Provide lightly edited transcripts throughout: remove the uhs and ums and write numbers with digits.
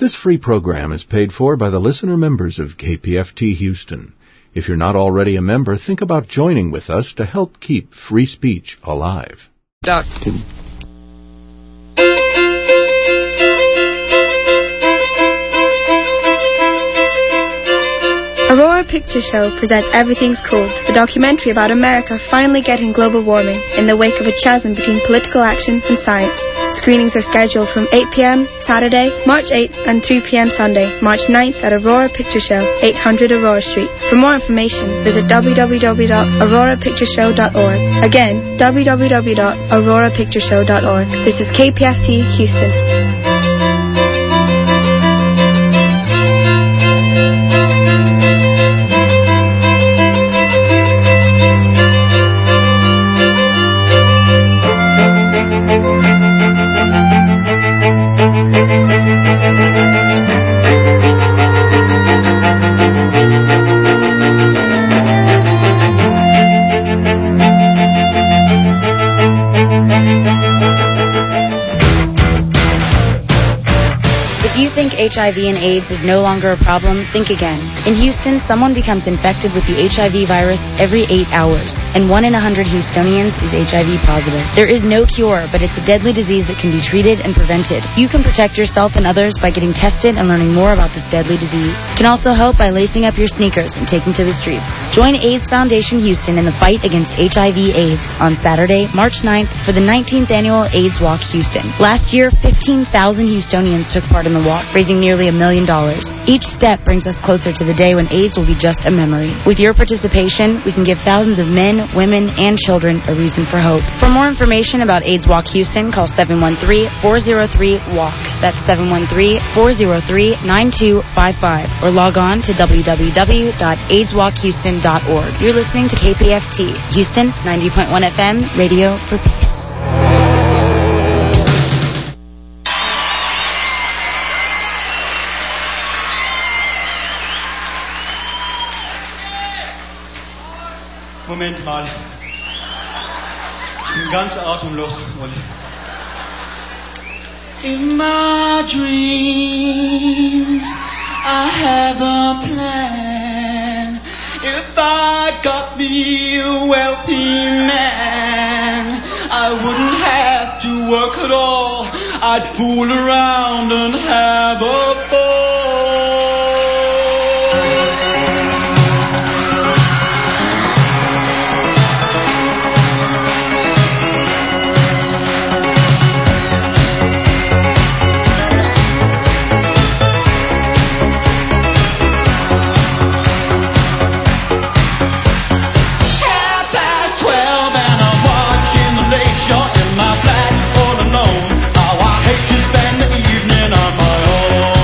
This free program is paid for by the listener members of KPFT Houston. If you're not already a member, think about joining with us to help keep free speech alive. Aurora Picture Show presents Everything's Cool, the documentary about America finally getting global warming in the wake of a chasm between political action and science. Screenings are scheduled from 8 p.m. Saturday, March 8th, and 3 p.m. Sunday, March 9th at Aurora Picture Show, 800 Aurora Street. For more information, visit www.aurorapictureshow.org. Again, www.aurorapictureshow.org. This is KPFT Houston. HIV and AIDS is no longer a problem, think again. In Houston, someone becomes infected with the HIV virus every 8 hours, and 1 in 100 Houstonians is HIV positive. There is no cure, but it's a deadly disease that can be treated and prevented. You can protect yourself and others by getting tested and learning more about this deadly disease. You can also help by lacing up your sneakers and taking to the streets. Join AIDS Foundation Houston in the fight against HIV/AIDS on Saturday, March 9th for the 19th Annual AIDS Walk Houston. Last year, 15,000 Houstonians took part in the walk, raising nearly $1 million. Each step brings us closer to the day when AIDS will be just a memory. With your participation, we can give thousands of men, women, and children a reason for hope. For more information about AIDS Walk Houston, call 713-403-WALK. That's 713-403-9255. Or log on to www.aidswalkhouston.org. You're listening to KPFT, Houston, 90.1 FM, Radio for Peace. Moment mal. Ich bin ganz atemlos. In my dreams, I have a plan. If I got me a wealthy man, I wouldn't have to work at all. I'd fool around and have a ball. In my flat all alone. How I hate to spend the evening on my own.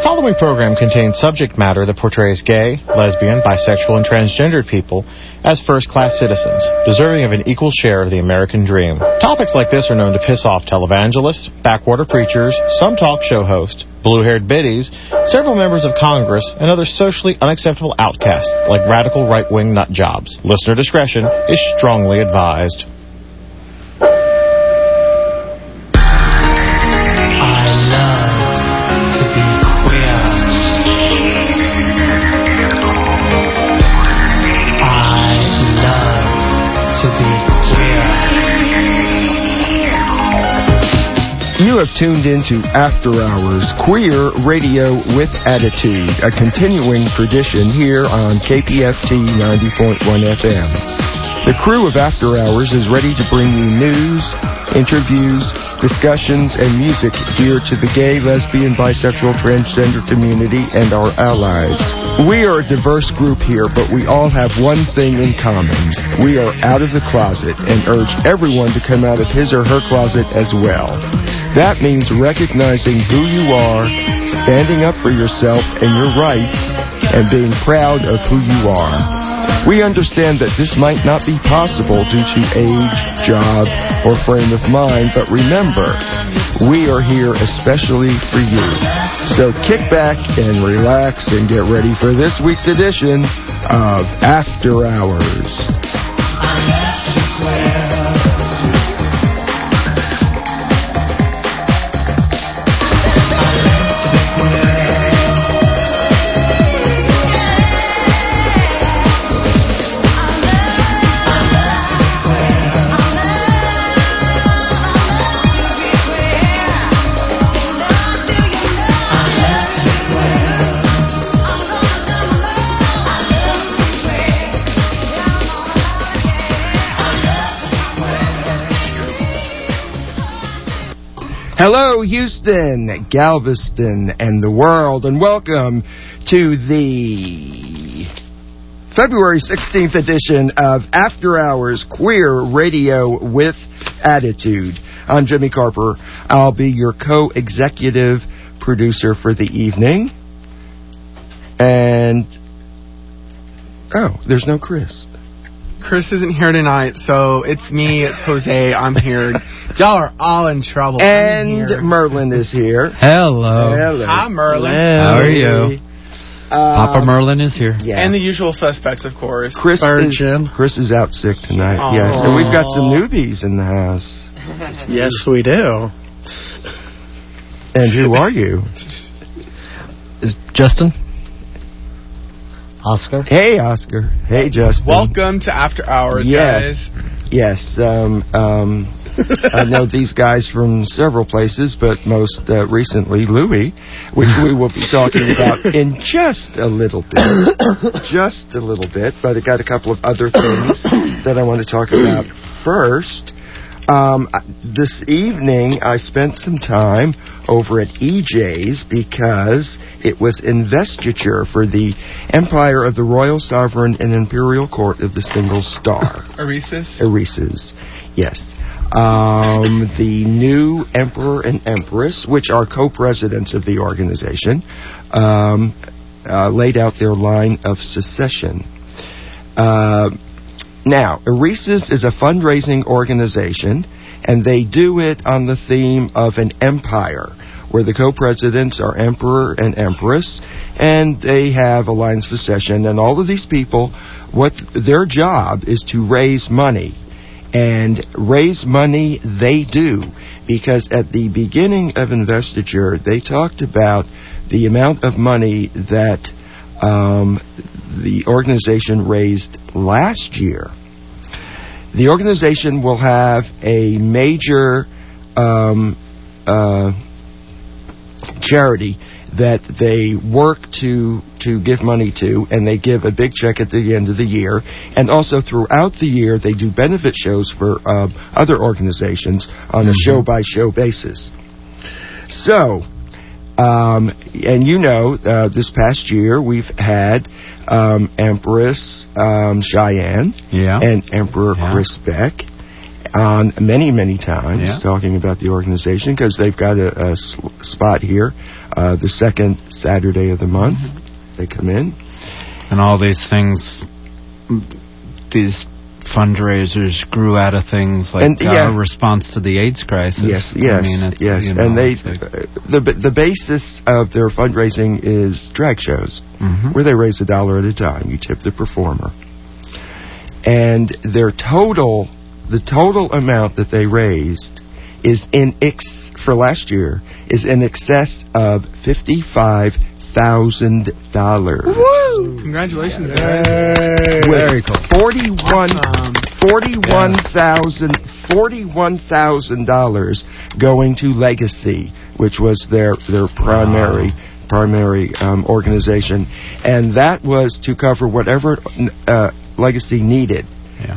following program contains subject matter that portrays gay, lesbian, bisexual, and transgendered people as first-class citizens, deserving of an equal share of the American dream. Topics like this are known to piss off televangelists, backwater preachers, some talk show hosts, blue-haired biddies, several members of Congress, and other socially unacceptable outcasts like radical right-wing nut jobs. Listener discretion is strongly advised. You have tuned into After Hours, Queer Radio with Attitude, a continuing tradition here on KPFT 90.1 FM. The crew of After Hours is ready to bring you news, interviews, discussions, and music geared to the gay, lesbian, bisexual, transgender community and our allies. We are a diverse group here, but we all have one thing in common. We are out of the closet and urge everyone to come out of his or her closet as well. That means recognizing who you are, standing up for yourself and your rights, and being proud of who you are. We understand that this might not be possible due to age, job, or frame of mind, but remember, we are here especially for you. So kick back and relax and get ready for this week's edition of After Hours. Hello, Houston, Galveston, and the world, and welcome to the February 16th edition of After Hours Queer Radio with Attitude. I'm Jimmy Carper. I'll be your co-executive producer for the evening. And, there's no Chris. Chris isn't here tonight, so it's me, it's Jose, I'm here. Y'all are all in trouble. And Merlin is here. Hello. Hello. Hi, Merlin. Hello. How are you? Papa Merlin is here. Yeah. And the usual suspects, of course. Chris is out sick tonight. Aww. Yeah, so we've got some newbies in the house. Yes, we do. And who are you? Is Justin? Oscar? Hey, Oscar. Hey, Justin. Welcome to After Hours, guys. Yes. I know these guys from several places, but most recently Louie, which we will be talking about in just a little bit. But I got a couple of other things that I want to talk about first. This evening, I spent some time over at EJ's because it was investiture for the Empire of the Royal Sovereign and Imperial Court of the Single Star. Eresus, yes. The new Emperor and Empress, which are co-presidents of the organization, laid out their line of secession. Now, Eresus is a fundraising organization, and they do it on the theme of an empire, where the co-presidents are Emperor and Empress, and they have a line of secession, and all of these people, what their job is to raise money. And raise money they do, because at the beginning of investiture, they talked about the amount of money that the organization raised last year. The organization will have a major charity that they work to give money to, and they give a big check at the end of the year. And also throughout the year, they do benefit shows for other organizations on a show-by-show basis. So, and you know, this past year we've had Empress Cheyenne and Emperor Chris Beck. on many times, talking about the organization, because they've got a spot here the second Saturday of the month. They come in. And all these things, these fundraisers grew out of things like our response to the AIDS crisis. Yes. I mean, And the basis of their fundraising is drag shows, where they raise $1 at a time. You tip the performer. And the total amount that they raised is for last year is in excess of $55,000. Woo! Congratulations, guys. Very cool. $41,000 going to Legacy, which was their primary organization, and that was to cover whatever Legacy needed.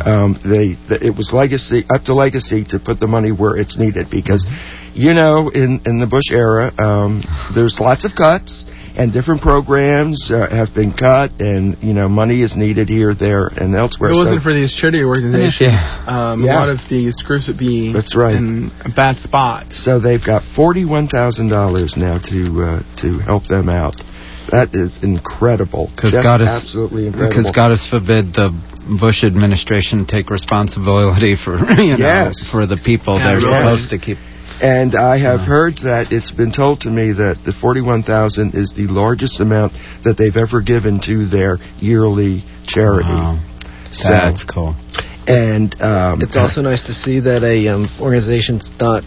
It was Legacy up to Legacy to put the money where it's needed, because in the Bush era there's lots of cuts, and different programs have been cut, and money is needed here, there, and elsewhere. If it wasn't for these charity organizations, a lot of these groups would be in a bad spot. So they've got $41,000 now to help them out. That is incredible. Absolutely incredible. Because God forbid the Bush administration take responsibility for for the people they're supposed to keep. And I have heard that it's been told to me that the $41,000 is the largest amount that they've ever given to their yearly charity. Wow. That's cool. And it's also nice to see that a organization's not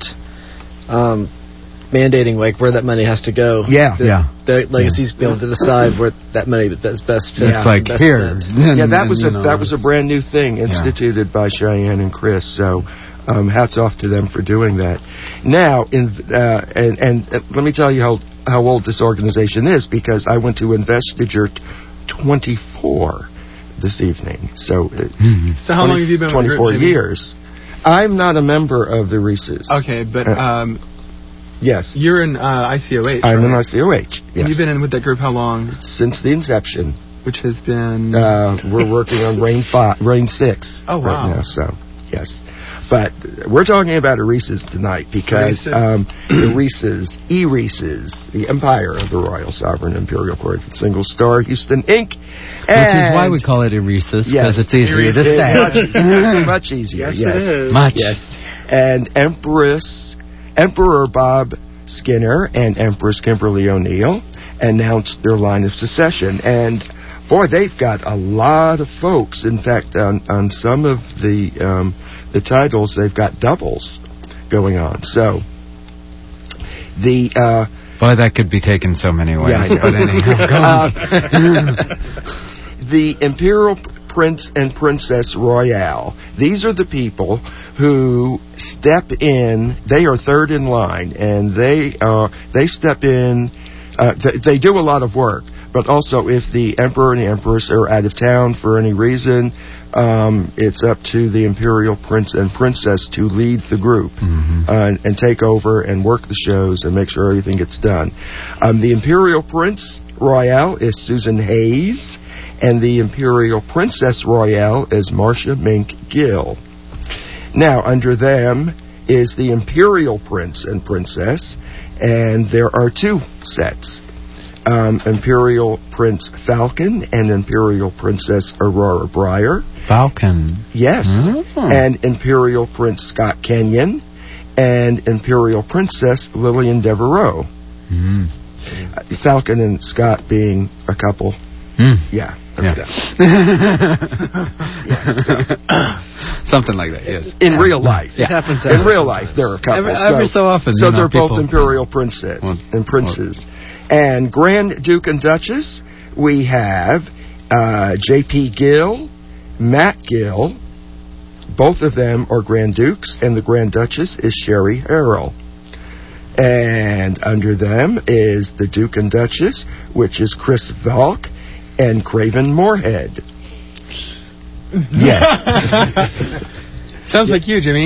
mandating where that money has to go. The Legacy's be able to decide where that money is best fit. It's like here. That was a brand new thing instituted by Cheyenne and Chris. So hats off to them for doing that. Now, and let me tell you how old this organization is, because I went to Investiture 24 this evening. So how long have you been 24 with the group, years. I'm not a member of the Reese's. Okay, but yes, you're in ICOH. I'm in ICOH. Yes. And you've been in with that group how long? Since the inception. Which has been we're working on Reign 6. Oh wow! Right now, so yes. But we're talking about a Reese's tonight because the Reese's, E-Reese's, the empire of the Royal Sovereign Imperial Court Single Star Houston, Inc. Which is why we call it a Reese's, because it's easier to say. Much easier, yes. It is. Much. Yes. And Emperor Bob Skinner and Empress Kimberly O'Neill announced their line of succession. And boy, they've got a lot of folks. In fact, on some of the titles, they've got doubles going on. So boy, that could be taken so many ways. Yeah, but anyhow, go on. The Imperial Prince and Princess Royale. These are the people who step in. They are third in line, and they step in. They do a lot of work. But also, if the Emperor and the Empress are out of town for any reason, it's up to the Imperial Prince and Princess to lead the group and take over and work the shows and make sure everything gets done. The Imperial Prince Royale is Susan Hayes, and the Imperial Princess Royale is Marcia Mink Gill. Now, under them is the Imperial Prince and Princess, and there are two sets. Imperial Prince Falcon and Imperial Princess Aurora Breyer. Falcon. Yes. And Imperial Prince Scott Kenyon and Imperial Princess Lillian Devereaux. Falcon and Scott being a couple. Yeah. Something like that, yes. In real life. It happens in real life, there are couples. Every so often. So they're both Imperial Princes and Princes. And Grand Duke and Duchess, we have J.P. Gill, Matt Gill. Both of them are Grand Dukes, and the Grand Duchess is Sherry Harrell. And under them is the Duke and Duchess, which is Chris Valk and Craven Moorhead. Yes. Sounds like you, Jimmy.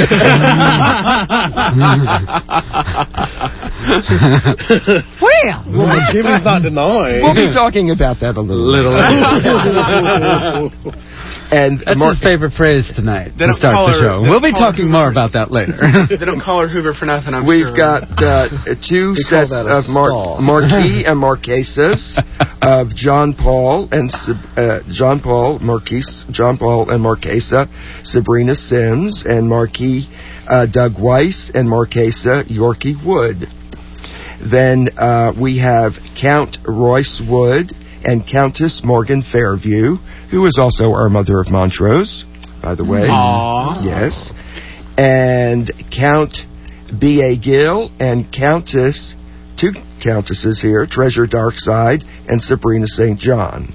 Well, Jimmy's not denying. We'll be talking about that a little later. And that's his favorite phrase tonight to start the show. We'll be talking more about that later. They don't call her Hoover for nothing, I'm We've sure. got two sets of Marquis and Marquesas of John Paul and Marquesa, Sabrina Sims, and Marquis Doug Weiss and Marquesa Yorkie Wood. Then we have Count Royce Wood and Countess Morgan Fairview, who is also our mother of Montrose, by the way. Aww. Yes. And Count B.A. Gill and Countess, two countesses here, Treasure Darkside and Sabrina St. John.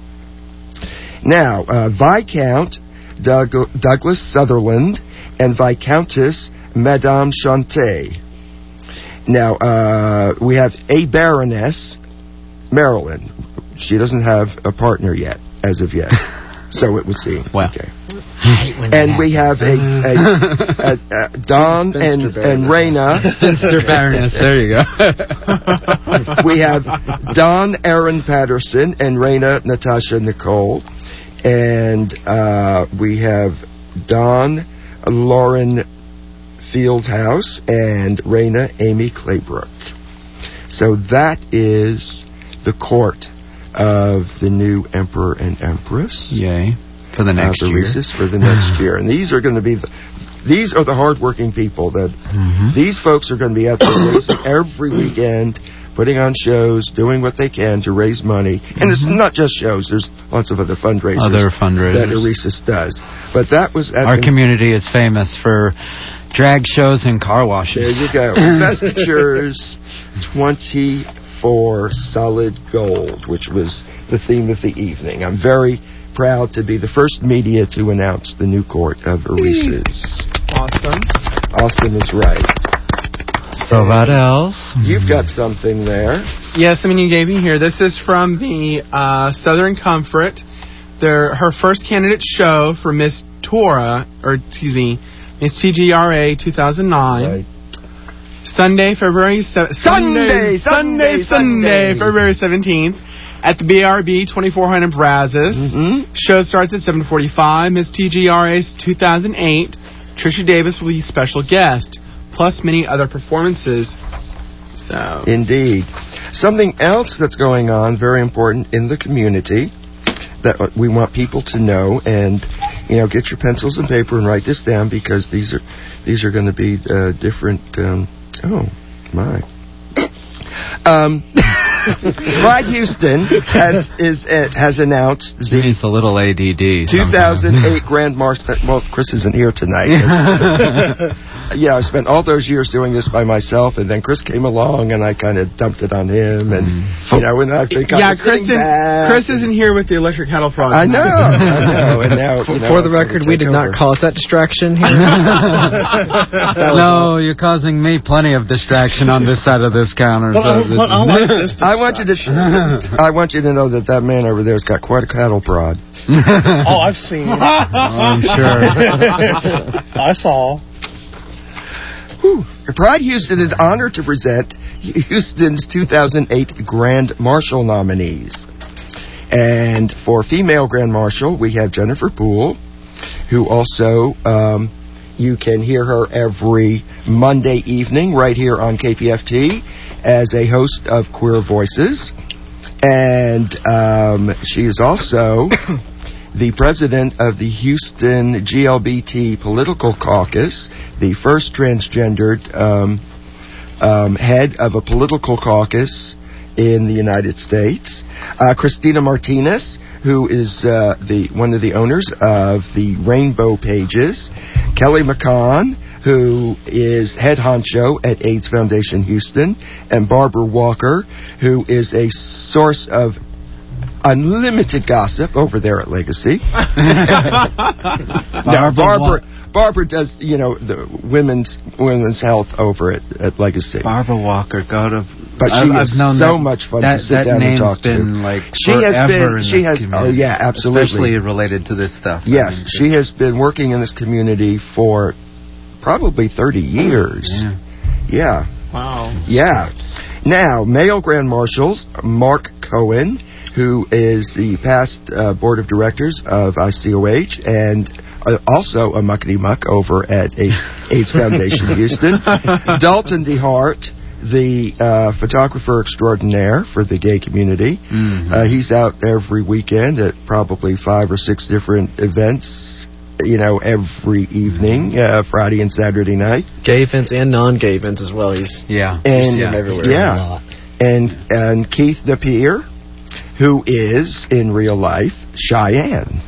Now, Viscount Douglas Sutherland and Viscountess Madame Chanté. Now, we have a Baroness, Marilyn. She doesn't have a partner yet, as of yet. So it would seem. Wow. Okay. And we have a Don and Raina. Spinster Baroness, there you go. We have Don Aaron Patterson and Raina Natasha Nicole. And we have Don Lauren Fieldhouse and Raina Amy Claybrook. So that is the court of the new Emperor and Empress. Yay. For the next year. For the next year. And these are going to be these are the hardworking people that these folks are going to be out there raising every weekend, putting on shows, doing what they can to raise money. And it's not just shows. There's lots of other fundraisers. That Eresis does. But that was at our community is famous for drag shows and car washes. There you go. Investitures 24 solid gold, which was the theme of the evening. I'm very proud to be the first media to announce the new court of Eresis. Awesome. Awesome is right. So what else? You've got something there. Yes, I mean, you gave me here. This is from the Southern Comfort. Her first candidate show for Miss TGRA 2009. Right. Sunday, February 17th at the BRB 2400 Brazos. Show starts at 7:45. Miss TGRA's 2008. Trisha Davis will be special guest, plus many other performances. So indeed. Something else that's going on, very important in the community, that we want people to know, and get your pencils and paper and write this down, because these are going to be different. Pride Houston has announced it's a little ADD. 2008 Grand Marshal. Well, Chris isn't here tonight. I spent all those years doing this by myself, and then Chris came along, and I kind of dumped it on him, and and I've been kind of Chris isn't here with the electric kettle frog. I know, and now for the record, we did not cause that distraction here. No, you're causing me plenty of distraction on this side of this counter. I want you to know that man over there's got quite a cattle prod. Oh, I've seen it. I'm sure. I saw. Pride Houston is honored to present Houston's 2008 Grand Marshal nominees. And for female Grand Marshal, we have Jennifer Poole, who also, you can hear her every Monday evening right here on KPFT as a host of Queer Voices. And she is also the president of the Houston GLBT Political Caucus, the first transgendered head of a political caucus in the United States. Christina Martinez, who is one of the owners of the Rainbow Pages. Kelly McCann, who is head honcho at AIDS Foundation Houston. And Barbara Walker, who is a source of unlimited gossip over there at Legacy. Now, Barbara does, the women's health over at Legacy. Barbara Walker, but she is so much fun to sit down and talk to. She has been, oh yeah, absolutely. Especially related to this stuff. Yes, she has been working in this community for probably 30 years. Yeah. Wow. Yeah. Now, male Grand Marshals, Mark Cohen who is the past board of directors of ICOH and also a muckety-muck over at AIDS Foundation Houston. Dalton DeHart, the photographer extraordinaire for the gay community. He's out every weekend at probably 5 or 6 different events, every evening, Friday and Saturday night. Gay events and non-gay events as well. He's everywhere. Yeah. And Keith Napier, who is, in real life, Cheyenne.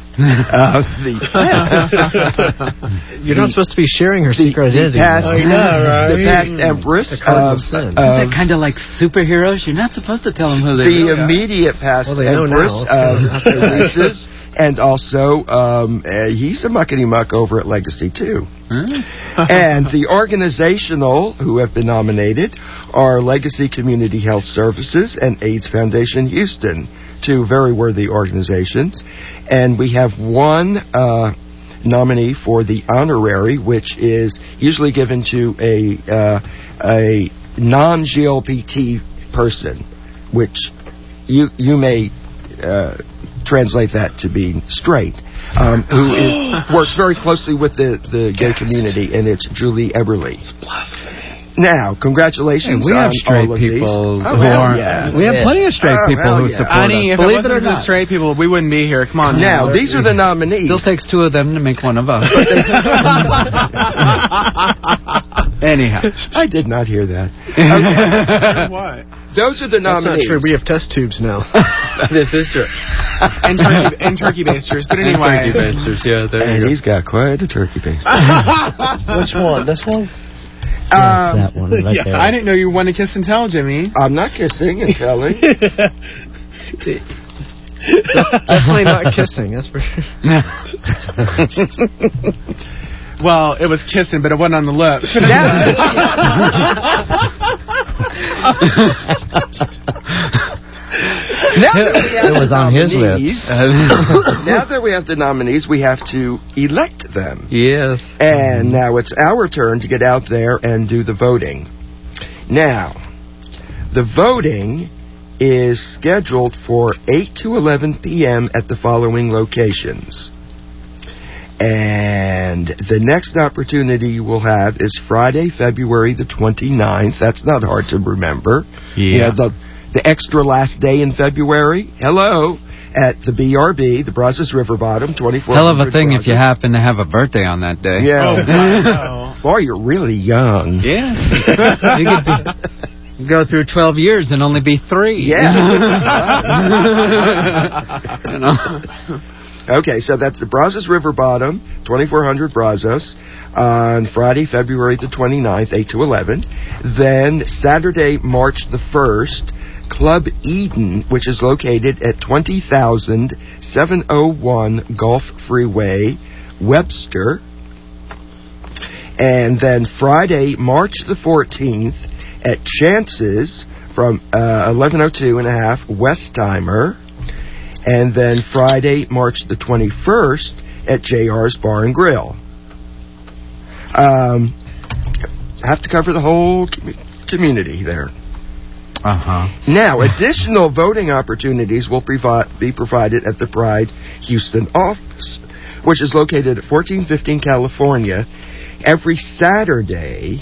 You're not supposed to be sharing her secret identity. The past empress Isn't that kind of like superheroes? You're not supposed to tell them who they are. The immediate past empress of Elise's, and also he's a muckety-muck over at Legacy, too. And the organizational who have been nominated are Legacy Community Health Services and AIDS Foundation Houston, 2 very worthy organizations. And we have one nominee for the honorary, which is usually given to a non-GLBT person, which you may translate that to be straight, who works very closely with the gay community, and it's Julie Eberly. It's blasphemy. Now, congratulations we have on straight all of people these. who aren't. We have plenty of straight people who support us. If it wasn't for the straight people, we wouldn't be here. Come on. Now, these are the nominees. Still takes 2 of them to make one of us. Anyhow. I did not hear that. Okay. What? Those are the nominees. That's not true. We have test tubes now. This is true. And turkey basters. But anyway. Turkey basters, yeah. And he's got quite a turkey baster. Which one? This one? That one right there. I didn't know you wanted to kiss and tell, Jimmy. I'm not kissing and telling. Definitely not kissing, that's for sure. Well, it was kissing, but it wasn't on the lips. Now that we have it was on his lips. Now that we have the nominees, we have to elect them. Yes. And now it's our turn to get out there and do the voting. Now, the voting is scheduled for 8 to 11 p.m. at the following locations. And the next opportunity we'll have is Friday, February the 29th. That's not hard to remember. Yeah. The extra last day in February. Hello. At the BRB, the Brazos River Bottom, 24. Hell of a thing if you happen to have a birthday on that day. Yeah. Oh, wow. Boy, you're really young. Yeah. You could go through 12 years and only be 3. Yeah. Okay, so that's the Brazos River Bottom, 2400 Brazos, on Friday, February the 29th, 8 to 11. Then Saturday, March the 1st, Club Eden, which is located at 20,701 Gulf Freeway, Webster. And then Friday, March the 14th, at Chances from 1102 and a half Westheimer. And then Friday, March the 21st, at JR's Bar and Grill. Have to cover the whole community there. Now, additional voting opportunities will be provided at the Pride Houston office, which is located at 1415 California, every Saturday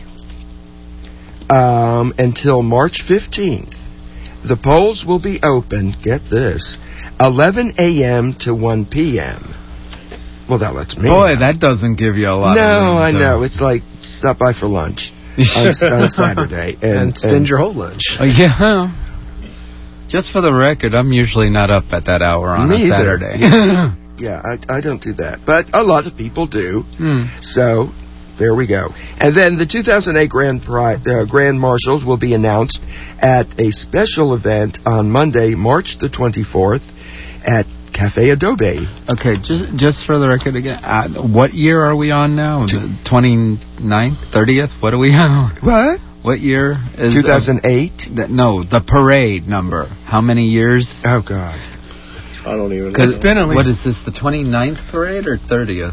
until March 15th. The polls will be open, get this, 11 a.m. to 1 p.m. Well, that lets me. Boy, that doesn't give you a lot of room. No, I know. It's like, stop by for lunch on Saturday. And spend your whole lunch. Yeah. Just for the record, I'm usually not up at that hour on a Saturday. Yeah, I don't do that. But a lot of people do. So, there we go. And then the 2008 Grand Marshals will be announced at a special event on Monday, March the 24th at Cafe Adobe. Okay, just for the record again, what year are we on now? The 29th, 30th? What are we on? What? What year is 2008? No, the parade number. How many years? Oh, God. I don't even know. It's been at least... What is this, the 29th parade or 30th?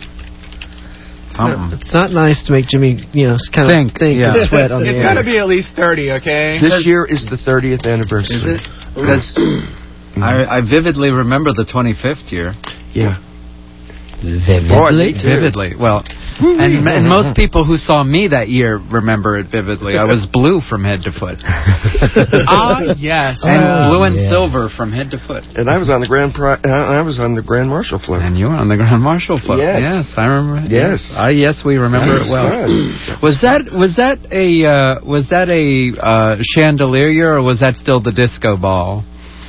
It's not nice to make Jimmy, kind of think and sweat on the air. It's got to be at least 30, okay? This year is the 30th anniversary. Is it? Because I vividly remember the 25th year. Yeah. Vividly? Vividly. Well, and most people who saw me that year remember it vividly. I was blue from head to foot. Yes. And blue and silver from head to foot. And I was on the Grand Marshal float. And you were on the Grand Marshal float. Yes, I remember. Yes. Yes, we remember it well. Was that a chandelier, or was that still the disco ball?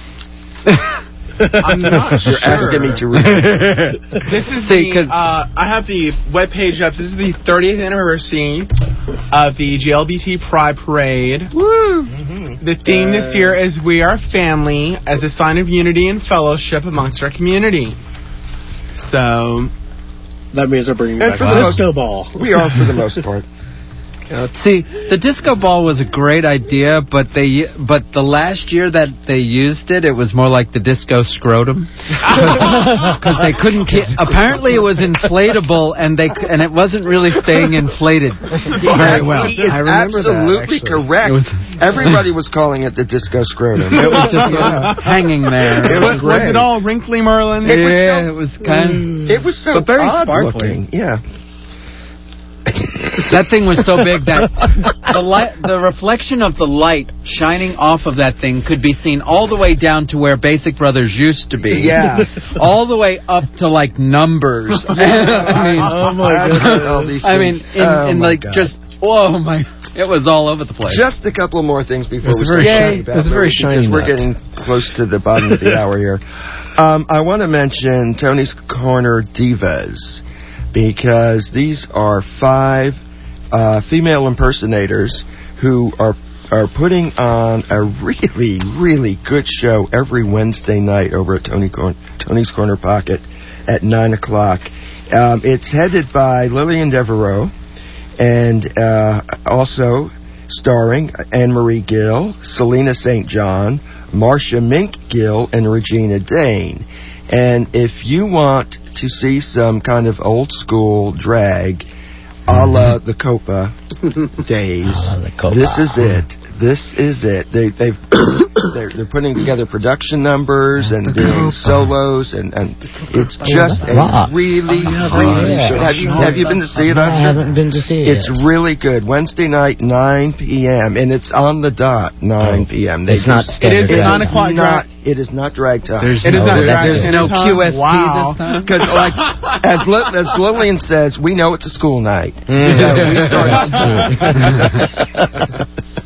I'm not sure. You're asking me to read. This is I have the webpage up. This is the 30th anniversary of the GLBT Pride Parade. Woo! The theme this year is "We Are Family" as a sign of unity and fellowship amongst our community. So that means they're bringing back the disco ball. We are, for the most part. See, the disco ball was a great idea, but the last year that they used it, it was more like the disco scrotum, because they couldn't. Apparently, it was inflatable, and it wasn't really staying inflated very well. He is absolutely correct. Everybody was calling it the disco scrotum. It was just hanging there. Was it all wrinkly, Merlin? It was kind. It was so very odd sparkling. Looking. Yeah. That thing was so big that the reflection of the light shining off of that thing could be seen all the way down to where Basic Brothers used to be. Yeah. All the way up to, like, Numbers. Oh, my goodness. I mean, just, oh, my... It was all over the place. Just a couple more things before we start talking about it. It was very shiny. We're getting close to the bottom of the hour here. I want to mention Tony's Corner Divas, because these are 5 female impersonators who are putting on a really, really good show every Wednesday night over at Tony's Corner Pocket at 9 o'clock. It's headed by Lillian Devereaux, and also starring Anne-Marie Gill, Selena St. John, Marcia Mink Gill, and Regina Dane. And if you want to see some kind of old school drag, a la the Copa days, this is it. This is it. They're putting together production numbers and doing solos, and it's just a really show. Have you been to see it, Oscar? I haven't been to see it. It's really good. Wednesday night, 9 p.m. and it's on the dot, 9 p.m. It's not standard. It is 9 o'clock. It is not drag time. There's no QSP this time. Because, like, as Lillian says, we know it's a school night. So we start at school.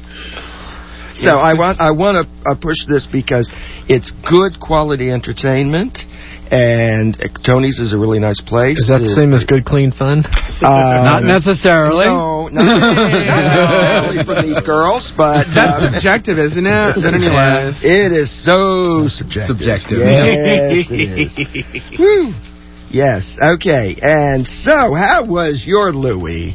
So I want to push this because it's good quality entertainment, and Tony's is a really nice place. Is that the same as good, clean fun? Not necessarily. No, not necessarily for these girls, but that's subjective, isn't it? Anyways, it is so subjective. Yes, it is. Woo. Yes. Okay. And so, how was your Louie?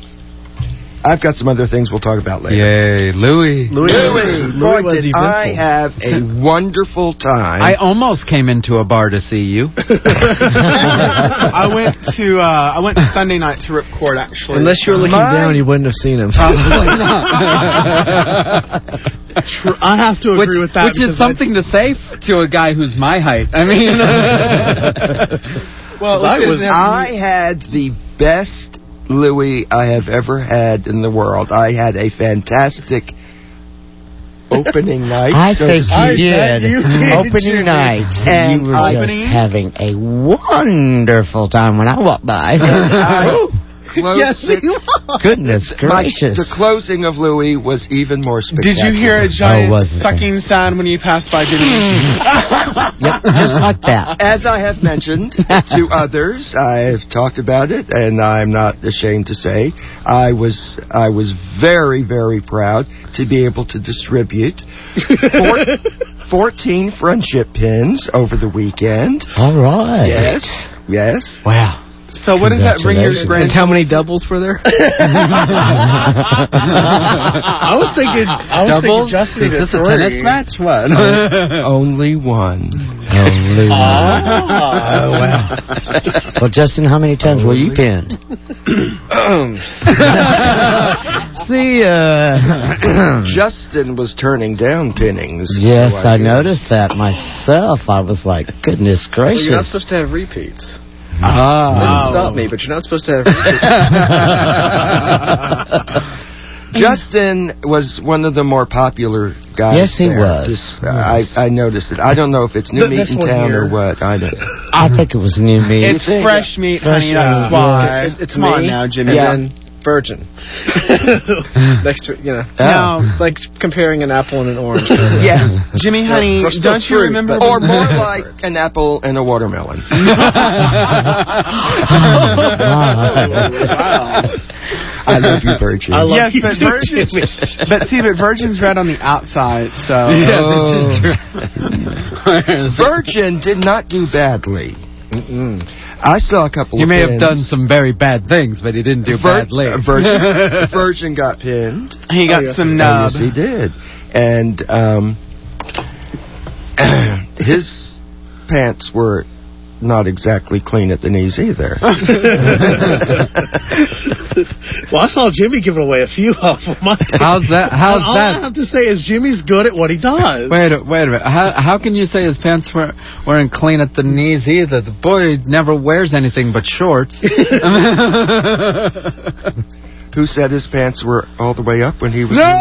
I've got some other things we'll talk about later. Yay, Louie. Boy, did I have a wonderful time. I almost came into a bar to see you. I went Sunday night to Ripcord, actually. Unless you were looking down, you wouldn't have seen him. Probably not. I have to agree with that. Which is something to say to a guy who's my height. I mean... Well, I had the best Louie I have ever had in the world. I had a fantastic opening night. I think you did. Opening night. And you were just having a wonderful time when I walked by. Yes, goodness gracious. The closing of Louie was even more spectacular. Did you hear a giant sucking sound when you passed by, didn't you? Yep, just like that. As I have mentioned to others, I've talked about it, and I'm not ashamed to say, I was very, very proud to be able to distribute 14 friendship pins over the weekend. All right. Yes. Wow. So what does that bring your grand? And how many doubles were there? I was thinking Justin Is this a tennis match? What? Only one. Only one. Oh, wow. Well, Justin, how many times were you pinned? See, Justin was turning down pinnings. yes, so I noticed that myself. I was like, goodness Well, you're not gracious. supposed to have repeats. Oh. Didn't stop me, but you're not supposed to have repeats. Justin was one of the more popular guys. Yes, he there. was. I noticed it. I don't know if it's new meat This in one town here. or what. I don't. I think it was new meat. It's fresh meat, honey. That's meat, why. It's Come on me, now, Jimmy. and then virgin. Next to, No. like comparing an apple and an orange. Yes, Jimmy, honey. We're still Don't you fruit, remember? but- Or more like an apple and a watermelon. I love you, Virgin. I love Yes, you but too, virgin's, Jimmy. but virgin's red on the outside, so. Yeah, this is true. Virgin did not do badly. I saw a couple He of may have pins. done some very bad things, but he didn't do badly. Virgin got pinned. He got some nub. Yes, he did. And his pants were not exactly clean at the knees either. Well, I saw Jimmy giving away a few off of my tape. How's that? How's All that? I have to say is Jimmy's good at what he does. Wait a minute. How can you say his pants weren't clean at the knees either? The boy never wears anything but shorts. Who said his pants were all the way up when he was... This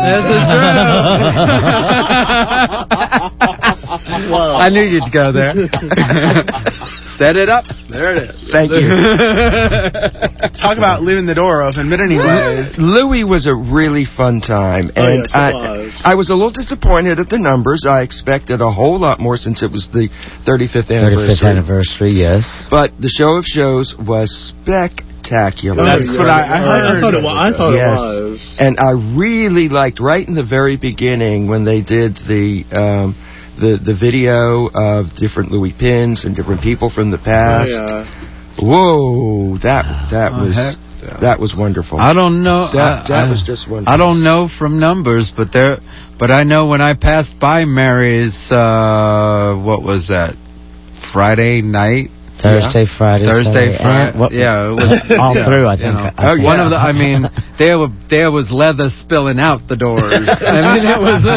is true. I knew you'd go there. Set it up. There it is. Thank you. Talk about leaving the door open, but anyways. Louis was a really fun time. And yes, it was. I was a little disappointed at the numbers. I expected a whole lot more since it was the 35th anniversary. 35th anniversary, yes. But the show of shows was spectacular. That's what I heard. I thought Yes. it was. And I really liked right in the very beginning when they did the video of different Louis pins and different people from the past. Whoa, that was wonderful. I don't know. That was just wonderful. I don't know from numbers, but I know when I passed by Mary's, what was that? Friday night. Thursday, Friday, Thursday, Saturday, Friday. Yeah, it was all through. I think. One of the. I mean, there was leather spilling out the doors. I mean, it was.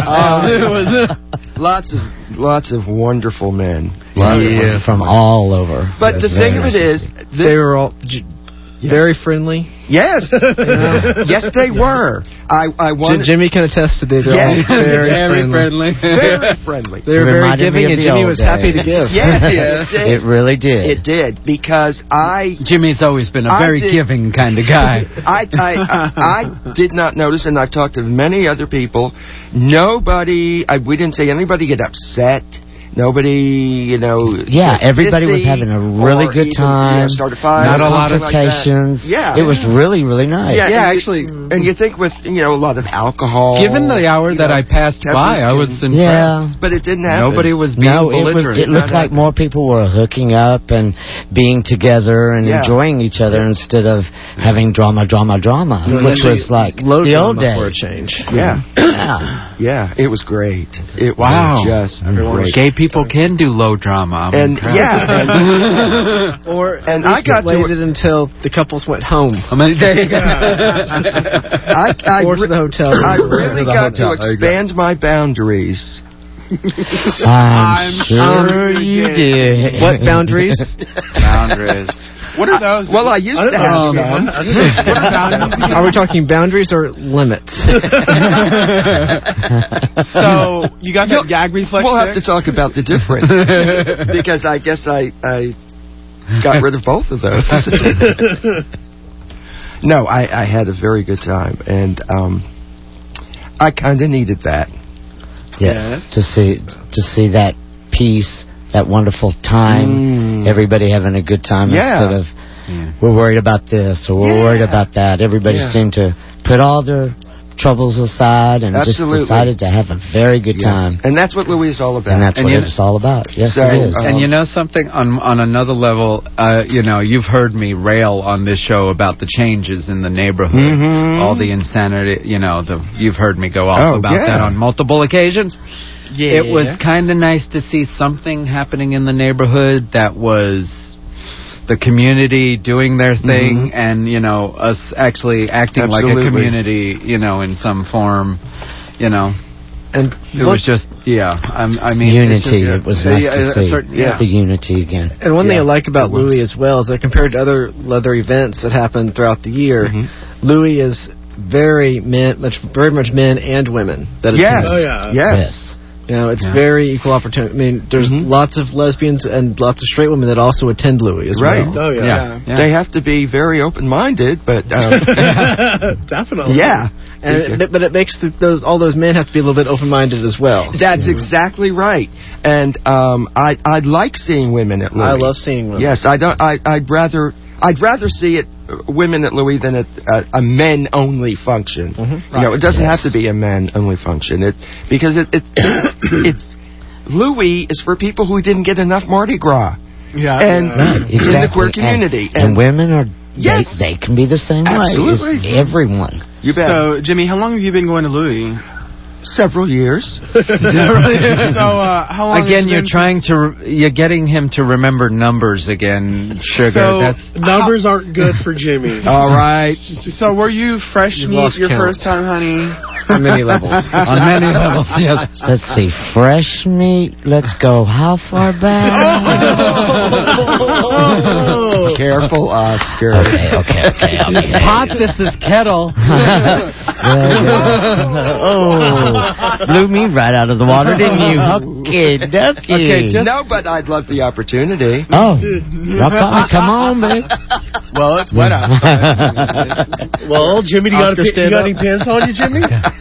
Lots of wonderful men. From all over. But the thing of it is, they were all very friendly. Yes, yes, they were. I wanted. Jimmy can attest to that. Yes. Very friendly. Very friendly. They were very giving, and Jimmy was happy to give. Yes, it did. It really did. It did because Jimmy's always been a very giving kind of guy. I did not notice, and I've talked to many other people. We didn't see anybody get upset. Nobody, Yeah, everybody was having a really good time. Start a fire. Not a lot of confrontations. It was really, really nice. Yeah, actually. And you think with, a lot of alcohol. Given the hour that I passed by, I was impressed. Yeah. But it didn't happen. Nobody was being belligerent. It looked like more people were hooking up and being together and enjoying each other instead of having drama, which was like the old days. For a change. Yeah. Yeah, it was great. It was just great. Gay people can do low drama. And I got to waited until the couples went home. I mean, there you go. Or to the hotel. I really got to expand my boundaries. I'm sure you did. What boundaries? Boundaries. What are those? Well, I used to have some. Are we talking boundaries or limits? So, you got that gag reflex? We'll have to talk about the difference. Because I guess I got rid of both of those. No, I had a very good time. And I kind of needed that. Yes, to see that peace, that wonderful time, everybody having a good time instead of we're worried about this or we're worried about that. Everybody seemed to put all their troubles aside and just decided to have a very good time. And that's what Louis is all about. And that's what it's all about. Yes, it is. And you know something? On another level, you've heard me rail on this show about the changes in the neighborhood, all the insanity. You've heard me go off about that on multiple occasions. Yeah. It was kind of nice to see something happening in the neighborhood that was the community doing their thing, and us actually acting like a community, in some form, And it was just, I mean, unity. It was nice to see the unity again. And one thing I like about Louis as well is that compared to other leather events that happen throughout the year, Louis is very much men and women that attend. Yes. It's very equal opportunity. I mean, there's lots of lesbians and lots of straight women that also attend Louis as well. Oh, yeah. They have to be very open-minded, but... Definitely. Yeah. But it makes all those men have to be a little bit open-minded as well. That's exactly right. And I'd like seeing women at Louis. I love seeing women. Yes, I'd rather see it women at Louis than at a men-only function. It doesn't have to be a men-only function. Because it's Louis is for people who didn't get enough Mardi Gras. In the queer community. And women are. Yes, they can be the same Absolutely. way. Everyone. You bet. So, Jimmy, how long have you been going to Louis? Several years. So, how long? Again, you're getting him to remember numbers again, Sugar. Numbers aren't good for Jimmy. All right. So, were you fresh meat your first time, honey? On many levels. On many levels, yes. Let's see. Fresh meat. Let's go. How far back? Careful, Oscar. Okay. Pot, this is kettle. Blew me right out of the water, didn't you? Okay, ducky. No, but I'd love the opportunity. Oh, come on, babe. Well, it's wet out. Well, Jimmy, you got any pants on you, Jimmy?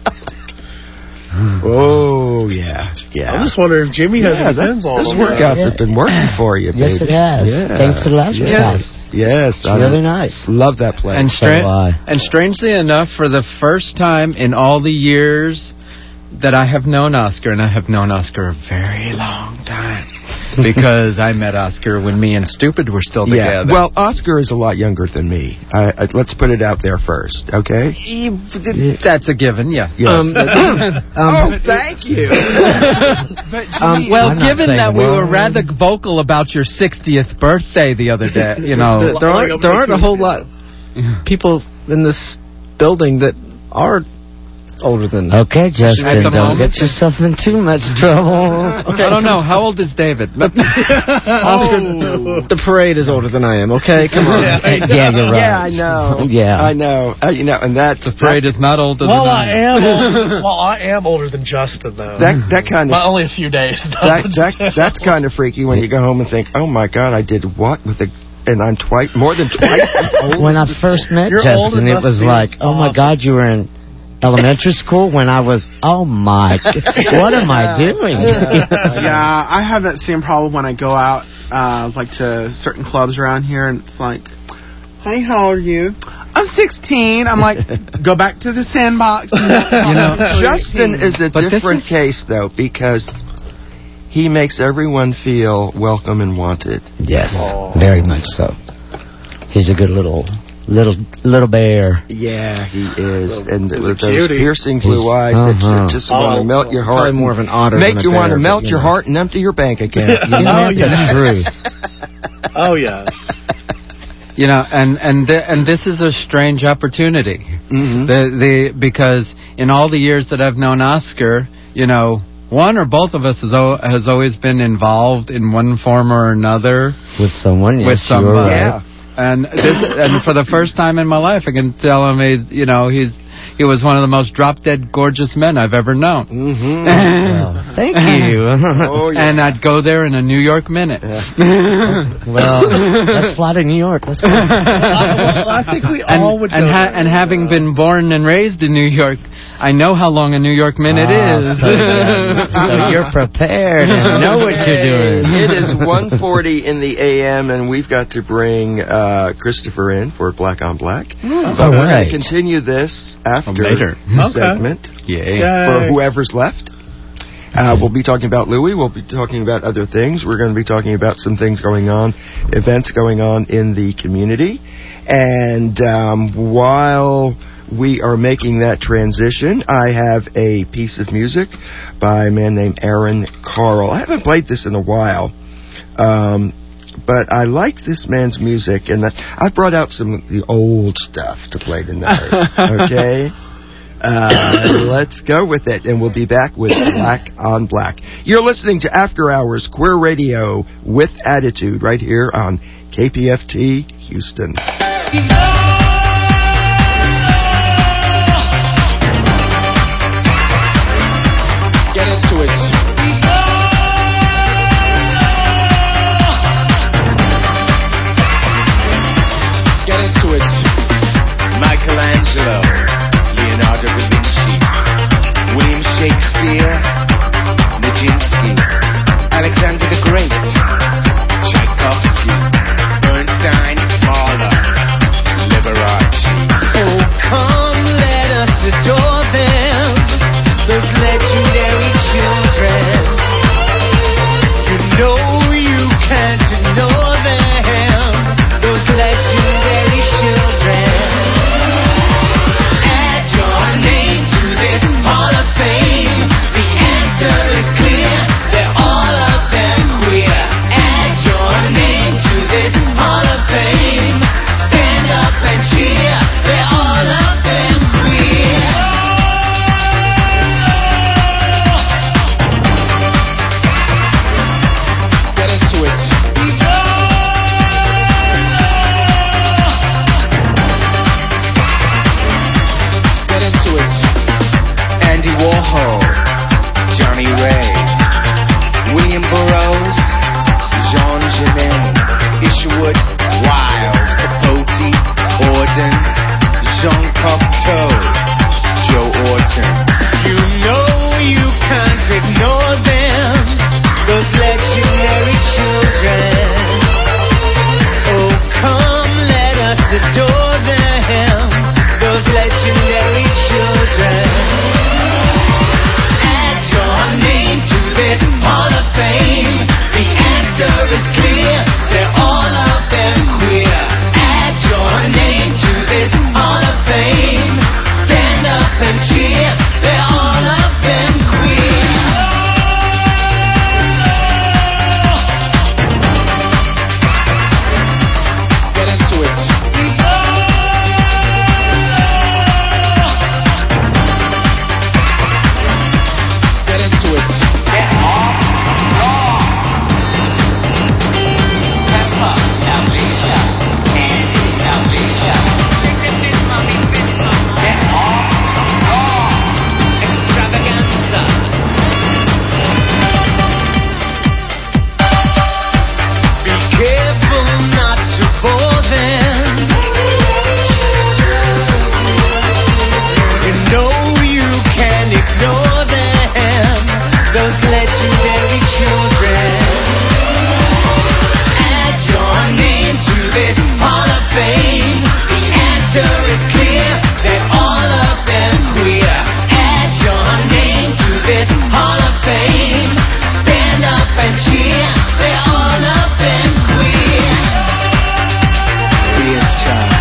Oh, yeah. I'm just wondering if Jimmy has any pants on. Those workouts have been working for you, baby. Yes, it has. Yeah. Thanks to the last class. Yes. It's really nice. Love that place. And strangely enough, for the first time in all the years that I have known Oscar, and I have known Oscar a very long time, because I met Oscar when me and Stupid were still together. Well, Oscar is a lot younger than me. Let's put it out there first, okay? That's a given, yes. Thank you. Given that we were rather vocal about your 60th birthday the other day, there aren't a whole lot people in this building that are older than... Okay, Justin, don't get yourself in too much trouble. Okay, I don't know. How old is David? Oscar, the parade is older than I am, okay? Come on. Yeah, you're right. Yeah, I know. I know. And that's... The parade is not older than I am. I am older than Justin, though. That kind of... But only a few days, though. That's kind of freaky when you go home and think, oh, my God, I did what with the... And I'm more than twice as old. When I first met Justin, it was like, oh, my God, you were in... elementary school when I was, oh my, what am I doing? I have that same problem when I go out, to certain clubs around here, and it's like, honey, how old are you? I'm 16. I'm like, go back to the sandbox. Justin is a different case, though, because he makes everyone feel welcome and wanted. Yes, very much so. He's a good little bear. Yeah, he is. And with those piercing blue eyes that just want to melt your heart. Probably more of an otter. Make you want to melt your heart and empty your bank account. That's true. Oh, yes. And this is a strange opportunity. Because in all the years that I've known Oscar, one or both of us has always been involved in one form or another with someone. Yes, with somebody. Right. And for the first time in my life, I can tell him he was one of the most drop-dead gorgeous men I've ever known. Well, thank you. And I'd go there in a New York minute. Well, let's fly to New York. Let's go. I think we all would go and having been born and raised in New York, I know how long a New York minute is. So you're prepared and know what you're doing. It is 1:40 in the a.m. and we've got to bring Christopher in for Black on Black. But we're going to continue this after after segment for whoever's left. We'll be talking about Louis. We'll be talking about other things. We're going to be talking about some things going on, events going on in the community. And while we are making that transition, I have a piece of music by a man named Aaron Carl. I haven't played this in a while, but I like this man's music, and I brought out some of the old stuff to play tonight. Okay? Let's go with it, and we'll be back with Black on Black. You're listening to After Hours Queer Radio with Attitude right here on KPFT Houston. Get into it. Get into it. Michelangelo, Leonardo da Vinci, William Shakespeare, Nijinsky, Alexander the Great, Tchaikovsky, Bernstein, Mahler, Liberace. Oh, come, let us adore them, those legendary children. You know you can't ignore them, those legendary children. Add your name to this Hall of Fame. The answer is clear, they're all of them queer. Add your name to this Hall of Fame. Stand up and cheer, they're all of them queer. Get into it. Get into it. Andy Warhol, Johnny Ray, William Burroughs, Jean Genet, Isherwood, Wilde, Capote, Auden, Jean Cocteau, Joe Orton. You know you can't ignore them, those legendary children. Oh, come, let us adore them, those legendary children. Add your name to this Hall of Fame. The answer is clear, they're all of them queer. Add your name to this Hall of Fame. Stand up and cheer, they're all of them queer. Get into it. Get into it. Get off raw. Pepper, Alicia, Andy, Alicia. Chicken fist, mommy, fist, mama. Get off raw. Extravaganza. Be careful not to bore them. You know you can't ignore them, those legendary children. Add your name to this Hall of Fame. The answer is clear, they're all of them queer. Add your name to this Hall of Fame. Stand up and cheer, they're all of them queer. Beer's child.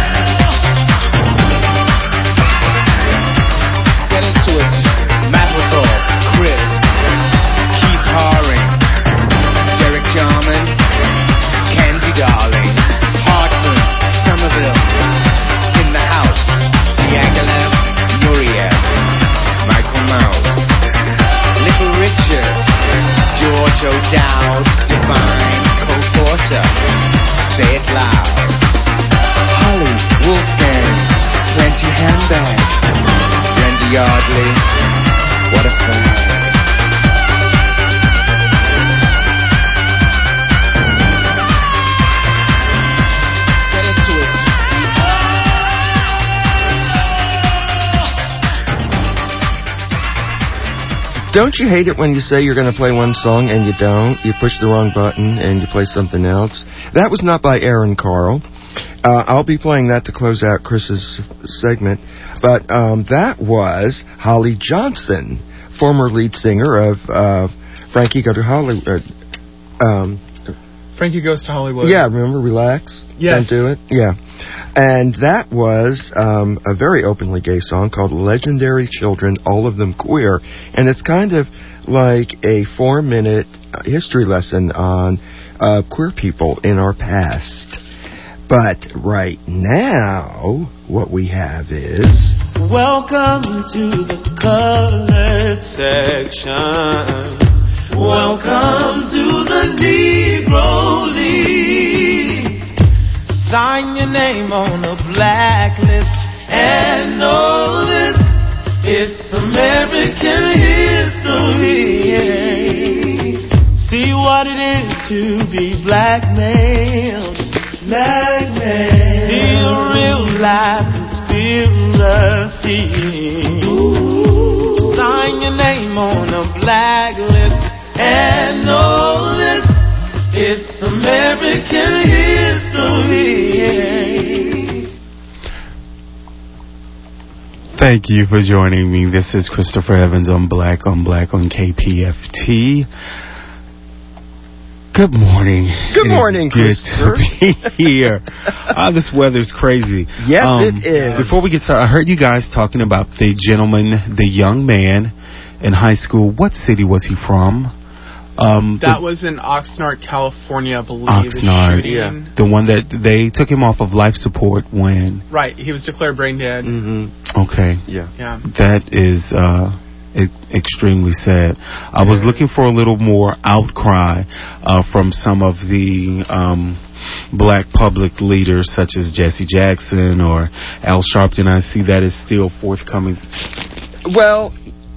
Get into it. Mapplethorpe, Crisp, Keith Haring, Derek Jarman, Candy Darling, Hartman, Somerville, In the House, Diaghilev, Nureyev, Michael Mouse, Little Richard, George O'Dowd, Divine, Cole Porter, Say It Loud, Holly, Wolfgang, Plenty Handbag, Brenda Yardley, What a Flag. Get into it. Don't you hate it when you say you're going to play one song and you don't? You push the wrong button and you play something else. That was not by Aaron Carl. I'll be playing that to close out Chris's segment. But that was Holly Johnson, former lead singer of Frankie Goes to Hollywood. Frankie Goes to Hollywood. Yeah, remember Relax? Yes. Don't Do It? Yeah. And that was a very openly gay song called Legendary Children, All of Them Queer. And it's kind of like a 4-minute history lesson on queer people in our past. But right now, what we have is... Welcome to the colored section. Welcome to the Negro League. Sign your name on a blacklist and know this. It's American history. See what it is to be blackmailed. Blackmailed. See a real life conspiracy. Ooh. Sign your name on a blacklist and know this. It's American history. Thank you for joining me. This is Christopher Evans on Black on KPFT. Good morning. Good morning, Christopher. Good to be here. This weather's crazy. Yes, it is. Before we get started, I heard you guys talking about the gentleman, the young man in high school. What city was he from? That was in Oxnard, California, I believe. Oxnard, yeah. The one that they took him off of life support when... Right, he was declared brain dead. Mm-hmm. Okay. Yeah. That is extremely sad. I was looking for a little more outcry from some of the black public leaders, such as Jesse Jackson or Al Sharpton. I see that is still forthcoming. Well,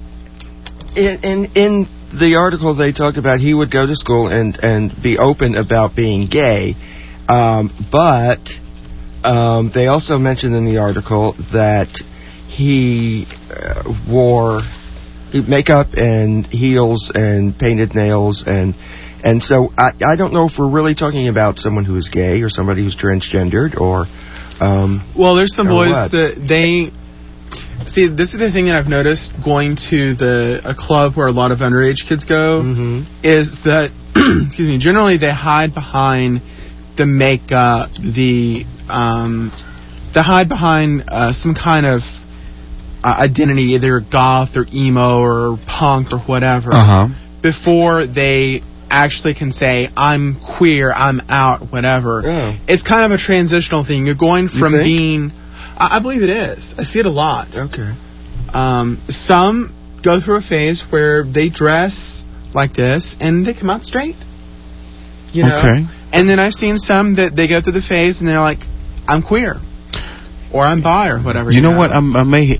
in the article they talked about he would go to school and be open about being gay, but they also mentioned in the article that he wore makeup and heels and painted nails, and so I don't know if we're really talking about someone who is gay or somebody who's transgendered or well, there's some boys that they see. This is the thing that I've noticed going to a club where a lot of underage kids go, is that excuse me, generally they hide behind the makeup, they hide behind some kind of identity, either goth or emo or punk or whatever, before they actually can say, I'm queer, I'm out, whatever. Yeah. It's kind of a transitional thing. You're going from being... I believe it is. I see it a lot. Okay. Some go through a phase where they dress like this and they come out straight. You know? Okay. And then I've seen some that they go through the phase and they're like, I'm queer. Or I'm bi or whatever. You know what? I may.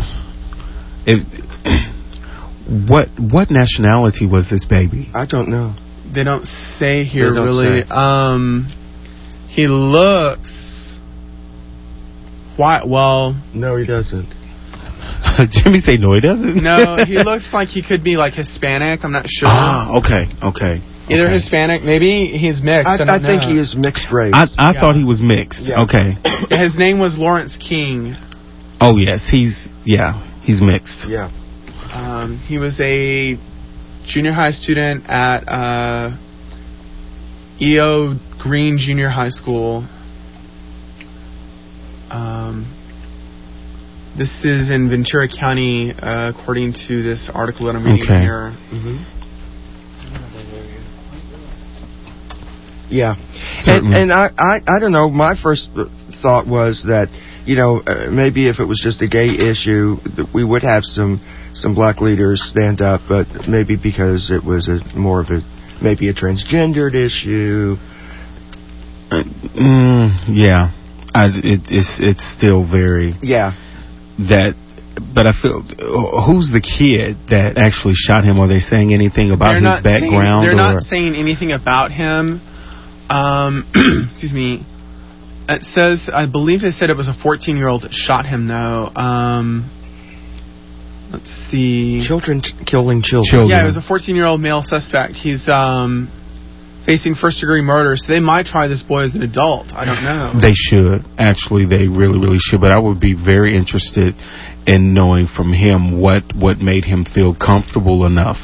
What nationality was this baby? I don't know. They don't say here They don't really. say. He looks white. Well, no, he doesn't. Jimmy say no, he doesn't. No, he looks like he could be like Hispanic. I'm not sure. Okay. Either Hispanic, maybe he's mixed. I think he is mixed race. I thought he was mixed. Yeah. Okay. His name was Lawrence King. Oh yes, he's mixed. Yeah. He was a junior high student at E.O. Green Junior High School. This is in Ventura County, according to this article that I'm reading here. Yeah. And I don't know, my first thought was that, maybe if it was just a gay issue, we would have some black leaders stand up, but maybe because it was maybe a transgendered issue. Yeah. It's still very... Yeah. But I feel, who's the kid that actually shot him? Are they saying anything about his background? They're not saying anything about him. Excuse me. It says, I believe they said it was a 14-year-old that shot him, though. Let's see. Children killing children. Yeah, it was a 14-year-old male suspect. He's facing first-degree murder, so they might try this boy as an adult. I don't know. They should. Actually, they really, really should. But I would be very interested in knowing from him what made him feel comfortable enough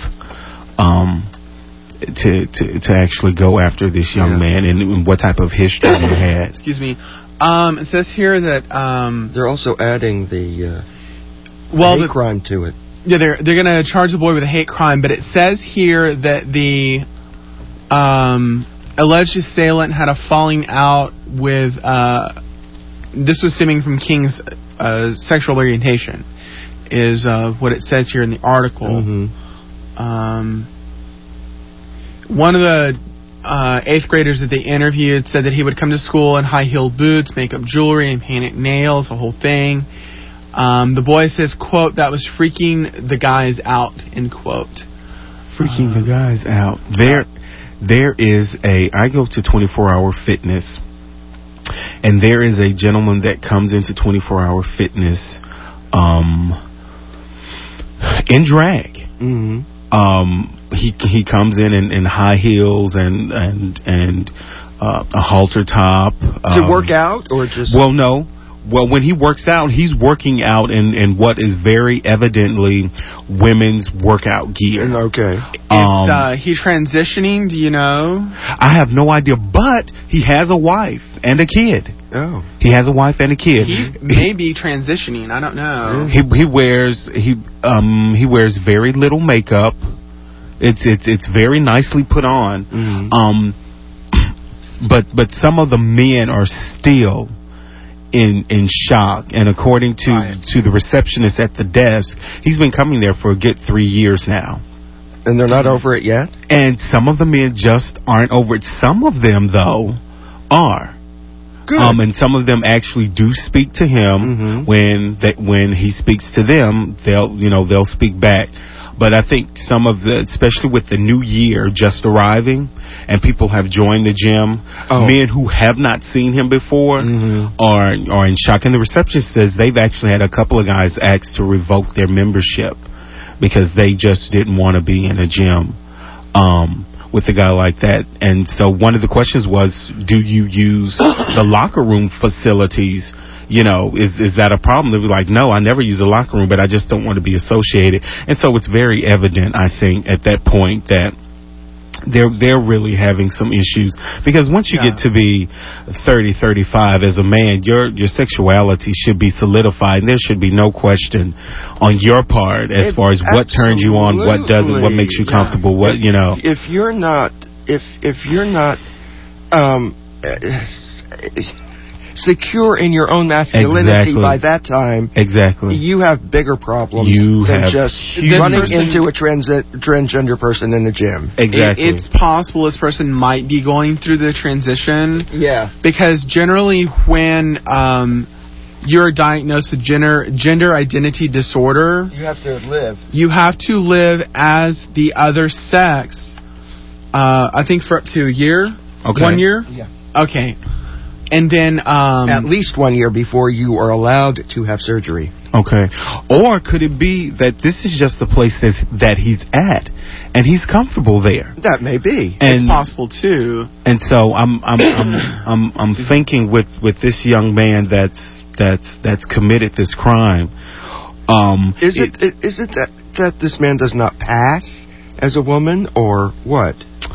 to actually go after this young man, and what type of history he had. Excuse me. It says here that they're also adding the hate crime to it. Yeah, they're going to charge the boy with a hate crime, but it says here that the alleged assailant had a falling out with, this was stemming from King's sexual orientation, is what it says here in the article. Mm-hmm. One of the 8th graders that they interviewed said that he would come to school in high-heeled boots, make up jewelry, and painted nails, the whole thing. The boy says, quote, that was freaking the guys out, end quote. Freaking the guys out. There is I go to 24-hour fitness, and there is a gentleman that comes into 24-hour fitness in drag. Mm-hmm. He comes in high heels and a halter top. To work out or just... Well, no. Well, when he works out, he's working out in what is very evidently women's workout gear. Okay. Is he transitioning? Do you know? I have no idea, but he has a wife and a kid. Oh. He has a wife and a kid. He may be transitioning. I don't know. He wears very little makeup. It's very nicely put on. Mm-hmm. But some of the men are still in shock, and according to the receptionist at the desk, he's been coming there for a good 3 years now. And they're not over it yet? And some of the men just aren't over it. Some of them, though, are. Good. And some of them actually do speak to him. Mm-hmm. When he speaks to them, they'll speak back. But I think some of especially with the new year just arriving, and people have joined the gym, men who have not seen him before are in shock. And the receptionist says they've actually had a couple of guys ask to revoke their membership because they just didn't want to be in a gym with a guy like that. And so one of the questions was, do you use the locker room facilities? Is that a problem? They were like, no, I never use a locker room, but I just don't want to be associated. And so it's very evident, I think, at that point that they're really having some issues, because once you get to be 30, 35 as a man, your sexuality should be solidified, and there should be no question on your part as far as what turns you on, what doesn't, what makes you comfortable, what If you're not secure in your own masculinity by that time, you have bigger problems than just running into a transgender person in the gym. It's possible this person might be going through the transition. Yeah. Because generally when you're diagnosed with gender identity disorder, you have to live. You have to live as the other sex, I think for up to a year. Okay. 1 year? Yeah. Okay. And then at least 1 year before you are allowed to have surgery. Okay. Or could it be that this is just the place that he's at, and he's comfortable there? That may be. And it's possible too. And so I'm thinking with this young man that's committed this crime. Is it that this man does not pass as a woman, or what?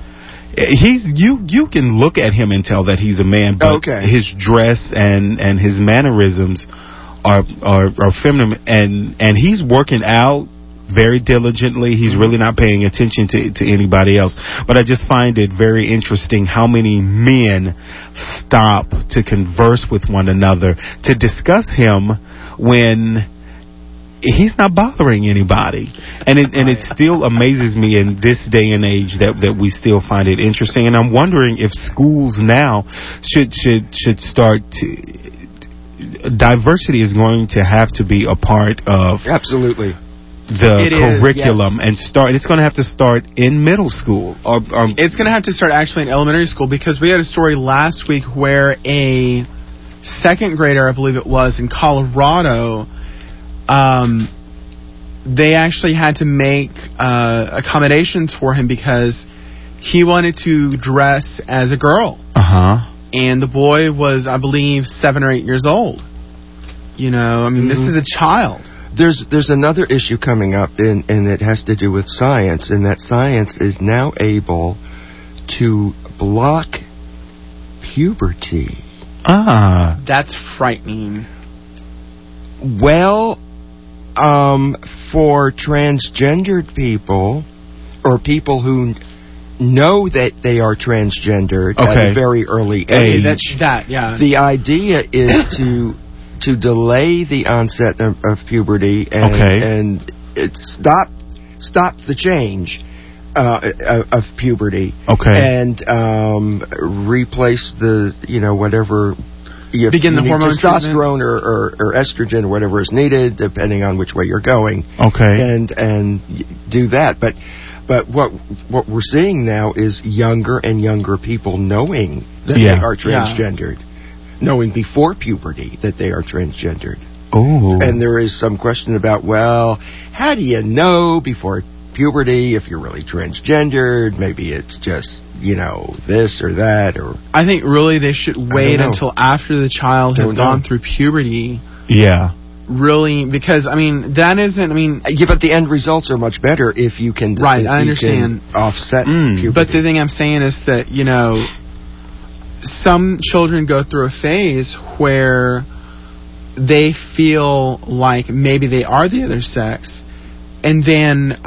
You can look at him and tell that he's a man, but his dress and his mannerisms are feminine, and he's working out very diligently. He's really not paying attention to anybody else. But I just find it very interesting how many men stop to converse with one another, to discuss him when he's not bothering anybody. And it still amazes me in this day and age that we still find it interesting. And I'm wondering if schools now should start diversity is going to have to be a part of absolutely the curriculum, and it's going to have to start in middle school. It's going to have to start actually in elementary school, because we had a story last week where a second grader, I believe it was, in Colorado, they actually had to make accommodations for him because he wanted to dress as a girl. And the boy was, I believe, 7 or 8 years old. You know, I mean, this is a child. There's another issue coming up, and it has to do with science, and that science is now able to block puberty. That's frightening. Well, for transgendered people, or people who know that they are transgendered at a very early age, the idea is to delay the onset of puberty and stop the change of puberty and replace the whatever begin the hormone testosterone or estrogen or whatever is needed depending on which way you're going and do that. But what we're seeing now is younger and younger people knowing that they are transgendered, knowing before puberty that they are transgendered. And there is some question about, well, how do you know before puberty if you're really transgendered? Maybe it's just, this or that. Or I think really they should wait until after the child has gone through puberty. Really, because, that isn't, but the end results are much better if you can... Right, I understand. Offset puberty. But the thing I'm saying is that, some children go through a phase where they feel like maybe they are the other sex, and then,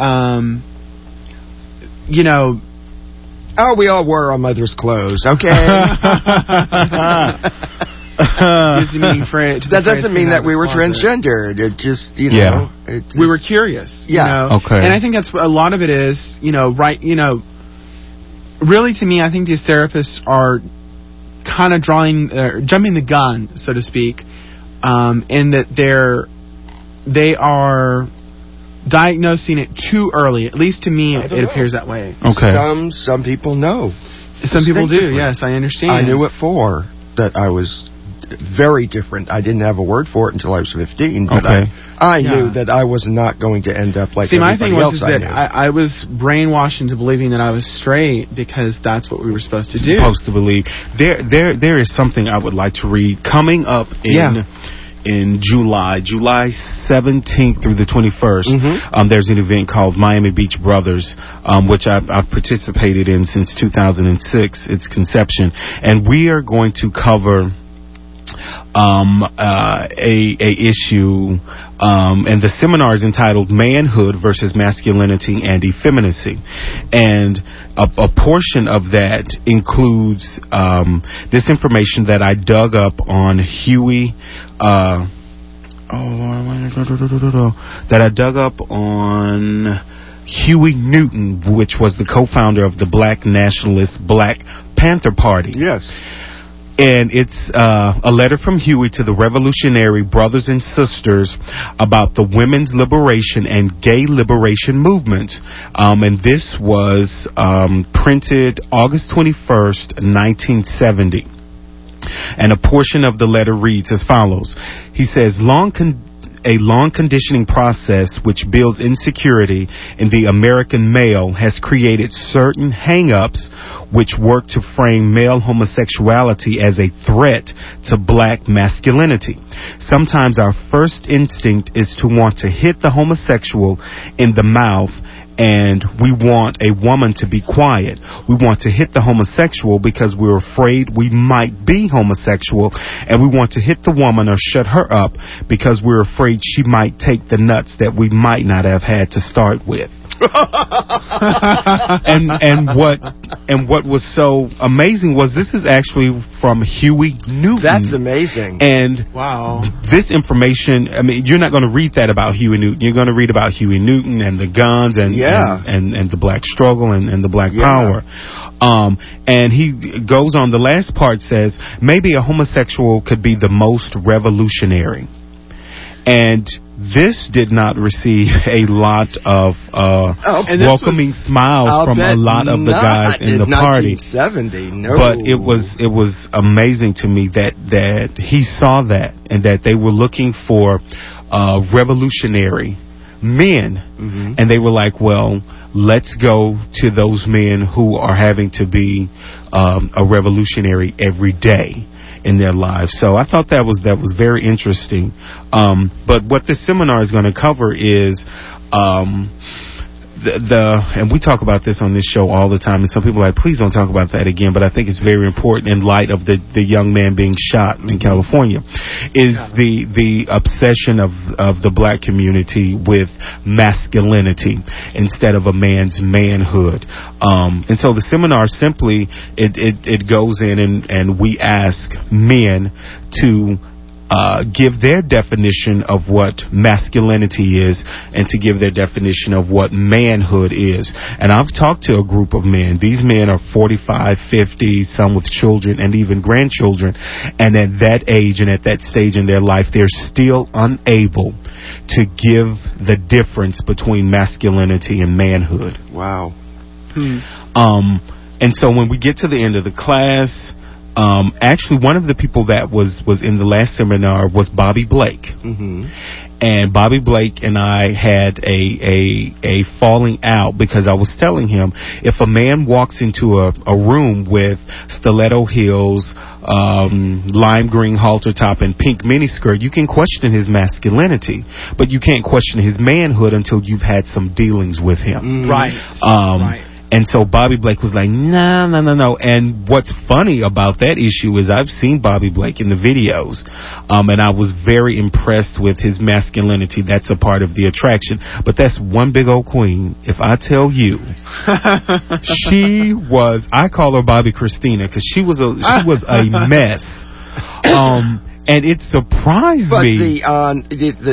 oh, we all wore our mother's clothes, okay? That doesn't mean that we were transgendered. It just, we were curious. And I think that's a lot of it is, really to me, I think these therapists are kind of jumping the gun, so to speak, in that they are diagnosing it too early. At least to me, it appears that way. Some people know. Some people do. Yes, I understand. I knew at 4 that I was very different. I didn't have a word for it until I was 15. But I knew that I was not going to end up like everybody else. See, my thing was that I was brainwashed into believing that I was straight because that's what we were supposed to do. Supposed to believe. There is something I would like to read coming up in July 17th through the 21st. There's an event called Miami Beach Brothers, which I've participated in since 2006, its conception, and we are going to cover a issue, and the seminar is entitled Manhood versus Masculinity and Effeminacy, and a portion of that includes this information that I dug up on Huey Huey Newton, which was the co-founder of the Black Nationalist Black Panther Party. And it's a letter from Huey to the revolutionary brothers and sisters about the women's liberation and gay liberation movements. And this was printed August 21st, 1970. And a portion of the letter reads as follows. He says, a long conditioning process which builds insecurity in the American male has created certain hang-ups which work to frame male homosexuality as a threat to black masculinity. Sometimes our first instinct is to want to hit the homosexual in the mouth, and we want a woman to be quiet. We want to hit the homosexual because we're afraid we might be homosexual, and we want to hit the woman or shut her up because we're afraid she might take the nuts that we might not have had to start with. and what was so amazing was this is actually from Huey Newton. That's amazing. And this information, you're not going to read that about Huey Newton. You're going to read about Huey Newton and the guns and the black struggle and the black power. And he goes on, the last part says, maybe a homosexual could be the most revolutionary. And this did not receive a lot of welcoming smiles from a lot of the guys in the party. 1970, no. But it was amazing to me that he saw that and that they were looking for revolutionary men. And they were like, well, let's go to those men who are having to be a revolutionary every day in their lives. So I thought that was very interesting. But what this seminar is going to cover is and we talk about this on this show all the time, and some people are like, please don't talk about that again, but I think it's very important in light of the young man being shot in California, is the obsession of the black community with masculinity instead of a man's manhood. And so the seminar simply, it goes in and we ask men to give their definition of what masculinity is and to give their definition of what manhood is. And I've talked to a group of men. These men are 45, 50, some with children and even grandchildren. And at that age and at that stage in their life, they're still unable to give the difference between masculinity and manhood. Wow. And so when we get to the end of the class, actually, one of the people that was in the last seminar was Bobby Blake. And Bobby Blake and I had a falling out because I was telling him, if a man walks into a room with stiletto heels, lime green halter top, and pink miniskirt, you can question his masculinity, but you can't question his manhood until you've had some dealings with him. Right. And so Bobby Blake was like, no. And what's funny about that issue is I've seen Bobby Blake in the videos, and I was very impressed with his masculinity. That's a part of the attraction. But that's one big old queen. If I tell you, she was, I call her Bobby Christina, because she was a mess. And it surprised me. But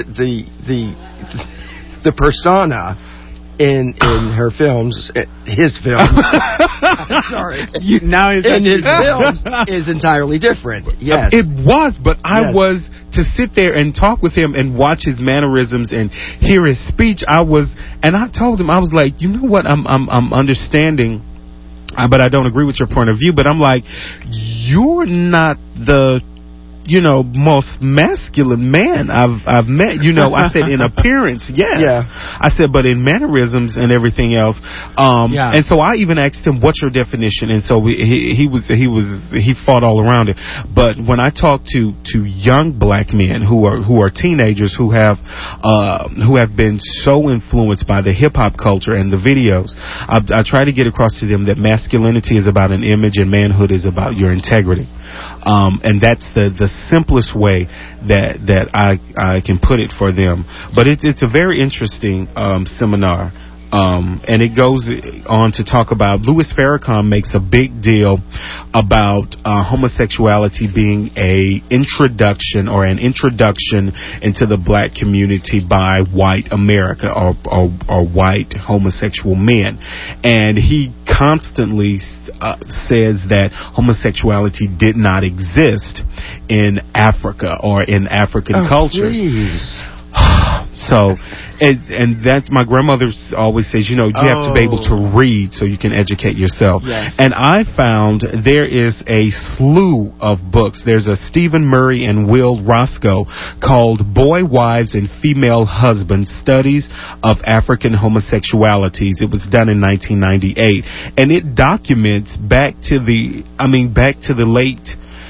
the persona in her films, his films, sorry, in his films is entirely different. Yes, it was, but I was to sit there and talk with him and watch his mannerisms and hear his speech. And I told him, I was like, you know what, I'm understanding, but I don't agree with your point of view. But I'm like, you're not the most masculine man I've met. I said in appearance, yes. Yeah. I said, but in mannerisms and everything else. And so I even asked him, what's your definition? And so he fought all around it. But when I talk to young black men who are teenagers who have been so influenced by the hip hop culture and the videos, I try to get across to them that masculinity is about an image and manhood is about your integrity. And that's the simplest way that I can put it for them. But it's a very interesting seminar. And it goes on to talk about, Louis Farrakhan makes a big deal about homosexuality being an introduction into the black community by white America or white homosexual men. And he constantly says that homosexuality did not exist in Africa or in African cultures. Please. So, and that's, my grandmother always says, you have to be able to read so you can educate yourself. Yes. And I found there is a slew of books. There's a Stephen Murray and Will Roscoe called Boy, Wives, and Female Husbands, Studies of African Homosexualities. It was done in 1998. And it documents back to the late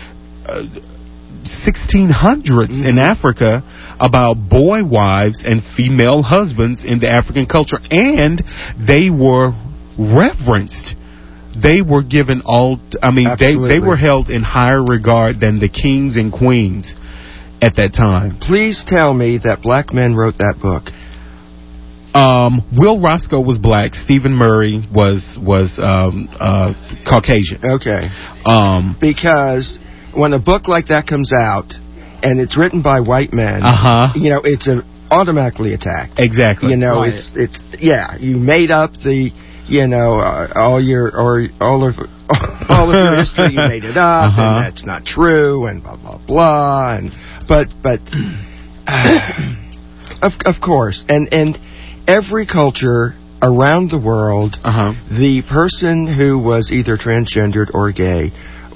1600s in Africa about boy wives and female husbands in the African culture, and they were reverenced. They were given they were held in higher regard than the kings and queens at that time. Please tell me that black men wrote that book. Will Roscoe was black. Stephen Murray was Caucasian. Okay. Because when a book like that comes out and it's written by white men, it's automatically attacked. Exactly. Right. It's you made up the all of your history, you made it up, and that's not true, and blah blah blah, and but of course, and every culture around the world, the person who was either transgendered or gay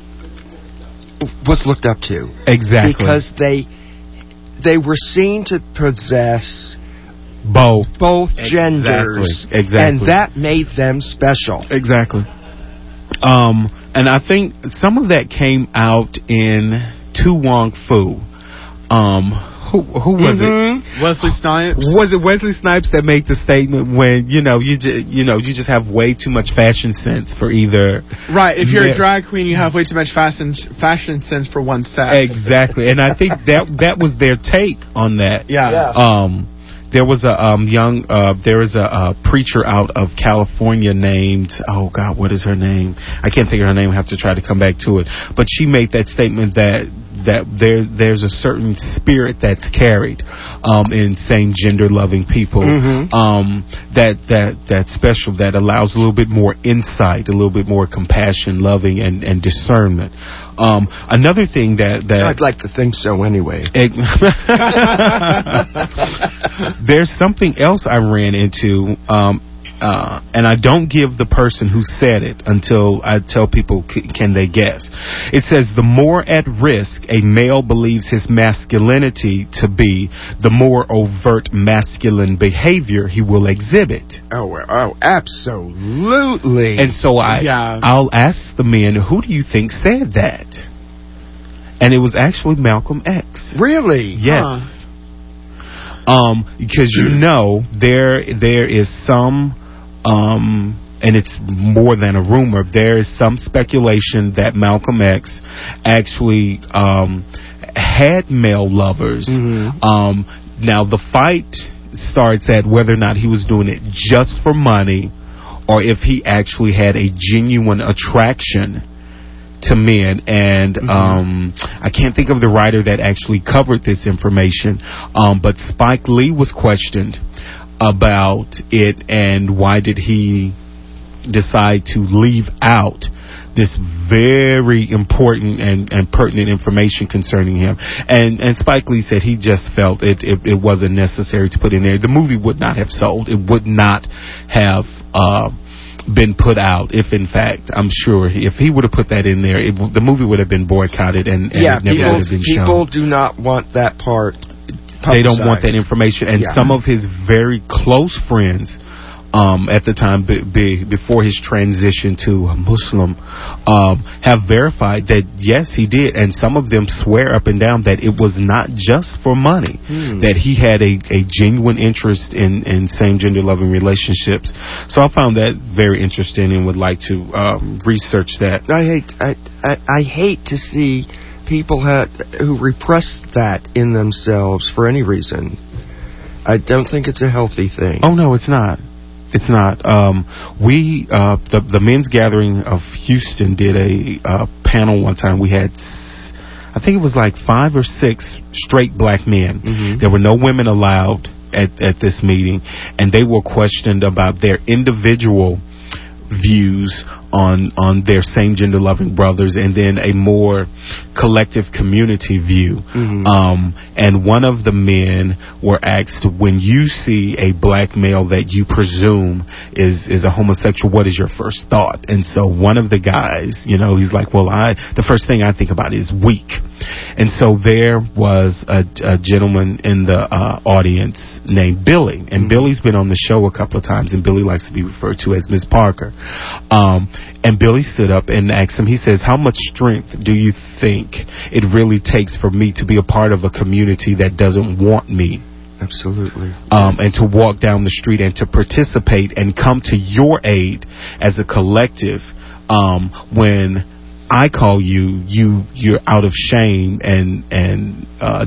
was looked up to. Exactly. Because they were seen to possess both genders. Exactly. And that made them special. Exactly. And I think some of that came out in Tu Wong Fu. Who was it? Wesley Snipes. Was it Wesley Snipes that made the statement when you just have way too much fashion sense for either? Right. If you're a drag queen, you have way too much fashion sense for one sex. Exactly. And I think that was their take on that. Yeah. There was there is a preacher out of California named, oh God, what is her name? I can't think of her name. I have to try to come back to it. But she made that statement that there's a certain spirit that's carried in same gender loving people, that's special, that allows a little bit more insight, a little bit more compassion, loving, and discernment. Another thing that I'd like to think so anyway. There's something else I ran into, and I don't give the person who said it until I tell people can they guess. It says the more at risk a male believes his masculinity to be, the more overt masculine behavior he will exhibit. Oh, absolutely. And so I'll ask the men, who do you think said that? And it was actually Malcolm X. Really? Yes. Because there is some, and it's more than a rumor, there is some speculation that Malcolm X actually had male lovers. Now the fight starts at whether or not he was doing it just for money or if he actually had a genuine attraction to men. And I can't think of the writer that actually covered this information, but Spike Lee was questioned about it and why did he decide to leave out this very important and pertinent information concerning him. And Spike Lee said he just felt it wasn't necessary to put in there. The movie would not have sold. It would not have been put out if, in fact, I'm sure if he would have put that in there, the movie would have been boycotted and it never would have been shown. People do not want that part publicized. They don't want that information. And some of his very close friends at the time, before his transition to a Muslim, have verified that yes, he did, and some of them swear up and down that it was not just for money, that he had a genuine interest in same gender loving relationships. So I found that very interesting and would like to research that. I hate to see people who repress that in themselves for any reason. I don't think it's a healthy thing. Oh no, it's not. It's not. The men's gathering of Houston did a panel one time. We had, I think it was like 5 or 6 straight black men. There were no women allowed at this meeting, and they were questioned about their individual views on their same gender loving brothers and then a more collective community view. And one of the men were asked, when you see a black male that you presume is a homosexual, what is your first thought? And so one of the guys, he's like, well, the first thing I think about is weak. And so there was a gentleman in the audience named Billy, and Billy's been on the show a couple of times, and Billy likes to be referred to as Miss Parker. And Billy stood up and asked him, he says, how much strength do you think it really takes for me to be a part of a community that doesn't want me? Absolutely. And to walk down the street and to participate and come to your aid as a collective, when I call you're out of shame and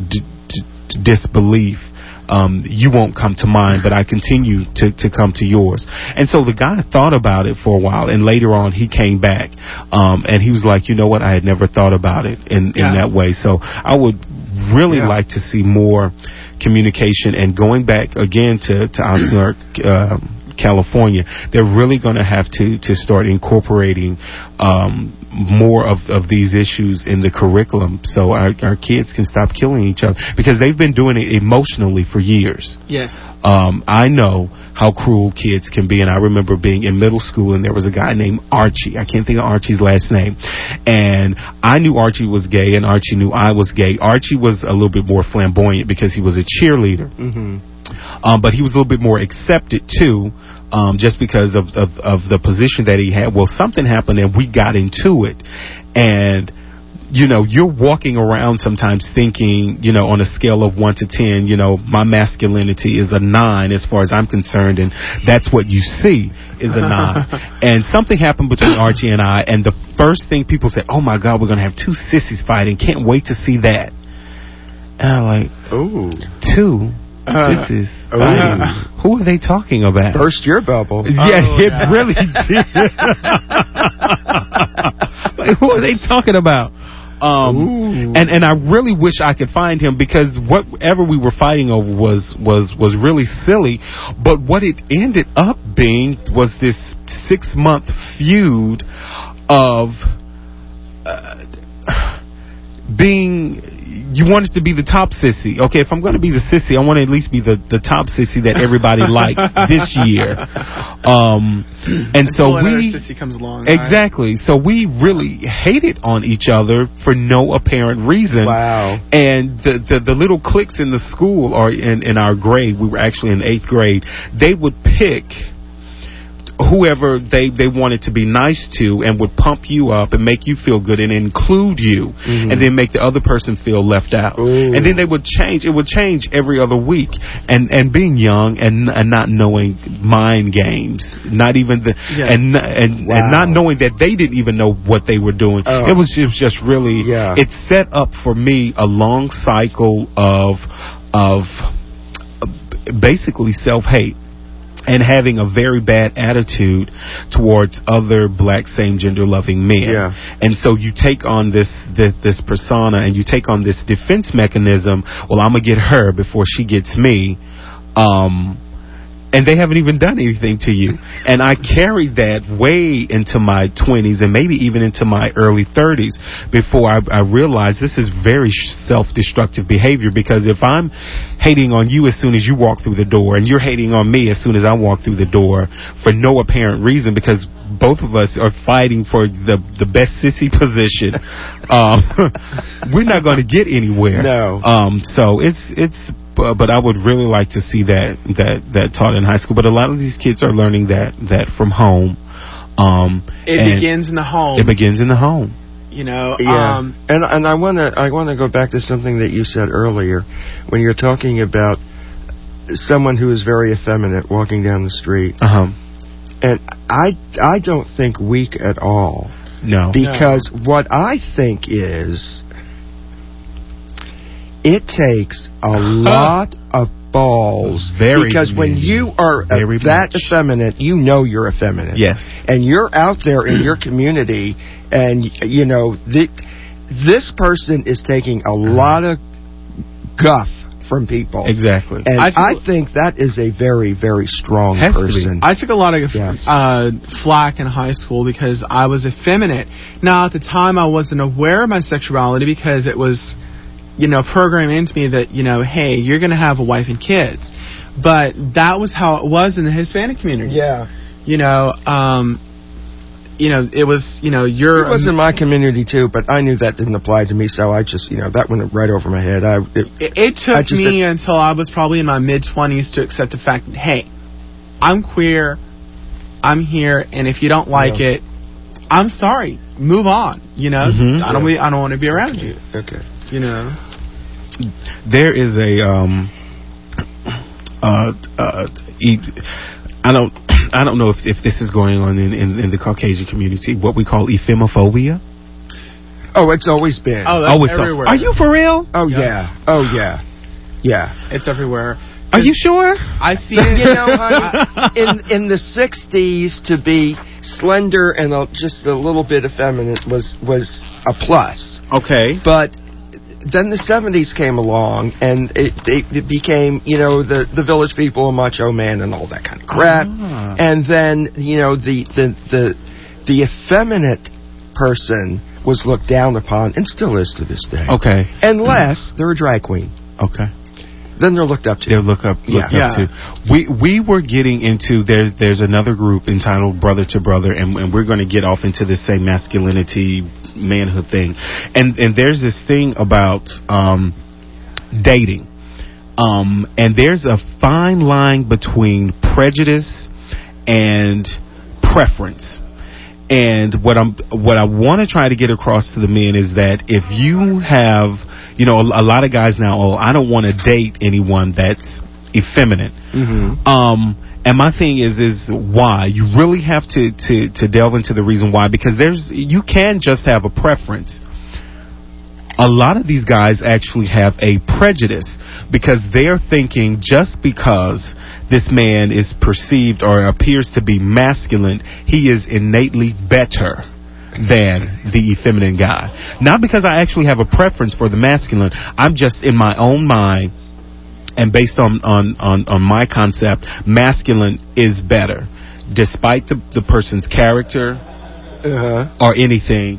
disbelief. You won't come to mine, but I continue to come to yours. And so the guy thought about it for a while, and later on he came back, and he was like, you know what, I had never thought about it in that way. So I would really like to see more communication. And going back again to Oxnard, California, they're really going to have to start incorporating more of these issues in the curriculum so our kids can stop killing each other, because they've been doing it emotionally for years. Yes. I know how cruel kids can be, and I remember being in middle school and there was a guy named Archie. I can't think of Archie's last name. And I knew Archie was gay and Archie knew I was gay. Archie was a little bit more flamboyant because he was a cheerleader. But he was a little bit more accepted too, just because of the position that he had. Well, something happened and we got into it, and you're walking around sometimes thinking, on a scale of 1 to 10, my masculinity is a 9 as far as I'm concerned, and that's what you see is a 9. And something happened between Archie and I, and the first thing people said, oh my God, we're going to have 2 sissies fighting. Can't wait to see that. And I'm like, ooh, 2 sissies fighting. Who are they talking about? Burst your bubble. Yeah, it really did. Like, who are they talking about? And I really wish I could find him, because whatever we were fighting over was really silly. But what it ended up being was this 6-month feud of being. You want it to be the top sissy. Okay, if I'm going to be the sissy, I want to at least be the top sissy that everybody likes this year. And so sissy comes along. Exactly. Right? So we really hated on each other for no apparent reason. Wow. And the little cliques in the school, or in our grade, we were actually in 8th grade, they would pick whoever they wanted to be nice to, and would pump you up and make you feel good and include you, and then make the other person feel left out. Ooh. And then they would change. It would change every other week. And being young and not knowing mind games, not even and not knowing that they didn't even know what they were doing. It was just really. Yeah. It set up for me a long cycle of basically self-hate. And having a very bad attitude towards other black same-gender loving men. Yeah. And so you take on this persona, and you take on this defense mechanism. Well, I'm going to get her before she gets me. And they haven't even done anything to you. And I carried that way into my 20s and maybe even into my early 30s before I realized this is very self-destructive behavior, because if I'm hating on you as soon as you walk through the door, and you're hating on me as soon as I walk through the door for no apparent reason, because both of us are fighting for the best sissy position, we're not going to get anywhere. No. So it's but I would really like to see that taught in high school. But a lot of these kids are learning that from home. It begins in the home. It begins in the home. Yeah. And I wanna go back to something that you said earlier when you're talking about someone who is very effeminate walking down the street. And I don't think weak at all. No. Because what I think is, it takes a lot of balls. Because when you are that effeminate, you know you're effeminate. Yes. And you're out there in your community, and, this person is taking a lot of guff from people. Exactly. And I think that is a very, very strong person. I took a lot of flack in high school because I was effeminate. Now, at the time, I wasn't aware of my sexuality because it was, programmed into me that, hey, you're going to have a wife and kids. But that was how it was in the Hispanic community. Yeah. It was, It was in my community, too, but I knew that didn't apply to me, so I just, that went right over my head. It took me until I was probably in my mid-20s to accept the fact that, hey, I'm queer, I'm here, and if you don't like it, I'm sorry, move on, I don't want to be around you. Okay. There is a, I don't know if this is going on in the Caucasian community, what we call ephimophobia. Oh, it's always been. Oh, that's everywhere. Are you for real? Oh, yeah. Oh, yeah. Yeah. It's everywhere. Are you sure? I see it. Honey, in the 60s, to be slender and just a little bit effeminate was a plus. Okay. But then the 70s came along, and it became, the village people, a macho man, and all that kind of crap. And then, the effeminate person was looked down upon, and still is to this day. Okay. Unless they're a drag queen. Okay. Then they're looked up to. They're looked up to. We were getting into there's another group entitled Brother to Brother, and we're going to get off into this same masculinity, manhood thing. And there's this thing about dating. And there's a fine line between prejudice and preference. And what I want to try to get across to the men is that if you have, you know, a lot of guys now, I don't want to date anyone that's effeminate. And my thing is why? You really have to delve into the reason why, because you can just have a preference. A lot of these guys actually have a prejudice because they're thinking just because this man is perceived or appears to be masculine, he is innately better than the effeminate guy. Not because I actually have a preference for the masculine. I'm just in my own mind and based on my concept, masculine is better. Despite the person's character or anything.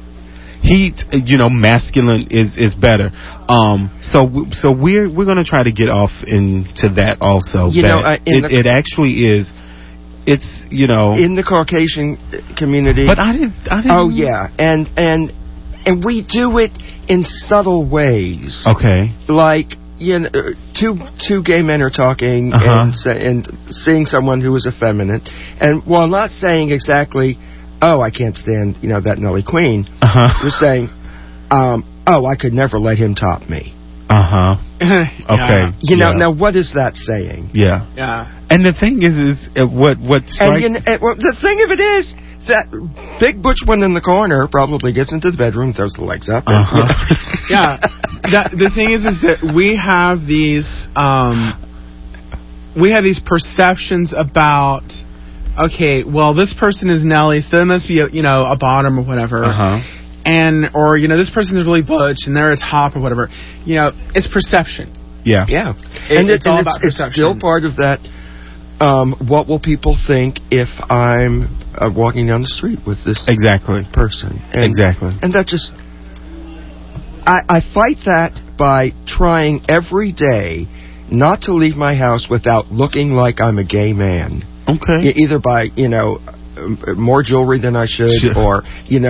Masculine is better. So we're going to try to get off into that also. It actually is. It's in the Caucasian community. But I didn't. Oh yeah, and we do it in subtle ways. Okay. Like two gay men are talking and seeing someone who is effeminate, and while not saying exactly, oh, I can't stand, that Nelly Queen. You're saying, oh, I could never let him top me. Okay. Now what is that saying? Yeah. Yeah. And the thing is what strikes... the thing of it is that big butch one in the corner probably gets into the bedroom, throws the legs up. Yeah. The thing is that we have these perceptions about... Okay, well, this person is Nelly, so there must be a bottom or whatever, or this person is really butch and they're a top or whatever. It's perception. Yeah, yeah, it's all about perception. It's still part of that. What will people think if I'm walking down the street with this person? And that just, I fight that by trying every day not to leave my house without looking like I'm a gay man. Okay. Either by, more jewelry than I should, or,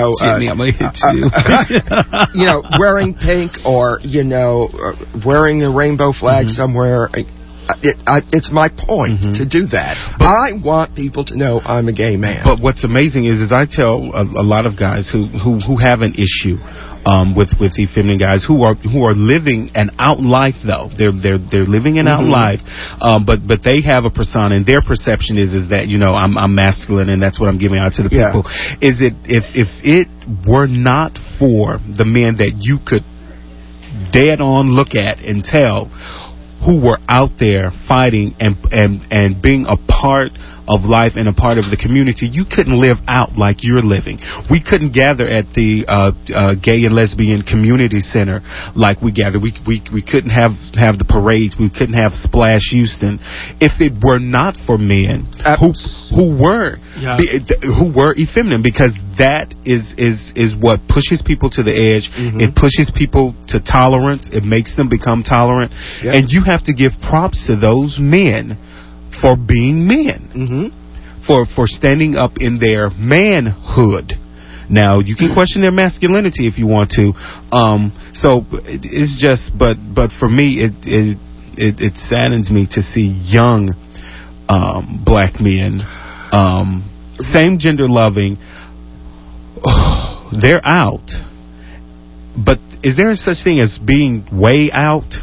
wearing pink, or, wearing the rainbow flag somewhere. It's my point to do that. But I want people to know I'm a gay man. But what's amazing is I tell a lot of guys who have an issue with effeminate guys who are living an out life, though they're living an out life, but they have a persona, and their perception is that I'm masculine and that's what I'm giving out to the people. Is it if it were not for the men that you could dead on look at and tell who were out there fighting and being a part of life and a part of the community, you couldn't live out like you're living. We couldn't gather at the gay and lesbian community center like we gather. We couldn't have the parades. We couldn't have Splash Houston if it were not for men who were effeminate, because that is what pushes people to the edge. It pushes people to tolerance. It makes them become tolerant. And you have to give props to those men for being men, for standing up in their manhood. Now, you can question their masculinity if you want to. So it's just, but for me, it saddens me to see young black men, same gender loving. They're out, but is there such thing as being way out?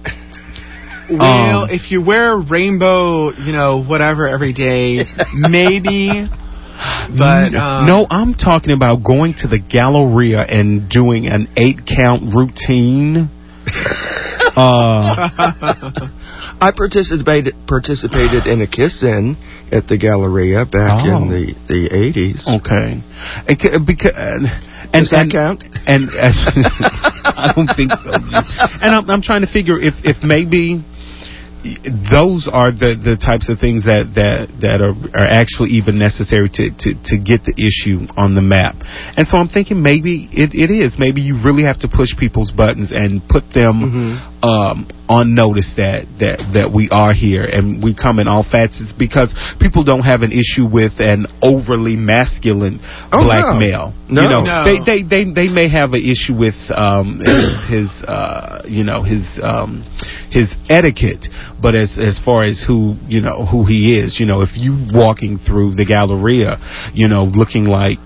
Well, if you wear rainbow, whatever every day, maybe. But no, I'm talking about going to the Galleria and doing an 8-count routine. I participated in a kiss-in at the Galleria back in the 80s. Okay. Does that count? And I don't think so. And I'm trying to figure if maybe those are the types of things that are actually even necessary to get the issue on the map. And so I'm thinking maybe it is. Maybe you really have to push people's buttons and put them on notice that we are here and we come in all facets, because people don't have an issue with an overly masculine black male. No. They may have an issue with his etiquette, but as far as who he is, if you walking through the Galleria, looking like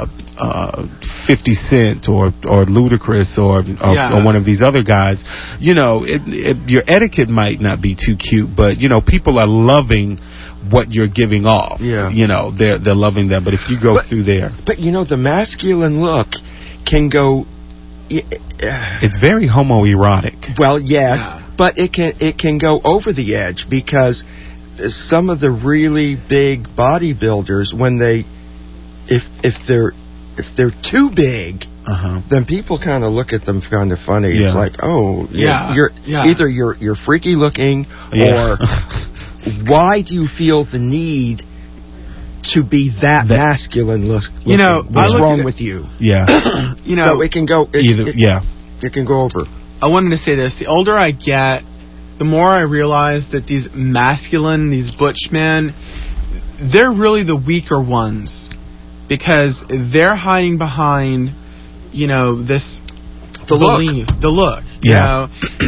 50 Cent or Ludacris or one of these other guys, your etiquette might not be too cute, but people are loving what you're giving off. Yeah. They're loving that. But if you go through there, but the masculine look can go. It's very homoerotic. Well, yes, but it can go over the edge, because some of the really big bodybuilders, when if they're too big, then people kind of look at them kind of funny. Yeah. It's like, either you're freaky looking, or why do you feel the need to be that masculine looking? What's wrong with you? Yeah. So it can go. It can go over. I wanted to say this: the older I get, the more I realize that these butch men, they're really the weaker ones, because they're hiding behind, this the look. Yeah.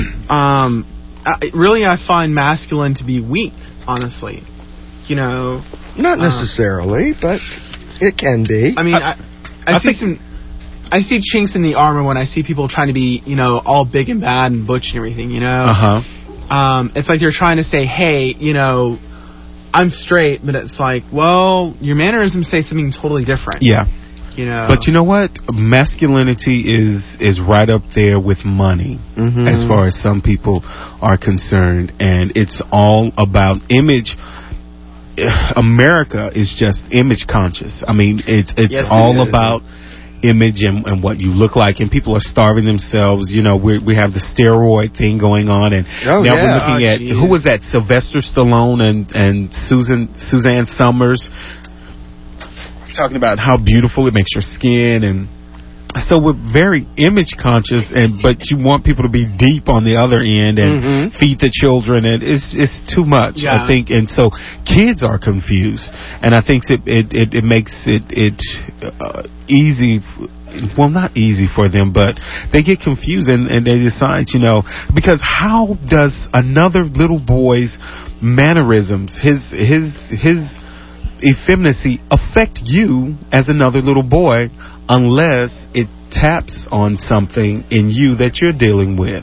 I find masculine to be weak, honestly. Not necessarily, but it can be. I mean, I see chinks in the armor when I see people trying to be, all big and bad and butch and everything, It's like they're trying to say, hey, I'm straight, but it's like, well, your mannerisms say something totally different. Yeah. But you know what? Masculinity is right up there with money, as far as some people are concerned, and it's all about image. America is just image conscious. I mean, it's all about image and what you look like, and people are starving themselves. We have the steroid thing going on, and now we're looking at who was that? Sylvester Stallone and Suzanne Summers, talking about how beautiful it makes your skin, and so we're very image conscious, but you want people to be deep on the other end and feed the children, and it's too much, I think, and so kids are confused, and I think it makes it easy. Well, not easy for them, but they get confused and they decide, because how does another little boy's mannerisms, his effeminacy affect you as another little boy, unless it taps on something in you that you're dealing with?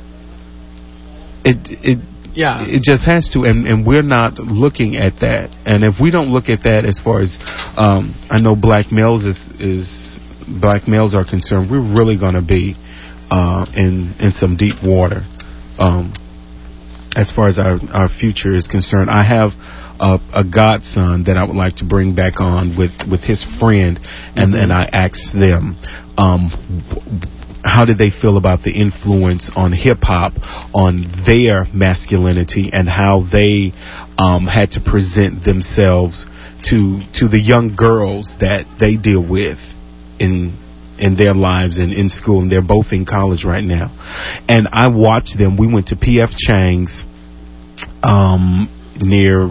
It just has to, and we're not looking at that. And if we don't look at that, as far as I know, black males are concerned, we're really going to be in some deep water as far as our future is concerned. I have a godson that I would like to bring back on with his friend, and I asked them how did they feel about the influence on hip-hop on their masculinity, and how they had to present themselves to the young girls that they deal with in their lives and in school, and they're both in college right now. And I watched them. We went to P.F. Chang's near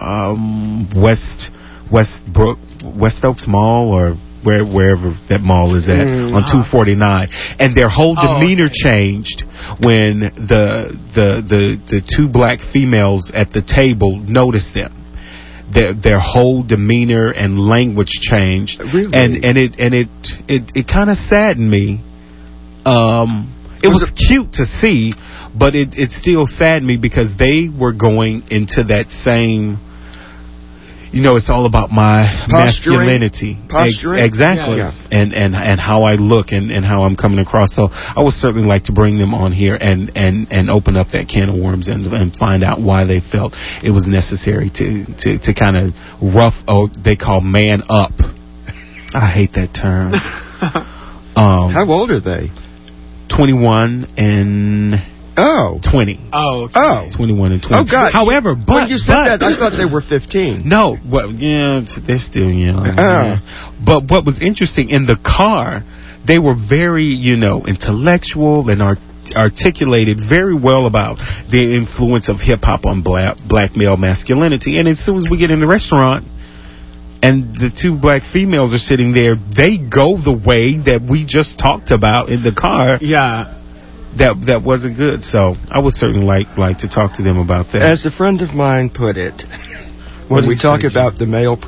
West Oaks Mall, or wherever that mall is at, on 249, and their whole demeanor changed when the two black females at the table noticed them. Their whole demeanor and language changed, really? and it kind of saddened me. It was cute to see, but it still saddened me, because they were going into that same, it's all about my masculinity. Posturing? Exactly. Yes. And how I look and how I'm coming across. So I would certainly like to bring them on here and open up that can of worms and find out why they felt it was necessary to kind of they call man up. I hate that term. How old are they? 21 and 20. Oh, okay. 21 and 20. Oh, God. However, when you said that, I thought they were 15. No, well, yeah, they're still young. But what was interesting, in the car, they were very, intellectual and articulated very well about the influence of hip-hop on black male masculinity. And as soon as we get in the restaurant, and the two black females are sitting there, they go the way that we just talked about in the car. Yeah. that wasn't good. So I would certainly like to talk to them about that. As a friend of mine put it, when we talk about the male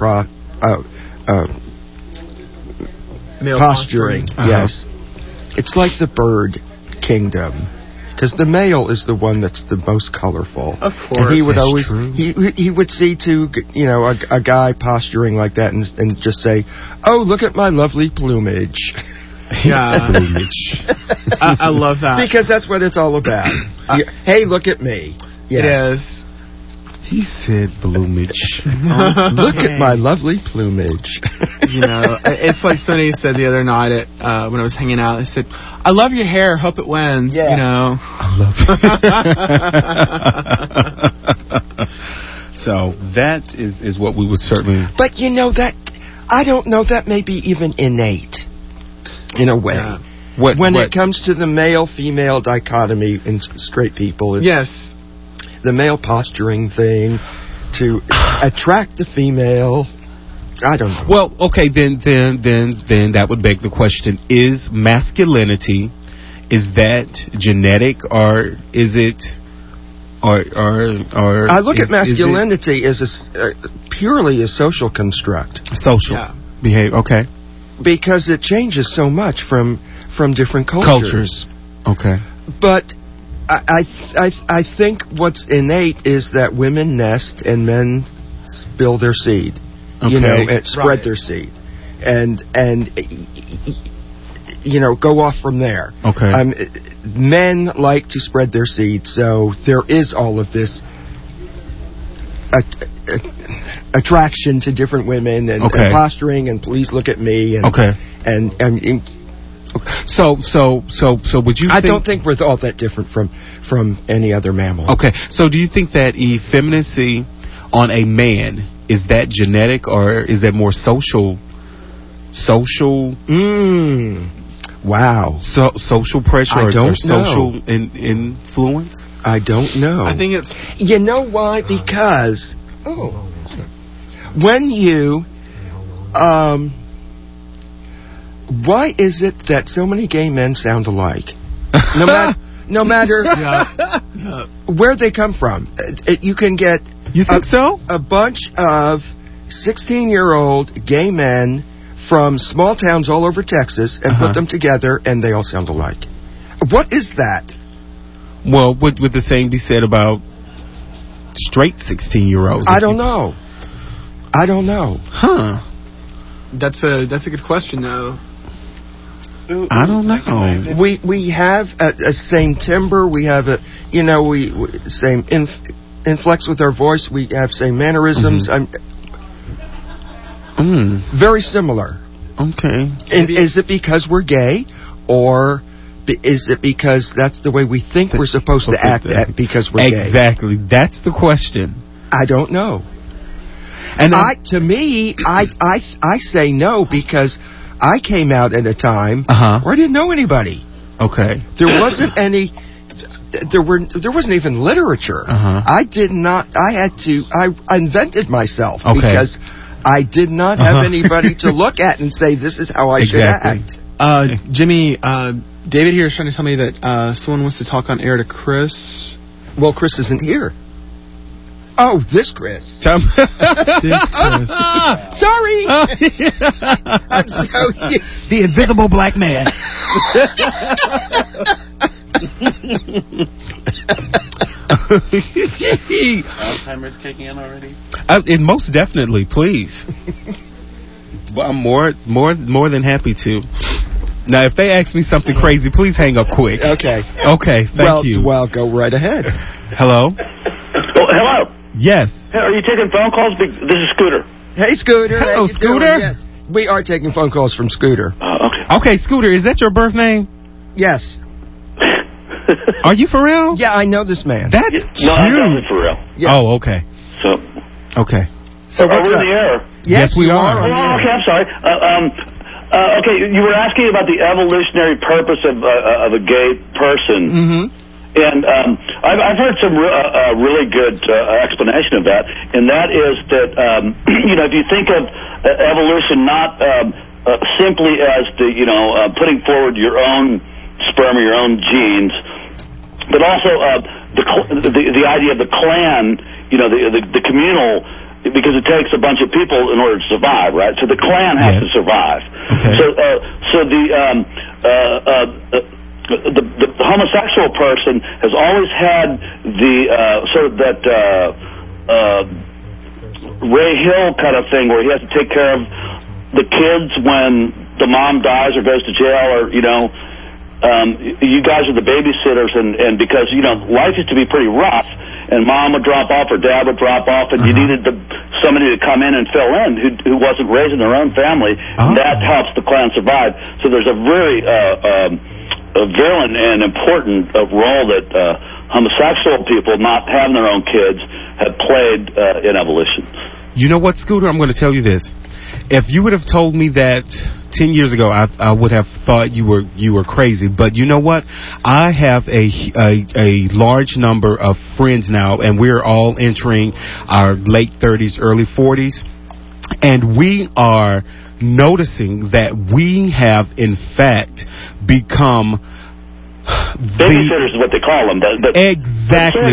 posturing, yes, it's like the bird kingdom. Because the male is the one that's the most colorful. Of course. And he would That's always, true. he would see a guy posturing like that and just say, "Oh, look at my lovely plumage." Yeah. Plumage. I love that. Because that's what it's all about. Hey, look at me. Yes. It is. He said plumage. Look at my lovely plumage. It's like somebody said the other night when I was hanging out. They said, "I love your hair. Hope it wins." Yeah. I love it. So that is what we would certainly... But that, I don't know, that may be even innate, in a way. Yeah. When it comes to the male-female dichotomy in straight people. Yes. The male posturing thing to attract the female. I don't know. Well, okay, then that would beg the question: is masculinity, is that genetic, or is it, or I look at masculinity as purely a social construct. Social behavior, okay. Because it changes so much from different cultures. Okay. But I think what's innate is that women nest and men spill their seed. Okay. And spread their seed. And go off from there. Okay. Men like to spread their seed, so there is all of this attraction to different women and posturing and please look at me and So would you? I don't think we're all that different from any other mammal. Okay, so do you think that effeminacy on a man, is that genetic or is that more social? Wow. So social pressure or social influence? I don't know. I think it's... You know why? Because when you why is it that so many gay men sound alike? No matter where they come from. You can get... You think so? A bunch of 16-year-old gay men from small towns all over Texas and put them together, and they all sound alike. What is that? Well, would the same be said about straight 16-year-olds? I don't know. Huh. That's a good question, though. I don't know. We have a same timbre. We have we same inflex with our voice. We have same mannerisms. Very similar. Okay. And is it because we're gay, or is it because that's the way we think we're supposed to act because we're gay? Exactly. That's the question. I don't know. And I say no because I came out at a time where I didn't know anybody. Okay. There wasn't any. There wasn't even literature. I invented myself because I did not have anybody to look at and say this is how I should act. Jimmy, David here is trying to tell me that someone wants to talk on air to Chris. Well, Chris isn't here. Oh, this Chris. This Chris. Sorry. I'm so used. The invisible black man. Alzheimer's kicking in already? Most definitely, please. Well, I'm more than happy to. Now, if they ask me something crazy, please hang up quick. Okay. Okay, thank you. Well, go right ahead. Hello? Oh, hello. Yes. Hey, are you taking phone calls? This is Scooter. Hey, Scooter. Hello, Scooter. Yeah. We are taking phone calls from Scooter. Okay. Okay, Scooter, is that your birth name? Yes. Are you for real? Yeah, I know this man. That's cute. No, I'm definitely for real. Yeah. Oh, okay. Okay. So are we in the air? Yes, we are. Oh, okay, I'm sorry. Okay, you were asking about the evolutionary purpose of a gay person. Mm-hmm. And I've heard some really good explanation of that, and that is that if you think of evolution not simply as the putting forward your own sperm or your own genes, but also the idea of the clan, the communal, because it takes a bunch of people in order to survive, right? So the clan has to survive. Okay. So the homosexual person has always had the sort of that Ray Hill kind of thing where he has to take care of the kids when the mom dies or goes to jail, or you guys are the babysitters, and because life used to be pretty rough, and mom would drop off or dad would drop off, and you needed somebody to come in and fill in who wasn't raising their own family. That helps the clan survive. So there's a very a virulent and important role that homosexual people not having their own kids have played in evolution. You know what, Scooter? I'm going to tell you this. If you would have told me that 10 years ago, I would have thought you were crazy. But you know what? I have a large number of friends now, and we're all entering our late 30s, early 40s, and we are noticing that we have, in fact, become babysitters is what they call them, but exactly.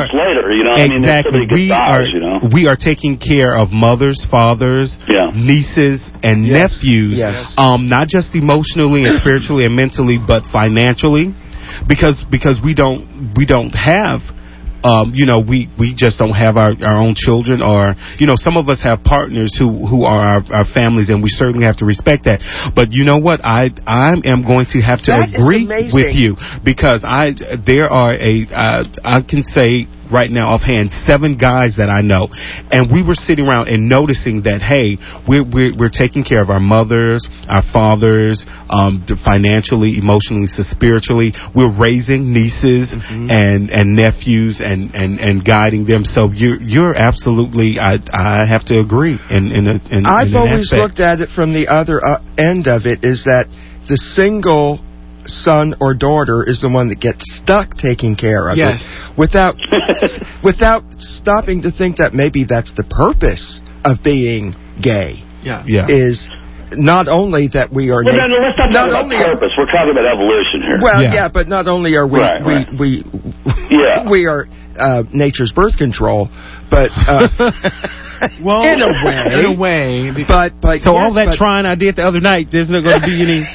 We are taking care of mothers, fathers, nieces, and nephews, not just emotionally and spiritually and mentally, but financially, because we don't have. We just don't have our own children, or some of us have partners who are our families, and we certainly have to respect that. But you know what? I am going to have to agree with you, because there are I can say right now offhand 7 guys that I know, and we were sitting around and noticing that, hey, we're taking care of our mothers, our fathers, financially, emotionally, spiritually. We're raising nieces and nephews and guiding them. So you're absolutely, I have to agree. I've always looked at it from the other end of it, is that the single son or daughter is the one that gets stuck taking care of it without stopping to think that maybe that's the purpose of being gay. Is not only that we are let's not talk about purpose. We're talking about evolution here. Well, but not only are we we are nature's birth control, but well, in a way. But so all that trying I did the other night, there's not going to be any.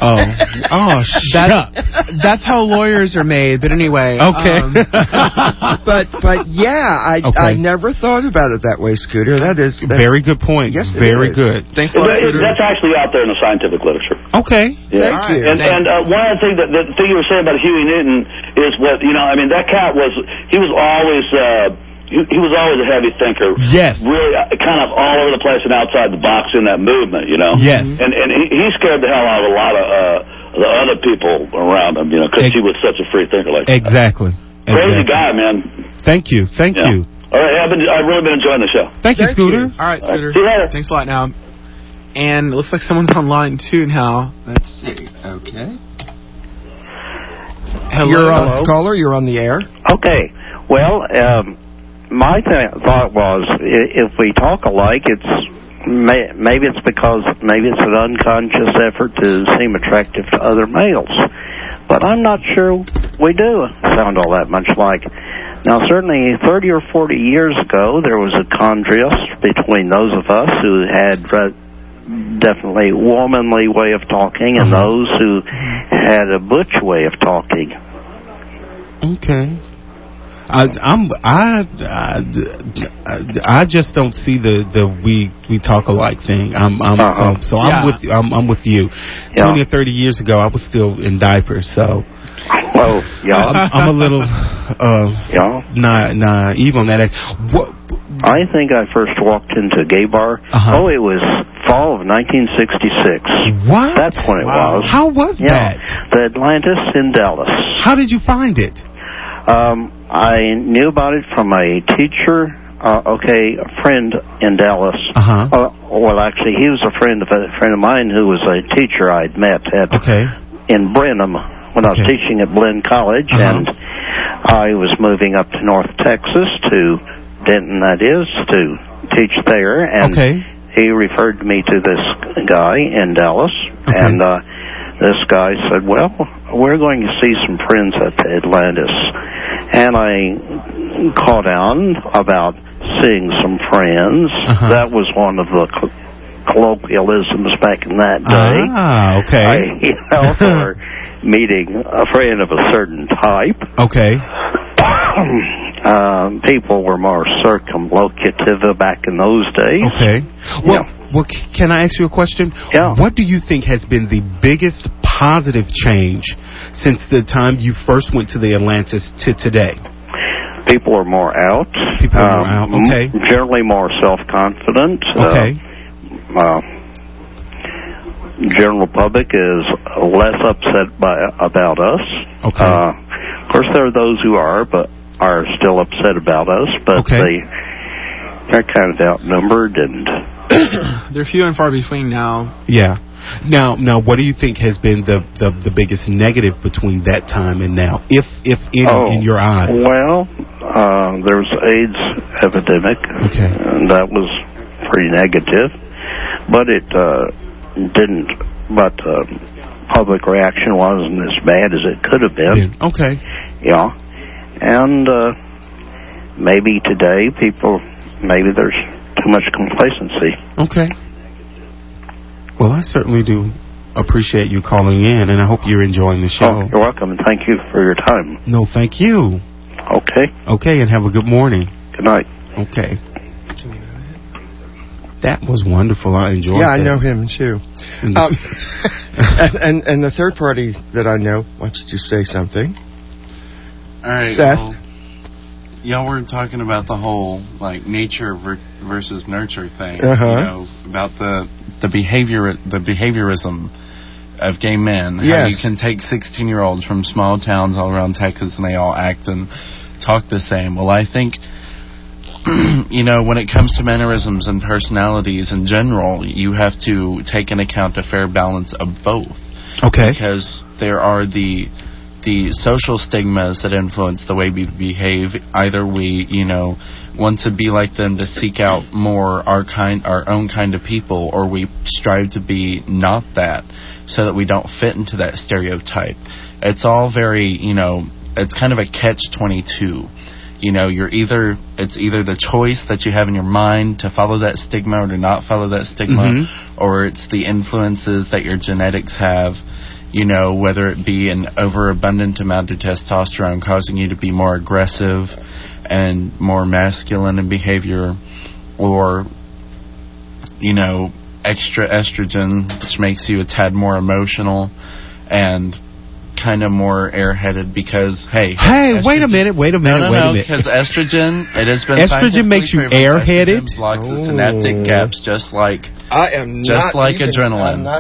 That's how lawyers are made. But anyway, okay. I never thought about it that way, Scooter. That's very good point. Yes, very good. Thanks a lot, Scooter. That's actually out there in the scientific literature. Okay. Yeah. Thank you. And one of the things the thing you were saying about Huey Newton is what that cat was always. He was always a heavy thinker. Yes. Really kind of all over the place and outside the box in that movement, Yes. And he scared the hell out of a lot of the other people around him, because he was such a free thinker like that. Exactly. Crazy guy, man. Thank you. You. All right, I've really been enjoying the show. Thank you, Scooter. All right, Scooter. See you later. Thanks a lot now. And it looks like someone's online too now. Let's see. Okay. Hello. Caller, you're on the air. Okay. Well, my thought was, if we talk alike, maybe it's because it's an unconscious effort to seem attractive to other males. But I'm not sure we do sound all that much alike. Now, certainly 30 or 40 years ago, there was a contrast between those of us who had definitely womanly way of talking and those who had a butch way of talking. Okay. I just don't see the we talk alike thing. I'm with you. I'm with you. 20 or 30 years ago, I was still in diapers, so. Oh, yeah. I'm a little naive on that. I think I first walked into a gay bar. It was fall of 1966. What? That's when it was. How was that? The Atlantis in Dallas. How did you find it? I knew about it from a teacher, a friend in Dallas. Well, actually, he was a friend of mine who was a teacher I'd met in Brenham when I was teaching at Blinn College, and I was moving up to North Texas, to Denton, that is, to teach there, and he referred me to this guy in Dallas, and this guy said, well, we're going to see some friends at the Atlantis. And I called on about seeing some friends. That was one of the colloquialisms back in that day. Ah, okay. Or meeting a friend of a certain type. Okay. People were more circumlocutive back in those days. Okay. Well, can I ask you a question? Yeah. What do you think has been the biggest positive change since the time you first went to the Atlantis to today? People are more out. People are more out, okay. Generally more self-confident. Okay. General public is less upset about us. Okay. Of course, there are those who are still upset about us, but they're kind of outnumbered, and they're few and far between now. Yeah. Now, what do you think has been the biggest negative between that time and now, if any, in your eyes? Well, there was AIDS epidemic, and that was pretty negative, but it didn't. But public reaction wasn't as bad as it could have been. Yeah. Okay. Yeah, and maybe today maybe there's too much complacency. Okay. Well, I certainly do appreciate you calling in, and I hope you're enjoying the show. Oh, you're welcome, and thank you for your time. No, thank you. Okay. Okay, and have a good morning. Good night. Okay. That was wonderful. I enjoyed that. I know him, too. And the third party that I know wants to say something. All right, Seth? well, y'all were talking about the whole, nature versus nurture thing, about the behaviorism of gay men. Yes. How you can take 16-year-olds from small towns all around Texas and they all act and talk the same. Well, I think, when it comes to mannerisms and personalities in general, you have to take into account a fair balance of both. Okay. Because there are the social stigmas that influence the way we behave. Either we, want to be like them to seek out more our own kind of people, or we strive to be not that so that we don't fit into that stereotype. It's all very, it's kind of a catch-22. It's either the choice that you have in your mind to follow that stigma or to not follow that stigma, or it's the influences that your genetics have, whether it be an overabundant amount of testosterone causing you to be more aggressive and more masculine in behavior, or, extra estrogen, which makes you a tad more emotional and kind of more airheaded because, hey, wait a minute. No, because estrogen, it has been estrogen makes you airheaded. Estrogen blocks the synaptic gaps just like adrenaline.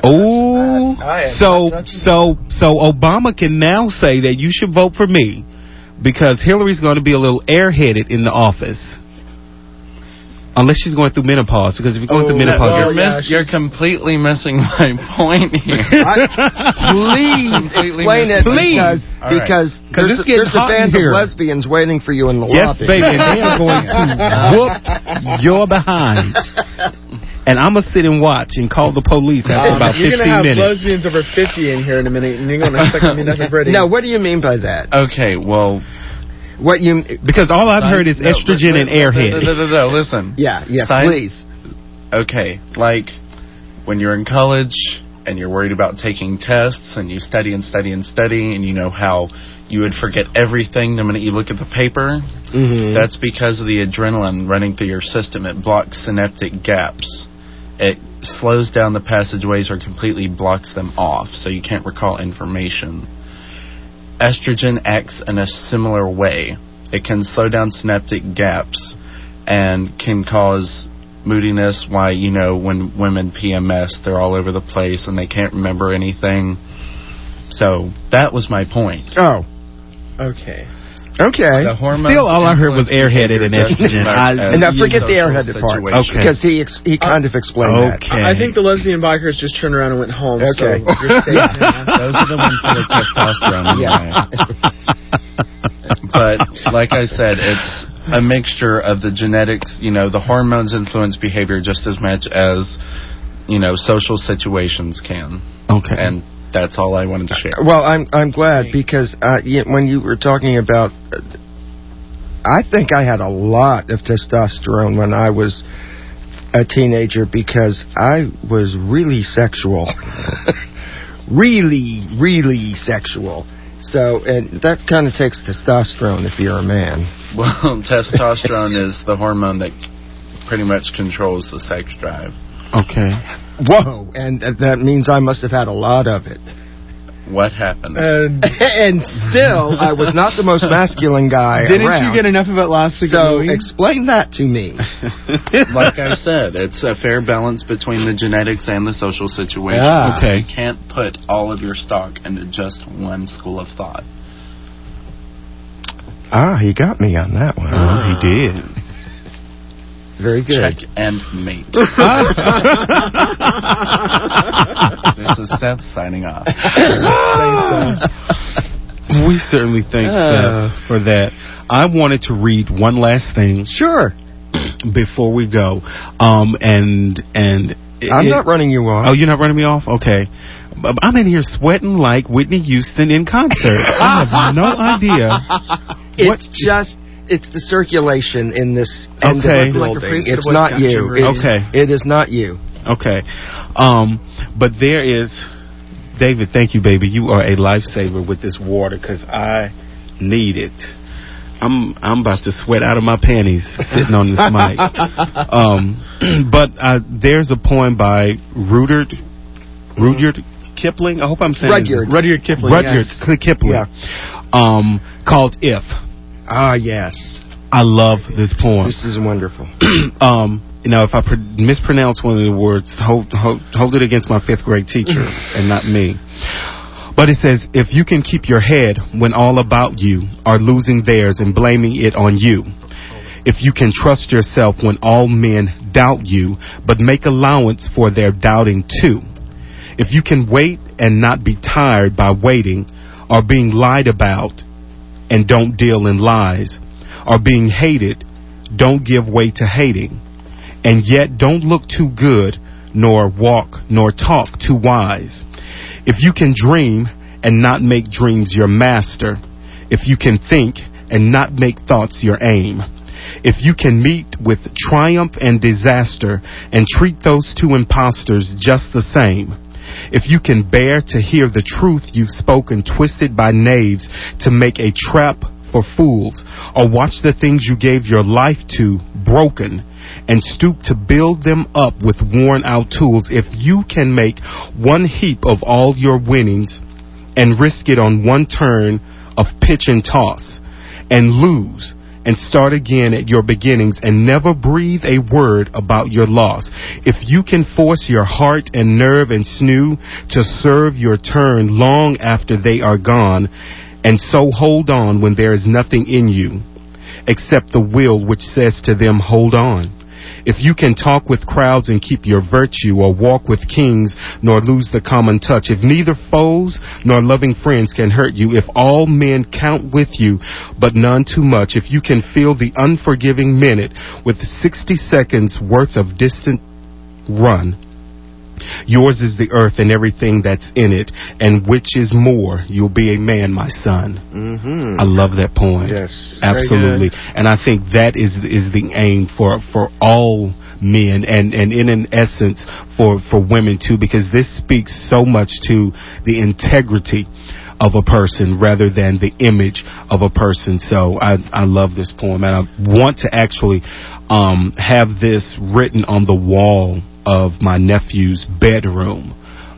So Obama can now say that you should vote for me because Hillary's going to be a little airheaded in the office. Unless she's going through menopause, because if you're going through menopause, you're completely missing my point here. Please explain it, because there's a band of lesbians waiting for you in the lobby. Yes, baby, and they are going to whoop your behind. And I'm going to sit and watch and call the police after about 15 minutes. You're going to have lesbians over 50 in here in a minute, and you're going to expect me nothing pretty. Now, what do you mean by that? Okay, well... Because all I've heard is estrogen and airhead. No, listen. Yeah, please. Okay, like when you're in college and you're worried about taking tests and you study and study and study and you know how you would forget everything the minute you look at the paper. That's because of the adrenaline running through your system. It blocks synaptic gaps. It slows down the passageways or completely blocks them off, so you can't recall information. Estrogen acts in a similar way. It can slow down synaptic gaps and can cause moodiness, why, when women PMS, they're all over the place and they can't remember anything. So, that was my point. Oh. Okay. The hormones still, all I heard was airheaded and estrogen. And now forget the airheaded part, because he kind of explained that. I think the lesbian bikers just turned around and went home. Okay. So you're safe now. Those are the ones with the testosterone. But like I said, it's a mixture of the genetics. The hormones influence behavior just as much as social situations can. Okay. And that's all I wanted to share. Well, I'm glad because when you were talking about, I think I had a lot of testosterone when I was a teenager because I was really sexual, really sexual. So and that kind of takes testosterone if you're a man. Well, testosterone is the hormone that pretty much controls the sex drive. Okay. Whoa, and that means I must have had a lot of it. What happened? And still, I was not the most masculine guy Didn't around. you get enough of it last week? So explain that to me. Like I said, it's a fair balance between the genetics and the social situation. Yeah. Okay. You can't put all of your stock into just one school of thought. He got me on that one. He did. Very good. Check and mate. This is Seth signing off. We certainly thank Seth for that. I wanted to read one last thing. Sure. Before we go. I'm not running you off. Oh, you're not running me off? Okay. I'm in here sweating like Whitney Houston in concert. I have no idea. It's the circulation in this end okay. of the building. It's not you. It is not you. Okay. But there is... David, thank you, baby. You are a lifesaver with this water because I need it. I'm about to sweat out of my panties sitting on this mic. But there's a poem by Rudyard Kipling. I hope I'm saying Rudyard Kipling. Rudyard Kipling. Yeah. Called If. Ah, yes. I love this poem. This is wonderful. If I mispronounce one of the words, hold it against my 5th grade teacher and not me. But it says, if you can keep your head when all about you are losing theirs and blaming it on you, if you can trust yourself when all men doubt you, but make allowance for their doubting too, if you can wait and not be tired by waiting or being lied about and don't deal in lies, or being hated, don't give way to hating, and yet don't look too good, nor walk, nor talk too wise. If you can dream and not make dreams your master, if you can think and not make thoughts your aim, if you can meet with triumph and disaster and treat those two impostors just the same, if you can bear to hear the truth you've spoken twisted by knaves to make a trap for fools, or watch the things you gave your life to broken and stoop to build them up with worn out tools, if you can make one heap of all your winnings and risk it on one turn of pitch and toss and lose and start again at your beginnings and never breathe a word about your loss, if you can force your heart and nerve and sinew to serve your turn long after they are gone, and so hold on when there is nothing in you except the will which says to them, hold on. If you can talk with crowds and keep your virtue, or walk with kings nor lose the common touch, if neither foes nor loving friends can hurt you, if all men count with you but none too much, if you can fill the unforgiving minute with 60 seconds worth of distant run, yours is the earth and everything that's in it, and which is more, you'll be a man, my son. Mm-hmm. I love that poem. Yes. Absolutely. And I think that is the aim for all men, and in an essence for women too, because this speaks so much to the integrity of a person rather than the image of a person. So I love this poem, and I want to actually have this written on the wall of my nephew's bedroom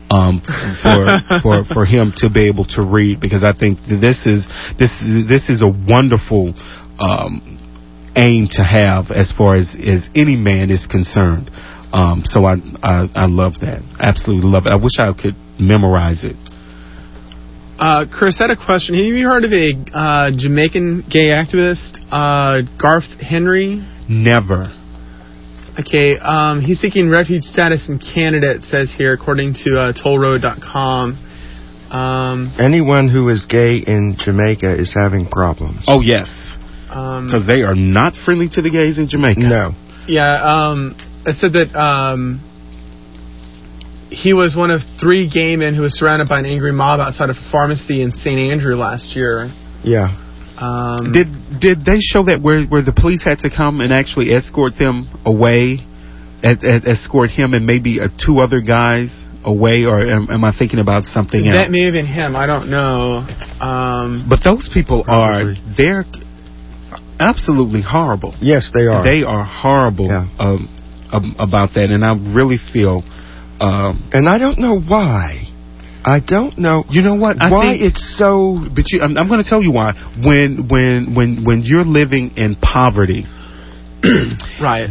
for him to be able to read, because I think this is a wonderful aim to have as far as any man is concerned. So I love that. Absolutely love it. I wish I could memorize it. Chris, I had a question. Have you heard of a Jamaican gay activist, Garth Henry? Never. Okay, he's seeking refuge status in Canada, it says here, according to tollroad.com. Anyone who is gay in Jamaica is having problems. Oh, yes. Because they are not friendly to the gays in Jamaica. No. Yeah, it said that he was one of 3 gay men who was surrounded by an angry mob outside of a pharmacy in St. Andrew last year. Yeah. Did they show that where the police had to come and actually escort them away, escort him and maybe 2 other guys away, or am I thinking about something else? That may have been him. I don't know. But those people they're absolutely horrible. Yes, they are. They are horrible about that, and I really feel. And I don't know why. I don't know. You know what? Why it's so. But I'm going to tell you why. When you're living in poverty, right?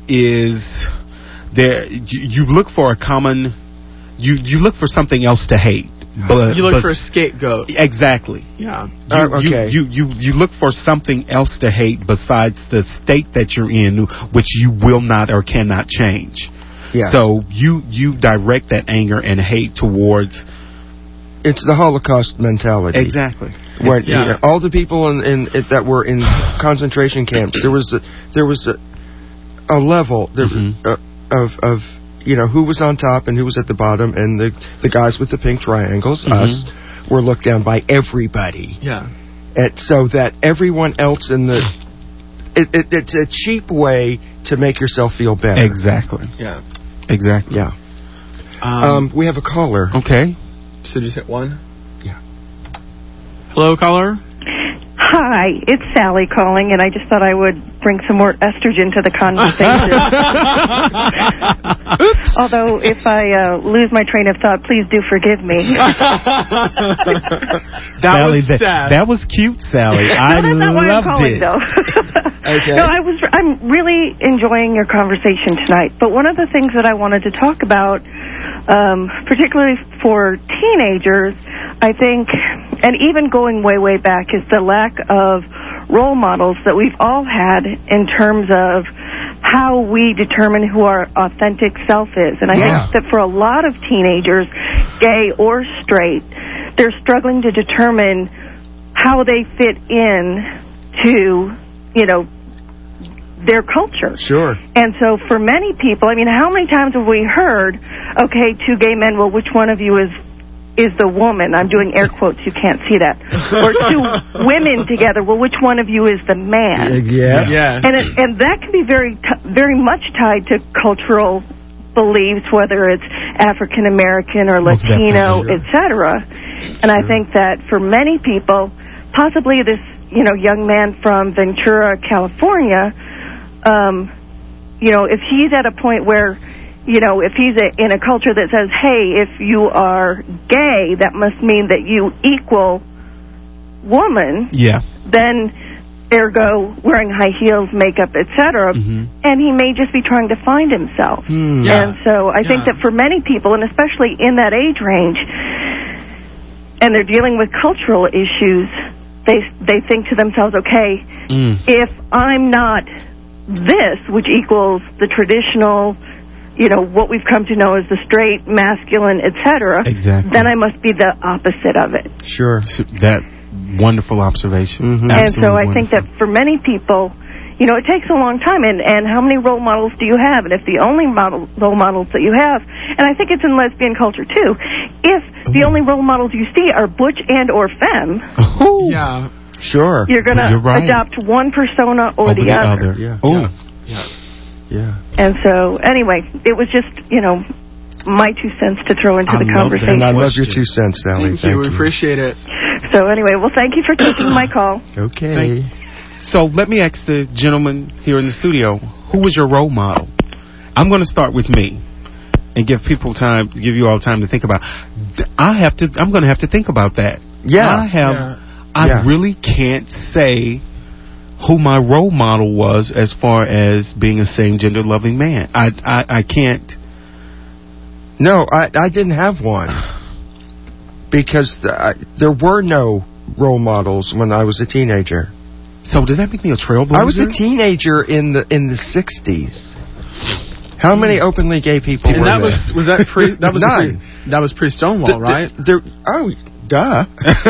You look for a common. You look for something else to hate. But you look for a scapegoat. Exactly. Yeah. Okay. You look for something else to hate besides the state that you're in, which you will not or cannot change. Yeah. So you direct that anger and hate towards. It's the Holocaust mentality. Exactly. When all the people that were in concentration camps, there was a level of who was on top and who was at the bottom, and the guys with the pink triangles, us, were looked down by everybody. Yeah. And so that everyone else in the it's a cheap way to make yourself feel better. Exactly. Yeah. Exactly. Yeah. We have a caller. Okay. So just hit 1? Yeah. Hello, caller? Hi, it's Sally calling, and I just thought I would bring some more estrogen to the conversation. Although, if I lose my train of thought, please do forgive me. That was cute, Sally. I that's not why I'm calling, it. Though. Okay. No, I'm really enjoying your conversation tonight. But one of the things that I wanted to talk about, particularly for teenagers, I think, and even going way, way back, is the lack of role models that we've all had in terms of how we determine who our authentic self is. And I think that for a lot of teenagers, gay or straight, they're struggling to determine how they fit in to, their culture. Sure. And so for many people, I mean, how many times have we heard, okay, 2 gay men, well, which one of you is the woman? I'm doing air quotes, you can't see that. Or 2 women together, well, which one of you is the man? Yeah. And that can be very much tied to cultural beliefs, whether it's African American or Latino, etc. And I think that for many people, possibly this, young man from Ventura, California, if he's at a point where, if he's in a culture that says, hey, if you are gay, that must mean that you equal woman. Yeah. Then, ergo, wearing high heels, makeup, etc. And he may just be trying to find himself. And so I think that for many people, and especially in that age range, and they're dealing with cultural issues, they think to themselves, okay, if I'm not this, which equals the traditional, what we've come to know as the straight, masculine, etc., then I must be the opposite of it. Sure. That wonderful observation. And so I think that for many people, it takes a long time. And how many role models do you have? And if the only role models that you have, and I think it's in lesbian culture too, if the only role models you see are butch and or femme, sure, you're going to adopt one persona or the other. Yeah. And so, anyway, it was just, my 2 cents to throw into the conversation. And I love your 2 cents, Sally. Thank you. We appreciate it. So anyway, well, thank you for taking my call. Okay. So let me ask the gentleman here in the studio, who was your role model? I'm going to start with me and give you all time to think about. I'm going to have to think about that. Yeah. I really can't say who my role model was as far as being a same-gender loving man. I can't. No, I didn't have one. Because there were no role models when I was a teenager. So does that make me a trailblazer? I was a teenager in the 60s. How many openly gay people were there? That was pre-Stonewall, right? Duh.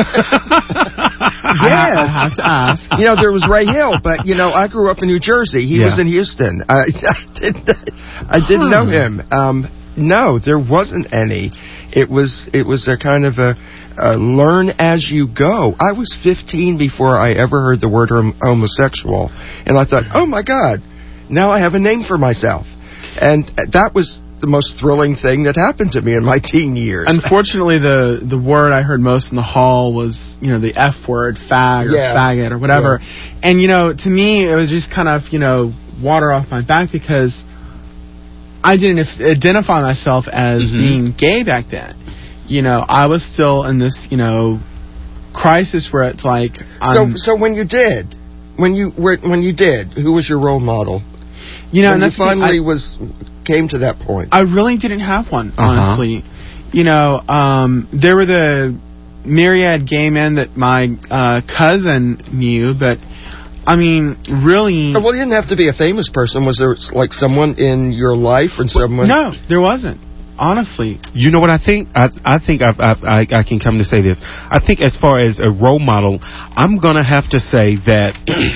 Yes. I have to ask. There was Ray Hill, but, I grew up in New Jersey. He was in Houston. I didn't know him. No, there wasn't any. It was a kind of a learn as you go. I was 15 before I ever heard the word homosexual, and I thought, oh my God, now I have a name for myself. And that was the most thrilling thing that happened to me in my teen years. Unfortunately, the word I heard most in the hall was, the F word, fag or faggot or whatever. Yeah. And, to me, it was just kind of, water off my back because I didn't identify myself as being gay back then. I was still in this, crisis where it's like... So when you did, who was your role model? And you finally came to that point. I really didn't have one, honestly. There were the myriad gay men that my cousin knew, but I mean, really... Well, you didn't have to be a famous person. Was there, like, someone in your life or someone... No, there wasn't. Honestly. You know what I think? I think I can come to say this. I think as far as a role model, I'm going to have to say that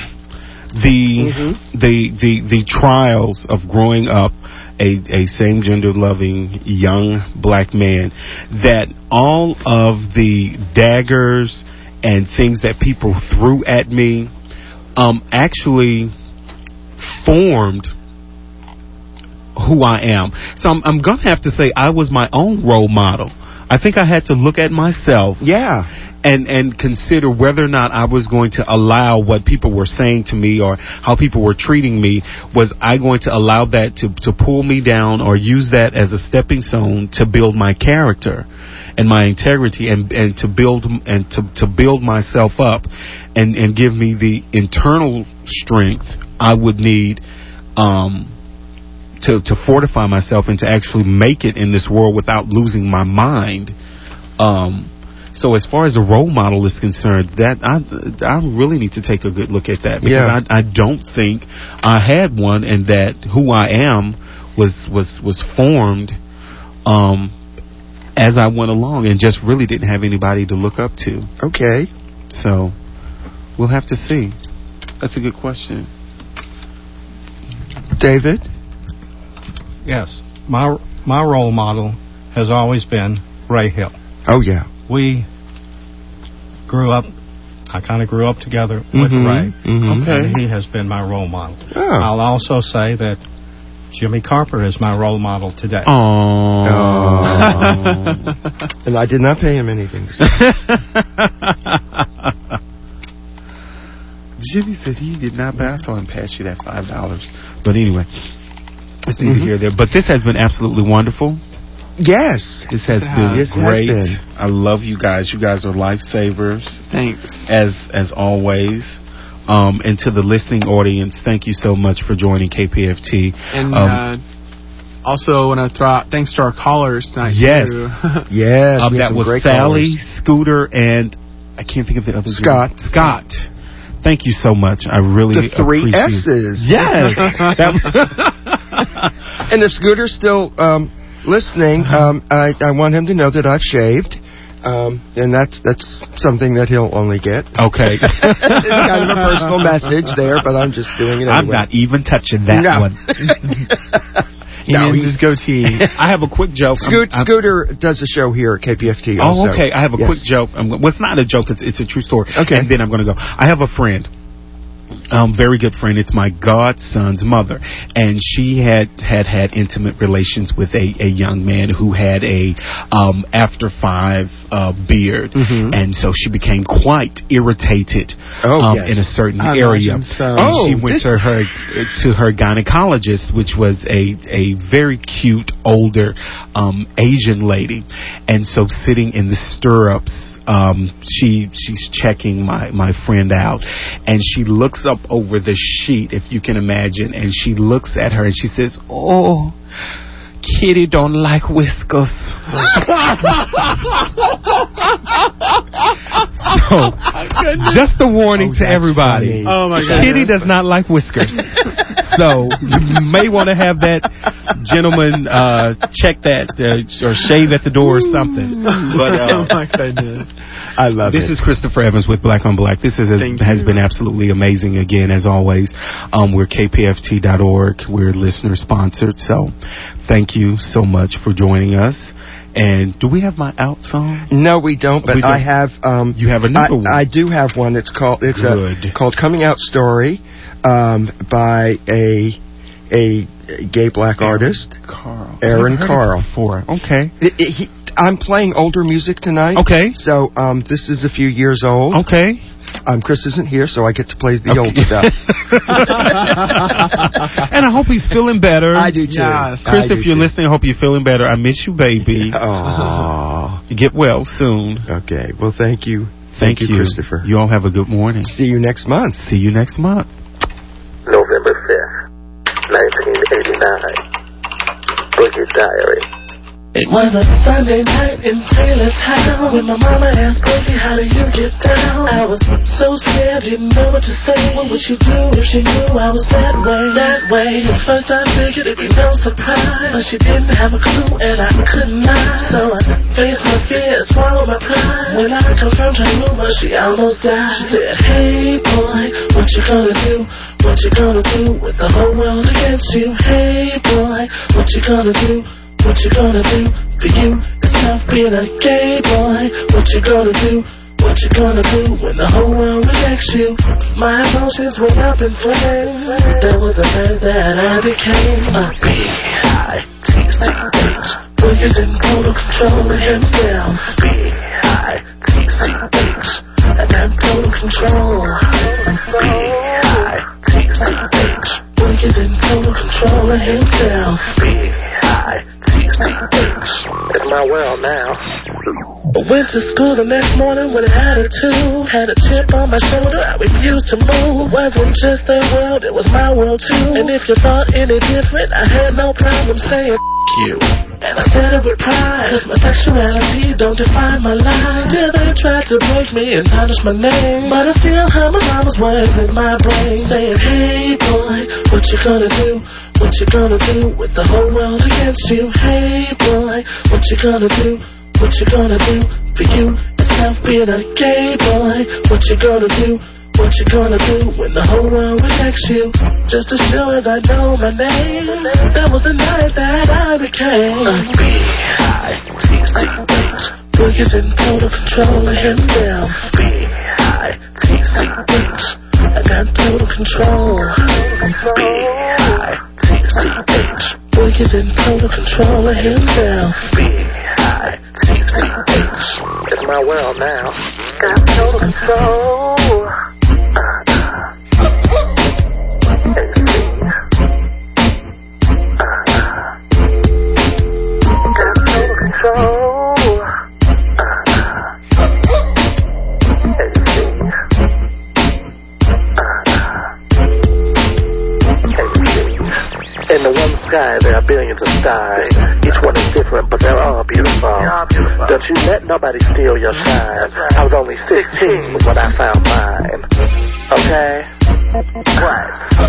the trials of growing up a same-gender loving young black man, that all of the daggers and things that people threw at me actually formed who I am. So I'm going to have to say I was my own role model. I think I had to look at myself. Yeah. And consider whether or not I was going to allow what people were saying to me or how people were treating me. Was I going to allow that to pull me down or use that as a stepping stone to build my character and my integrity and to build myself up and give me the internal strength I would need to fortify myself and to actually make it in this world without losing my mind. So as far as a role model is concerned, that I really need to take a good look at that, because I don't think I had one, and that who I am was formed as I went along, and just really didn't have anybody to look up to. Okay. So we'll have to see. That's a good question. David? Yes. My role model has always been Ray Hill. Oh, yeah. I kind of grew up together with Ray. Okay. And he has been my role model. Oh. I'll also say that Jimmy Carper is my role model today. Oh. And I did not pay him anything. Jimmy said he did not pay. I saw him pass you that $5. But anyway, it's neither here nor there. But this has been absolutely wonderful. Yes. This has been great. I love you guys. You guys are lifesavers. Thanks. As always. And to the listening audience, thank you so much for joining KPFT. And also, I want to throw out thanks to our callers tonight. Yes. Too. Yes. That was Sally, Scooter, and I can't think of the other Scott. Thank you so much. I really the three appreciate S's. Yes. And if Scooter's still listening, I want him to know that I've shaved. And that's something that he'll only get. Okay. It's kind of a personal message there, but I'm just doing it anyway. I'm not even touching that one. He's his goatee. I have a quick joke. Scooter does a show here at KPFT also. Oh, okay. I have a quick joke. Well, it's not a joke. It's a true story. Okay. And then I'm going to go. I have a friend. Very good friend. It's my godson's mother, and she had intimate relations with a young man who had a after 5 beard, and so she became quite irritated in a certain area. So. She went to her gynecologist, which was a very cute older Asian lady, and so sitting in the stirrups. She's checking my friend out, and she looks up over the sheet, if you can imagine, and she looks at her and she says, "Oh, Kitty don't like whiskers." So, just a warning to everybody. Oh my God. Kitty does not like whiskers. So you may want to have that Gentlemen, check that or shave at the door or something. But oh my goodness, I love it. This is Christopher Evans with Black on Black. This has been absolutely amazing. Again, as always, we're kpft.org. We're listener sponsored. So, thank you so much for joining us. And do we have my out song? No, we don't. But I have. You have another one. I do have one. It's called Coming Out Story, by a gay black artist, Aaron Carl. Okay. I'm playing older music tonight. Okay. So this is a few years old. Okay. Chris isn't here, so I get to play the old stuff. And I hope he's feeling better. I do too. Yes. Chris, if you're listening, I hope you're feeling better. I miss you, baby. Aww. Get well soon. Okay. Well, thank you. Thank you, Christopher. You all have a good morning. See you next month. See you next month. November 5th, 1989. Boogie Diary. It was a Sunday night in Taylor's house when my mama asked Boogie, how do you get down? I was so scared, didn't know what to say. What would she do if she knew I was that way? At first I figured it'd be no surprise, but she didn't have a clue and I couldn't lie. So I faced my fears, swallowed my pride. When I confirmed her rumor, she almost died. She said, hey boy, what you gonna do? What you gonna do with the whole world against you? Hey boy, what you gonna do? What you gonna do for you? It's tough being a gay boy. What you gonna do? What you gonna do when the whole world rejects you? My emotions went up in flames. That was the night that I became a B-I-T-C-H. Boogie's in total control of himself. B-I-T-C-H. I got total control. B-I-T-C-H. Boogie's in total control of himself. B-I-T-C-H. It's my world now. Went to school the next morning with an attitude. Had a chip on my shoulder, I refused to move. Wasn't just their world, it was my world too. And if you thought any different, I had no problem saying you. And I said it with pride, cause my sexuality don't define my life. Still they tried to break me and tarnish my name, but I still heard my mama's words in my brain saying, hey boy, what you gonna do? What you gonna do with the whole world against you? Hey boy, what you gonna do? What you gonna do for you? It's tough being a gay boy. What you gonna do? What you gonna do when the whole world rejects you? Just as sure as I know my name, that was the night that I became a B-I-T-C-H. Boogie's in total control of himself. B-I-T-C-H. I got total control. B-I-T-C-H. Boogie's in total control of himself. B-I-T-C-H. It's my world now. Got total control. In the one sky, there are billions of stars. Each one is different, but they're all beautiful. Don't you let nobody steal your shine. I was only 16 when I found mine. Okay? Right.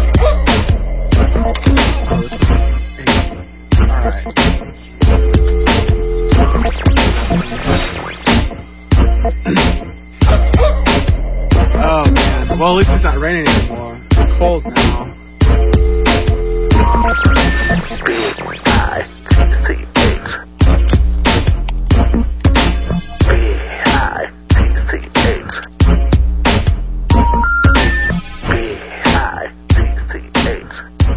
Oh, man. Well, at least it's not raining anymore. It's cold now. B-I-T-C-H. B-I-T-C-H. B-I-T-C-H.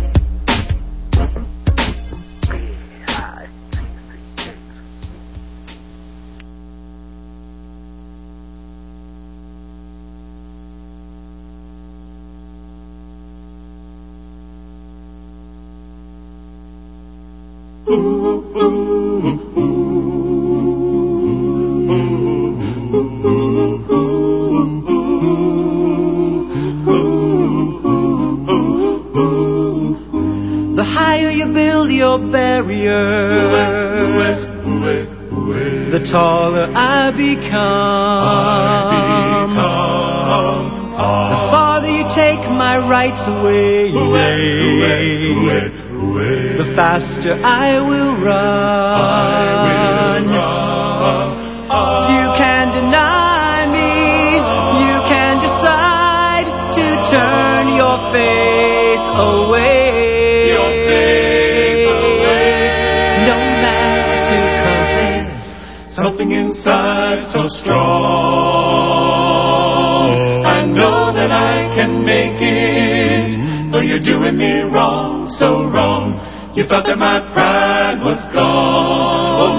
The higher you build your barriers, the taller I become. The farther more that you take my rights away, the faster I will run. You can deny me, you can decide to turn your face away. No matter, 'cause there's something inside so strong. I know that I can make it, though you're doing me wrong, so wrong. You thought that my pride was gone. Oh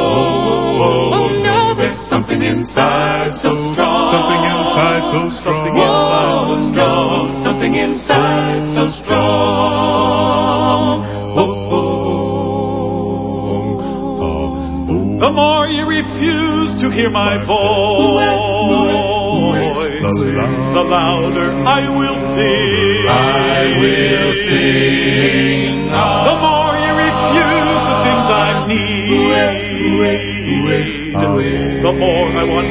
no, there's something inside so strong. Something inside so strong. Something inside so strong. Something inside so strong. The more you refuse to hear my voice, the louder I will sing. I will sing. The more you refuse the things I need, the more I want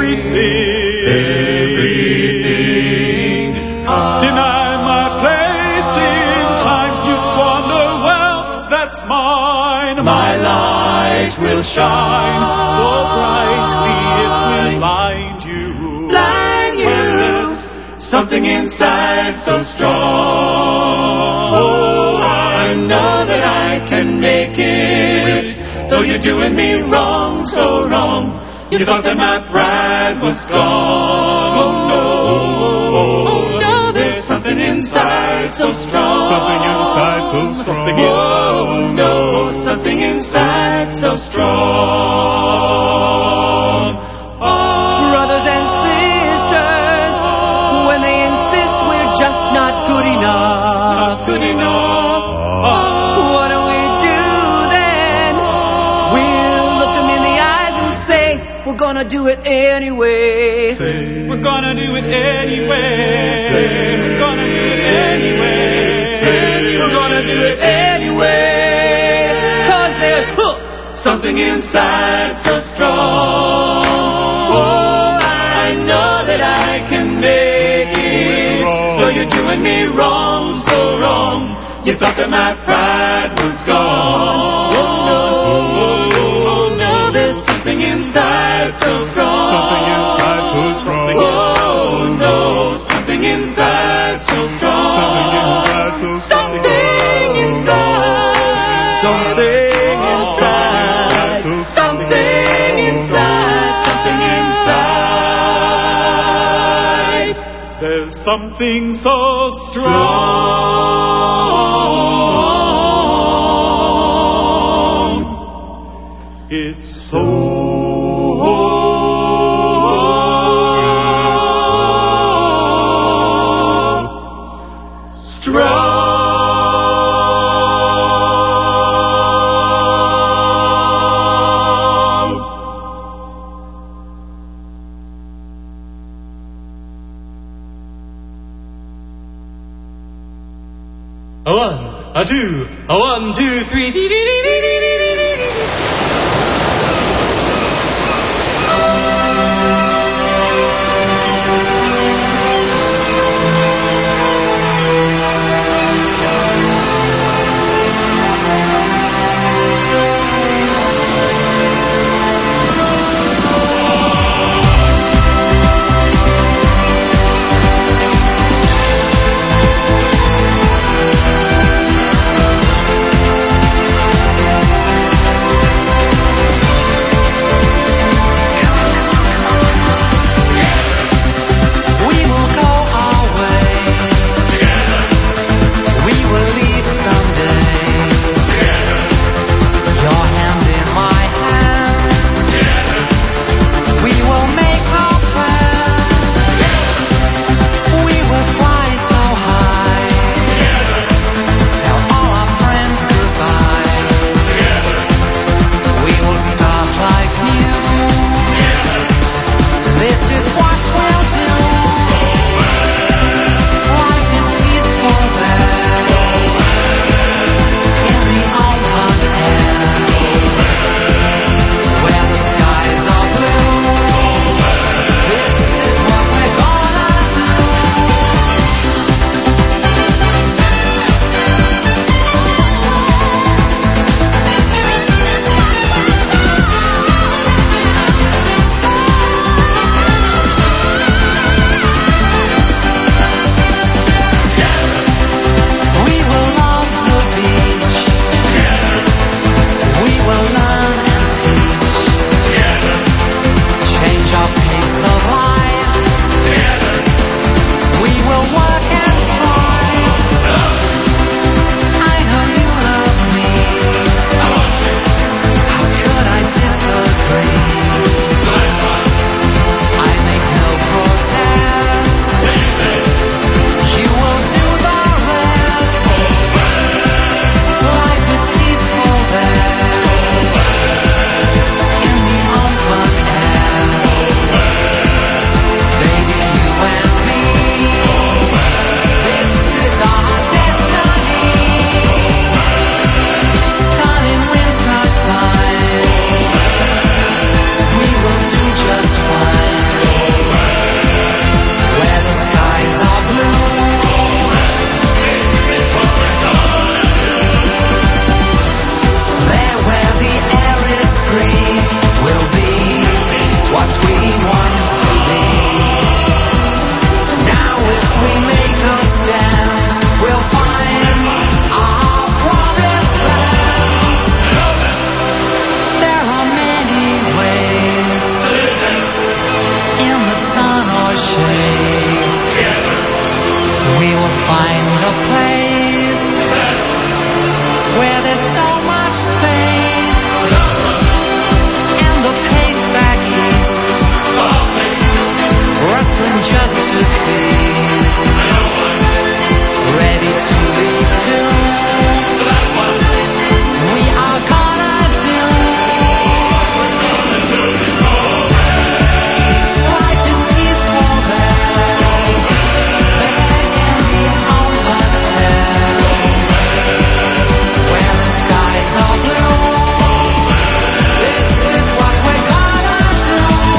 everything. Deny my place in time. You squander wealth that's mine. My light will shine so brightly it will blind you. Blind you. When there's something inside so strong. Oh, I know that I can make it, though you're doing me wrong, so wrong. You thought that my pride was gone. Oh no, there's something inside so strong. Something inside so strong. Oh no, something inside so strong. Brothers and sisters, when they insist we're just not good enough. Not good enough. What do we do then? We'll look them in the eyes and say, we're gonna do it anyway. Say, we're gonna do it anyway. Say, we're gonna do it anyway. Say, we're gonna do it anyway. 'Cause there's something inside so strong. Oh, I know that I can make it, though you're doing me wrong, so wrong. You thought that my pride was gone. Oh no, there's something inside so strong. Something inside so strong. Oh no, something inside so strong. Something inside. Something inside. Something inside. Something inside. There's something so strong. It's so strong. A one, a two, a 1, 2, 3. find a place where there's so much space and the pace back east, rustling just to please, ready to leave too. We are gonna do life is peaceful there, back in the home hotel, where the skies are blue. This is what we're gonna do.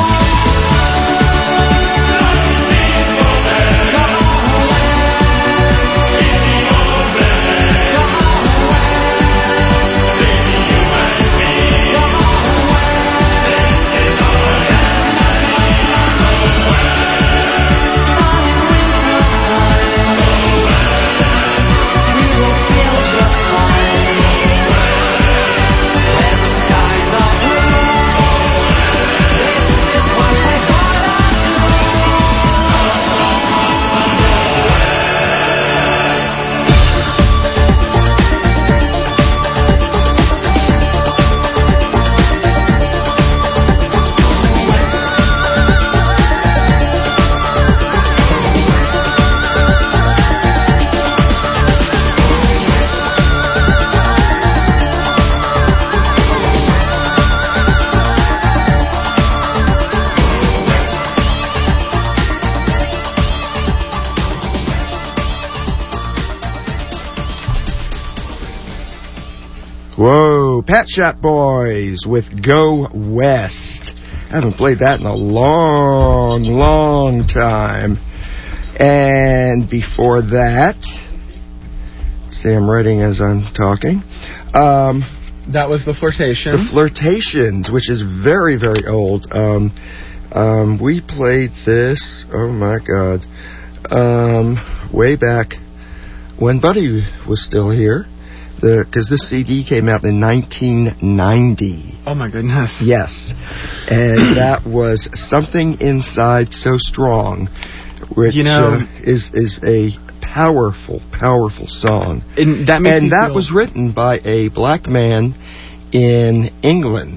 Whoa, Pet Shop Boys with Go West. I haven't played that in a long, long time. And before that, see, I'm writing as I'm talking. That was The Flirtations. The Flirtations, which is very, very old. We played this, oh my God, way back when Buddy was still here. Because this CD came out in 1990. Oh my goodness. Yes. And that was Something Inside So Strong, which is a powerful, powerful song. And that was written by a black man in England.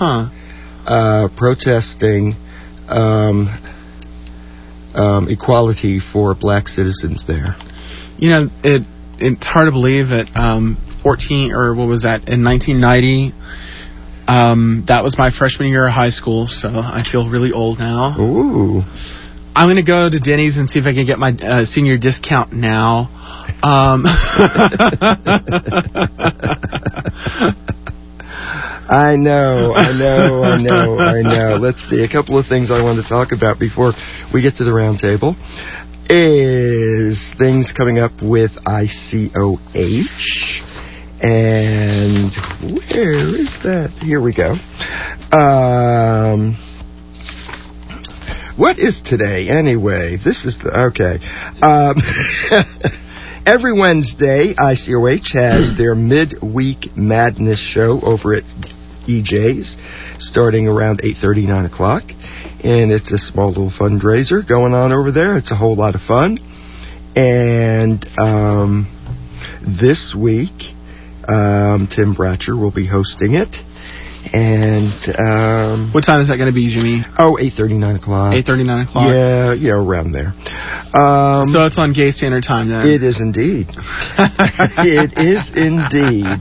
Protesting equality for black citizens there. It's hard to believe that in 1990, that was my freshman year of high school, so I feel really old now. Ooh. I'm going to go to Denny's and see if I can get my senior discount now. I know. Let's see. A couple of things I want to talk about before we get to the round table is things coming up with ICOH. And where is that? Here we go. What is today, anyway? This is okay. Every Wednesday, ICOH has their midweek madness show over at EJ's, starting around 8:30, 9 o'clock. And it's a small little fundraiser going on over there. It's a whole lot of fun. And this week, Tim Bratcher will be hosting it. And what time is that going to be, Jimmy? 8:30, 9 o'clock. 8:30, 9 o'clock? Yeah, around there. So it's on Gay Standard Time then? It is indeed. It is indeed.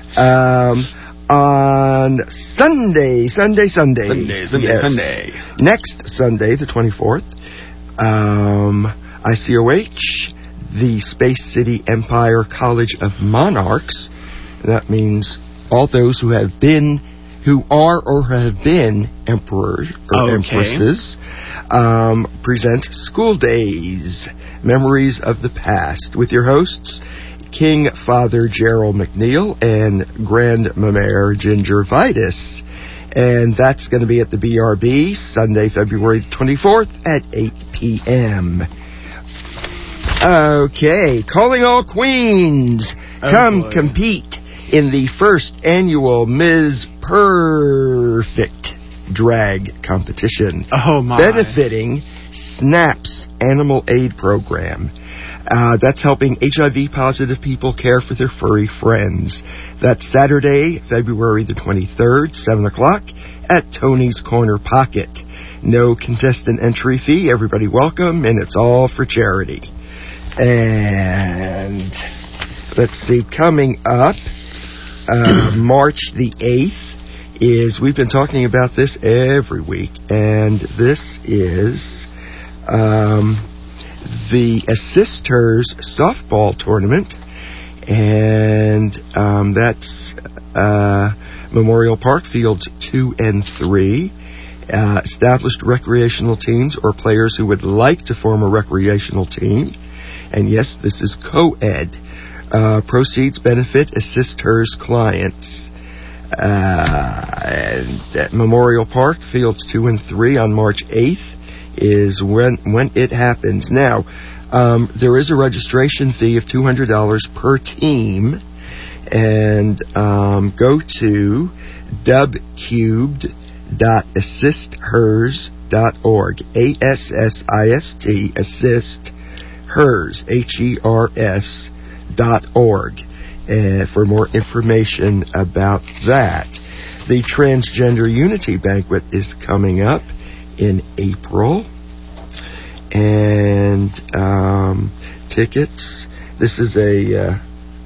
On Sunday. Yes. Sunday. Next Sunday, the 24th, ICOH, the Space City Empire College of Monarchs. That means all those who are or have been emperors or empresses, present School Days, Memories of the Past, with your hosts, King Father Gerald McNeil and Grand Mare Ginger Vitus. And that's going to be at the BRB, Sunday, February 24th at 8 p.m. Okay, calling all queens. Come compete in the first annual Ms. Perfect drag competition. Oh, my. Benefiting SNAPS Animal Aid Program. That's helping HIV-positive people care for their furry friends. That's Saturday, February the 23rd, 7 o'clock, at Tony's Corner Pocket. No contestant entry fee, everybody welcome, and it's all for charity. And let's see, coming up, March the 8th we've been talking about this every week, and this is the Assist Hers softball tournament, and that's Memorial Park Fields 2 and 3. Established recreational teams or players who would like to form a recreational team. And yes, this is co-ed. Proceeds benefit Assist Hers clients. And at Memorial Park, Fields 2 and 3 on March 8th is when it happens. Now, there is a registration fee of $200 per team. And go to dubcubed.assisthers.org. ASSIST, assist hers, HERS.org. For more information about that. The Transgender Unity Banquet is coming up in April. And tickets, this is a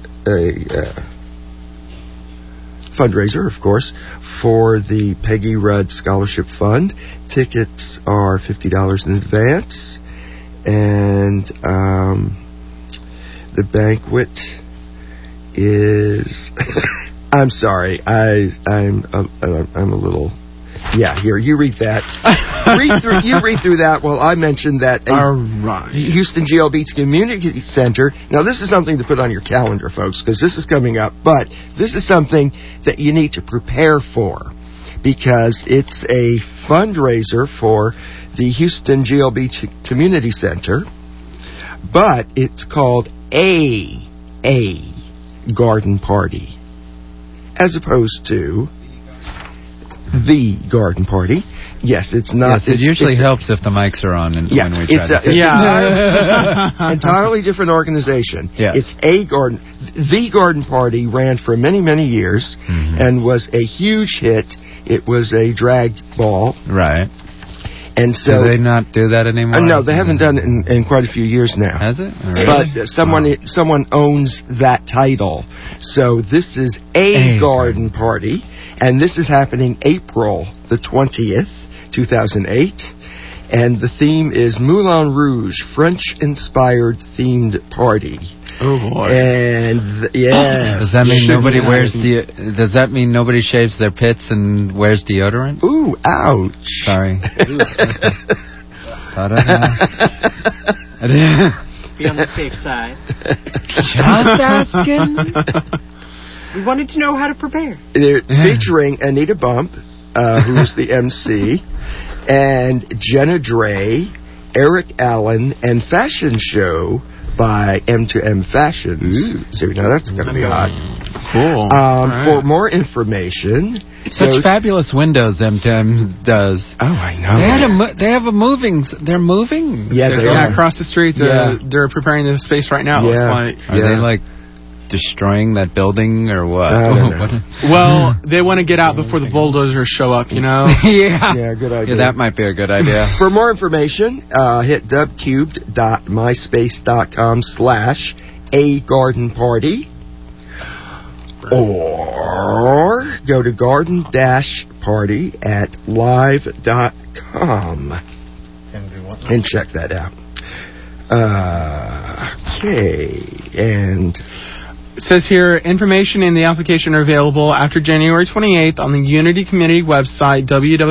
fundraiser, of course, for the Peggy Rudd Scholarship Fund. Tickets are $50 in advance, and the banquet is I'm sorry, I'm a little. Yeah, here, you read that. You read through that while I mentioned that Houston GLB's Community Center. Now, this is something to put on your calendar, folks, because this is coming up. But this is something that you need to prepare for, because it's a fundraiser for the Houston GLB Community Center. But it's called a garden party, as opposed to the garden party. Yes, it's not. Yes, it usually helps if the mics are on when we try to say entirely different organization. Yes. It's a garden. The garden party ran for many, many years and was a huge hit. It was a drag ball. Right. And so do they not do that anymore? No, they haven't done it in quite a few years now. Has it? Really? But someone owns that title. So this is a garden party. And this is happening April the 20th, 2008. And the theme is Moulin Rouge, French-inspired themed party. Oh, boy. And, yes. Does that mean nobody shaves their pits and wears deodorant? Ooh, ouch. Sorry. Be on the safe side. Just asking. We wanted to know how to prepare. It's featuring Anita Bump, who's the MC, and Jenna Dre, Eric Allen, and fashion show by M2M Fashions. So, that's going to be hot. Cool. For more information... Such fabulous windows M2M does. Oh, I know. They have a moving... They're moving? Yeah, they are. Across the street, they're preparing the space right now. Yeah. It's Are they like destroying that building or what? I don't know. Well, they want to get out before the bulldozers show up, Yeah, good idea. Yeah, that might be a good idea. For more information, hit dubcubed.myspace.com/agardenparty, or go to garden-party@live.com and check that out. Okay, and it says here, information and the application are available after January 28th on the Unity Community website,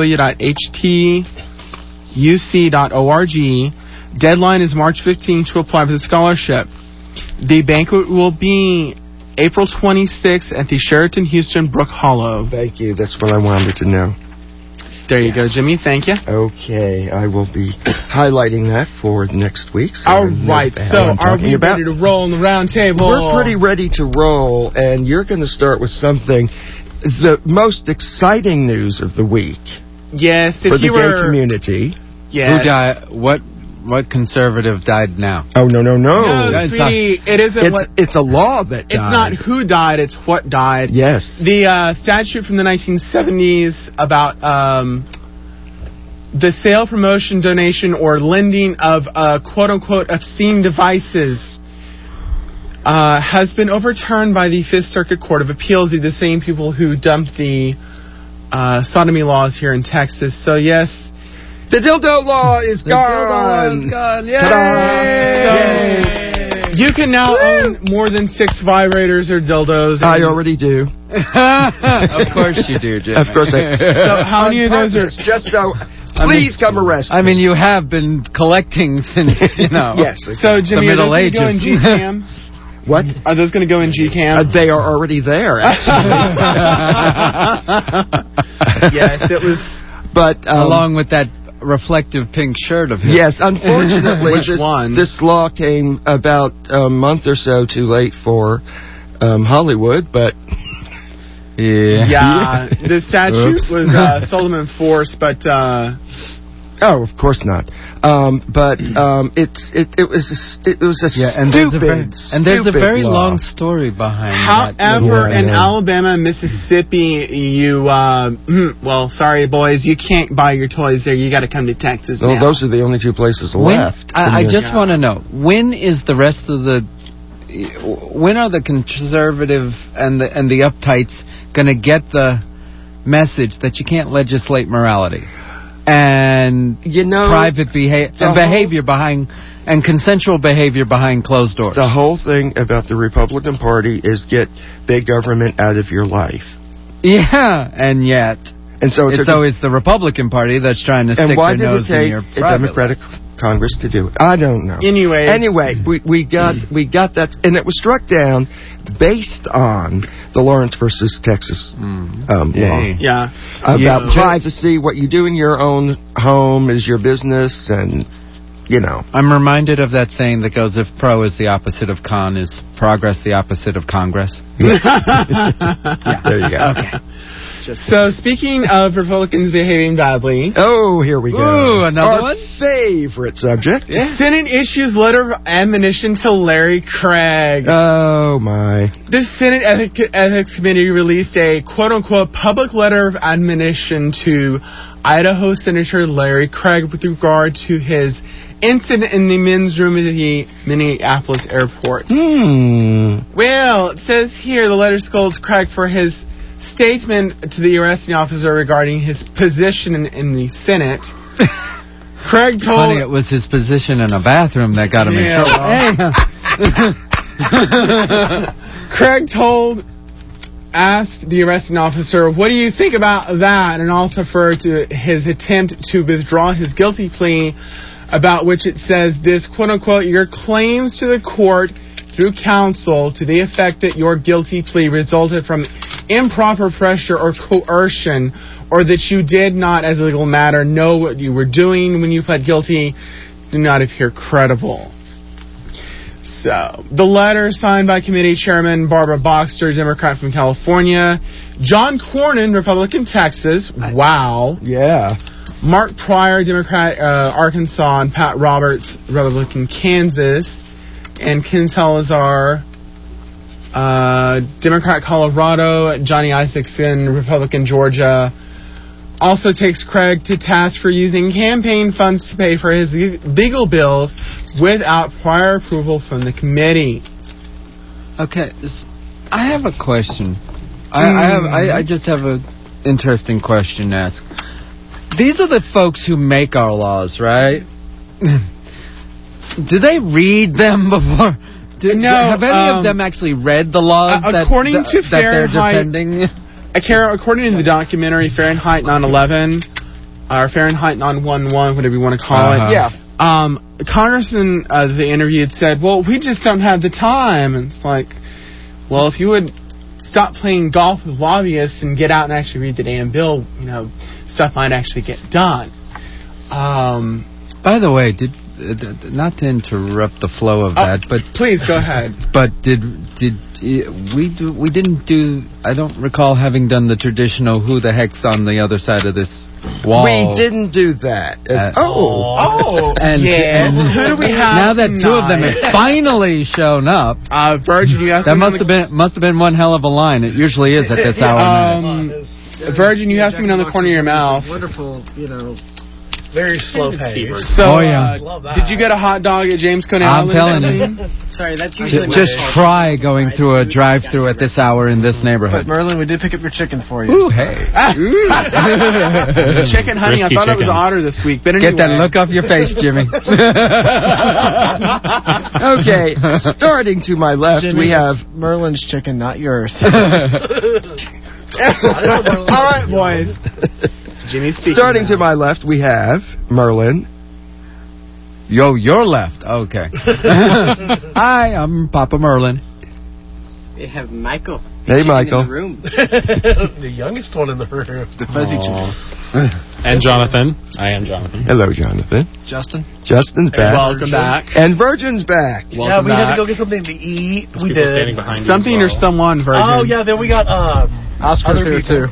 www.htuc.org. Deadline is March 15th to apply for the scholarship. The banquet will be April 26th at the Sheraton Houston Brook Hollow. Thank you. That's what I wanted to know. There you go, Jimmy. Thank you. Okay, I will be highlighting that for next week. So all right, so are we ready to roll on the round table? We're pretty ready to roll, and you're going to start with something, the most exciting news of the week. Yes, for the gay community. Yeah. Who died? What conservative died now? Oh, no. No, sweetie, it isn't it's a law that died. It's not who died, it's what died. Yes. The statute from the 1970s about the sale, promotion, donation, or lending of quote-unquote obscene devices has been overturned by the Fifth Circuit Court of Appeals, the same people who dumped the sodomy laws here in Texas. So, yes, the dildo law is gone. The dildo law is gone. Yay! So, you can now own more than 6 vibrators or dildos. I already do. Of course you do, Jim. Of course I do. So how many of those are... Just so... Please come arrest me. I mean, you have been collecting since, Yes. So, Jimmy, the Middle are those going to go in Ages. GCAM? What? Are those going to go in GCAM? They are already there, actually. Yes, it was... But along with that reflective pink shirt of his. Yes, unfortunately, Which one? This law came about a month or so too late for Hollywood, but... Yeah, the statute was seldom enforced, but... Oh, of course not. But it was a there's a very law. long story behind However, in Alabama and Mississippi, you well, sorry boys, you can't buy your toys there. You got to come to Texas. Well, now. those are the only 2 places left. I just want to know, when is the rest of the... When are the conservative and the uptights going to get the message that you can't legislate morality and private behavior behind and consensual behavior behind closed doors? The whole thing about the Republican Party is get big government out of your life. Yeah, and yet it's always the Republican Party that's trying to stick their nose in your private life. And why did it take a Democratic Congress to do it? I don't know. Anyway, we got that, and it was struck down based on the Lawrence versus Texas law. Yeah. About privacy, what you do in your own home is your business, and, I'm reminded of that saying that goes, if pro is the opposite of con, is progress the opposite of Congress? Yeah. There you go. Okay. So, speaking of Republicans behaving badly... Oh, here we go. Ooh, another one? Favorite subject. Yeah. Senate issues letter of admonition to Larry Craig. Oh, my. The Senate Ethics Committee released a quote-unquote public letter of admonition to Idaho Senator Larry Craig with regard to his incident in the men's room at the Minneapolis airport. Well, it says here the letter scolds Craig for his statement to the arresting officer regarding his position in the Senate. Craig told... Funny, it was his position in a bathroom that got him in trouble. Craig asked the arresting officer, what do you think about that? And also referred to his attempt to withdraw his guilty plea, about which it says this, quote-unquote, your claims to the court through counsel to the effect that your guilty plea resulted from improper pressure or coercion, or that you did not, as a legal matter, know what you were doing when you pled guilty, do not appear credible. So, the letter signed by committee chairman Barbara Boxer, Democrat from California, John Cornyn, Republican, Texas, wow. Yeah. Mark Pryor, Democrat, Arkansas, and Pat Roberts, Republican, Kansas, and Ken Salazar, Democrat, Colorado, Johnny Isakson, Republican, Georgia, also takes Craig to task for using campaign funds to pay for his legal bills without prior approval from the committee. Okay, I have a question. I just have an interesting question to ask. These are the folks who make our laws, right? Do they read them before? No. Have any of them actually read the laws according to that they're defending? According to the documentary Fahrenheit 9/11, or Fahrenheit 9/11, whatever you want to call it. Yeah. Congressman the interviewed said, well, we just don't have the time. And it's like, well, if you would stop playing golf with lobbyists and get out and actually read the damn bill, stuff might actually get done. By the way, not to interrupt the flow of that, but please go ahead. But we didn't do? I don't recall having done the traditional "who the heck's on the other side of this Whoa. We didn't do that. And who do we have now that two of them have finally shown up? Virgin, you have that must have been one hell of a line. It usually is at this hour. Virgin, you have something on the corner of your mouth. Wonderful, Very slow pace. So, did you get a hot dog at James Coney Island? I'm telling you. Sorry, that's usually Just try going through a drive-through at this hour in this neighborhood. But Merlin, we did pick up your chicken for you. Ooh, hey. Chicken, honey, I thought it was otter this week. But anyway. Get that look off your face, Jimmy. Okay, starting to my left, Jimmy, we have Merlin's chicken, not yours. All right, boys. Jimmy speaking. Starting to my left, we have Merlin. Yo, your left. Okay. Hi, I'm Papa Merlin. We have Michael. Hey, Michael. In the room. The youngest one in the room. The fuzzy chicken. And Jonathan. I am Jonathan. Hello, Jonathan. Justin. Justin's back. Welcome back. And Virgin's back. Yeah, we had to go get something to eat. We did. Something or someone, Virgin. Oh, yeah, then we got Oscar's here, too.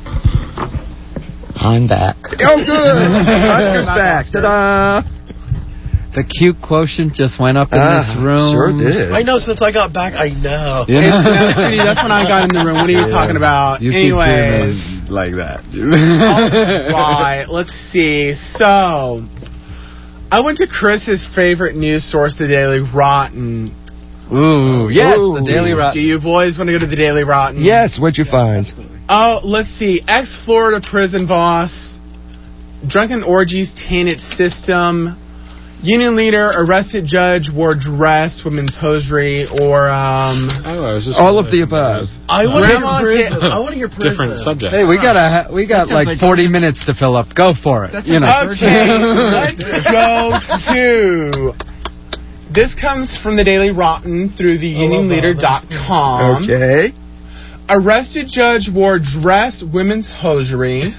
I'm back. Oh, good. Oscar's back. Ta-da. The cute quotient just went up in this room. Sure did. I know, since I got back, I know. That's when I got in the room. What are you talking about? You Anyways. like that. Right, let's see. So, I went to Chris's favorite news source, the Daily Rotten. Ooh, yes, the Daily Rotten. Do you boys want to go to the Daily Rotten? Yes, what'd you find? Oh, let's see. Ex-Florida prison boss, drunken orgies tainted system, union leader, arrested judge, wore dress, women's hosiery, or all of the above. I want to hear prison. Different subjects. Hey, we got like 40 minutes to fill up. Go for it. Okay, let's go to... This comes from the Daily Rotten through the unionleader.com. Okay. Arrested judge wore dress, women's hosiery.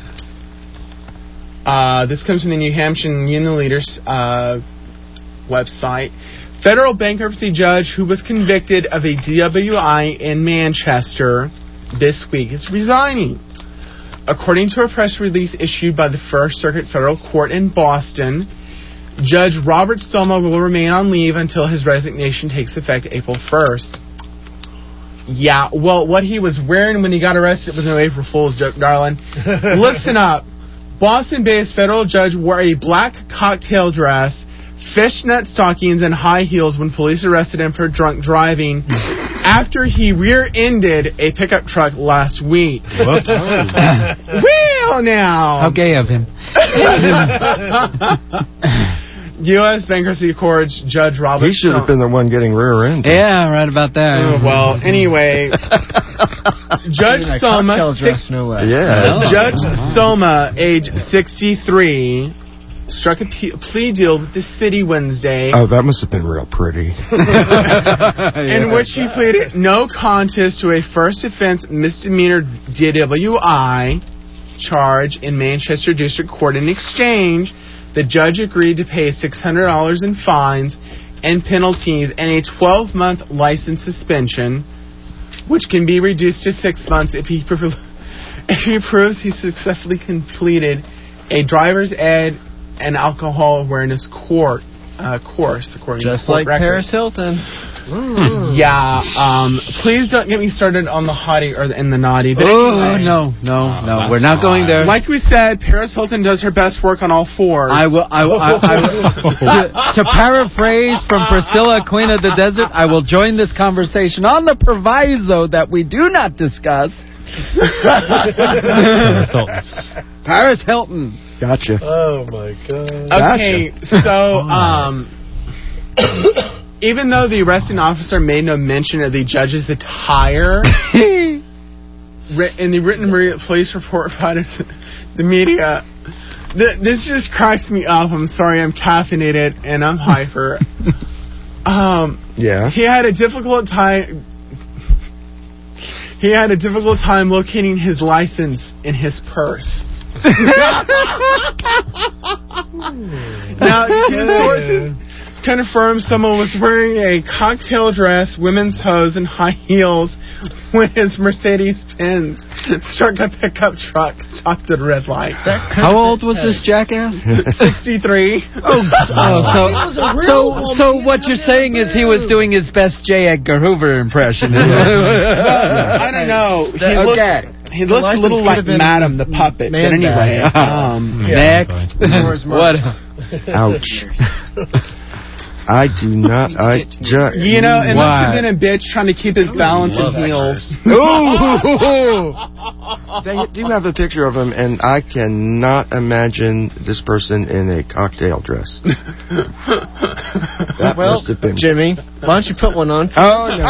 This comes from the New Hampshire Union Leaders website. Federal bankruptcy judge who was convicted of a DWI in Manchester this week is resigning. According to a press release issued by the First Circuit Federal Court in Boston, Judge Robert Stoma will remain on leave until his resignation takes effect April 1st. Yeah, well, what he was wearing when he got arrested was no April Fool's joke, darling. Listen up. Boston-based federal judge wore a black cocktail dress, fishnet stockings, and high heels when police arrested him for drunk driving after he rear-ended a pickup truck last week. Well, now. How gay of him. U.S. Bankruptcy Court's Judge Robert He should have been the one getting rear-ended. Yeah, right about that. Well, anyway, Judge Soma, Judge Soma, age 63, struck a plea deal with the city Wednesday. Oh, that must have been real pretty. In which he pleaded no contest to a first offense misdemeanor DWI charge in Manchester District Court. In exchange, the judge agreed to pay $600 in fines and penalties and a 12-month license suspension, which can be reduced to 6 months if he proves he successfully completed a driver's ed and alcohol awareness course, according just to like record. Paris Hilton. Yeah, please don't get me started on the hottie or in the naughty. But anyway, no, we're not going there. Like we said, Paris Hilton does her best work on all fours. I will to paraphrase from Priscilla, Queen of the Desert, I will join this conversation on the proviso that we do not discuss Paris Hilton. Gotcha. Oh my God. Okay, so even though the arresting officer made no mention of the judge's attire, in the written police report provided the media, this just cracks me up. I'm sorry, I'm caffeinated and I'm hyper. Yeah. He had a difficult time. He had a difficult time locating his license in his purse. Now, confirms someone was wearing a cocktail dress, women's hose, and high heels when his Mercedes-Benz struck a pickup truck, stopped at a red light. How old was this jackass? 63. So what you're saying is he was doing his best J. Edgar Hoover impression. I don't know. He looked a little like Madam the Puppet. But anyway. Next. What? Ouch. I do not. You know, it must have been a bitch trying to keep his balance in heels. Ooh! They do have a picture of him, and I cannot imagine this person in a cocktail dress. That must have been Jimmy, why don't you put one on? Oh no!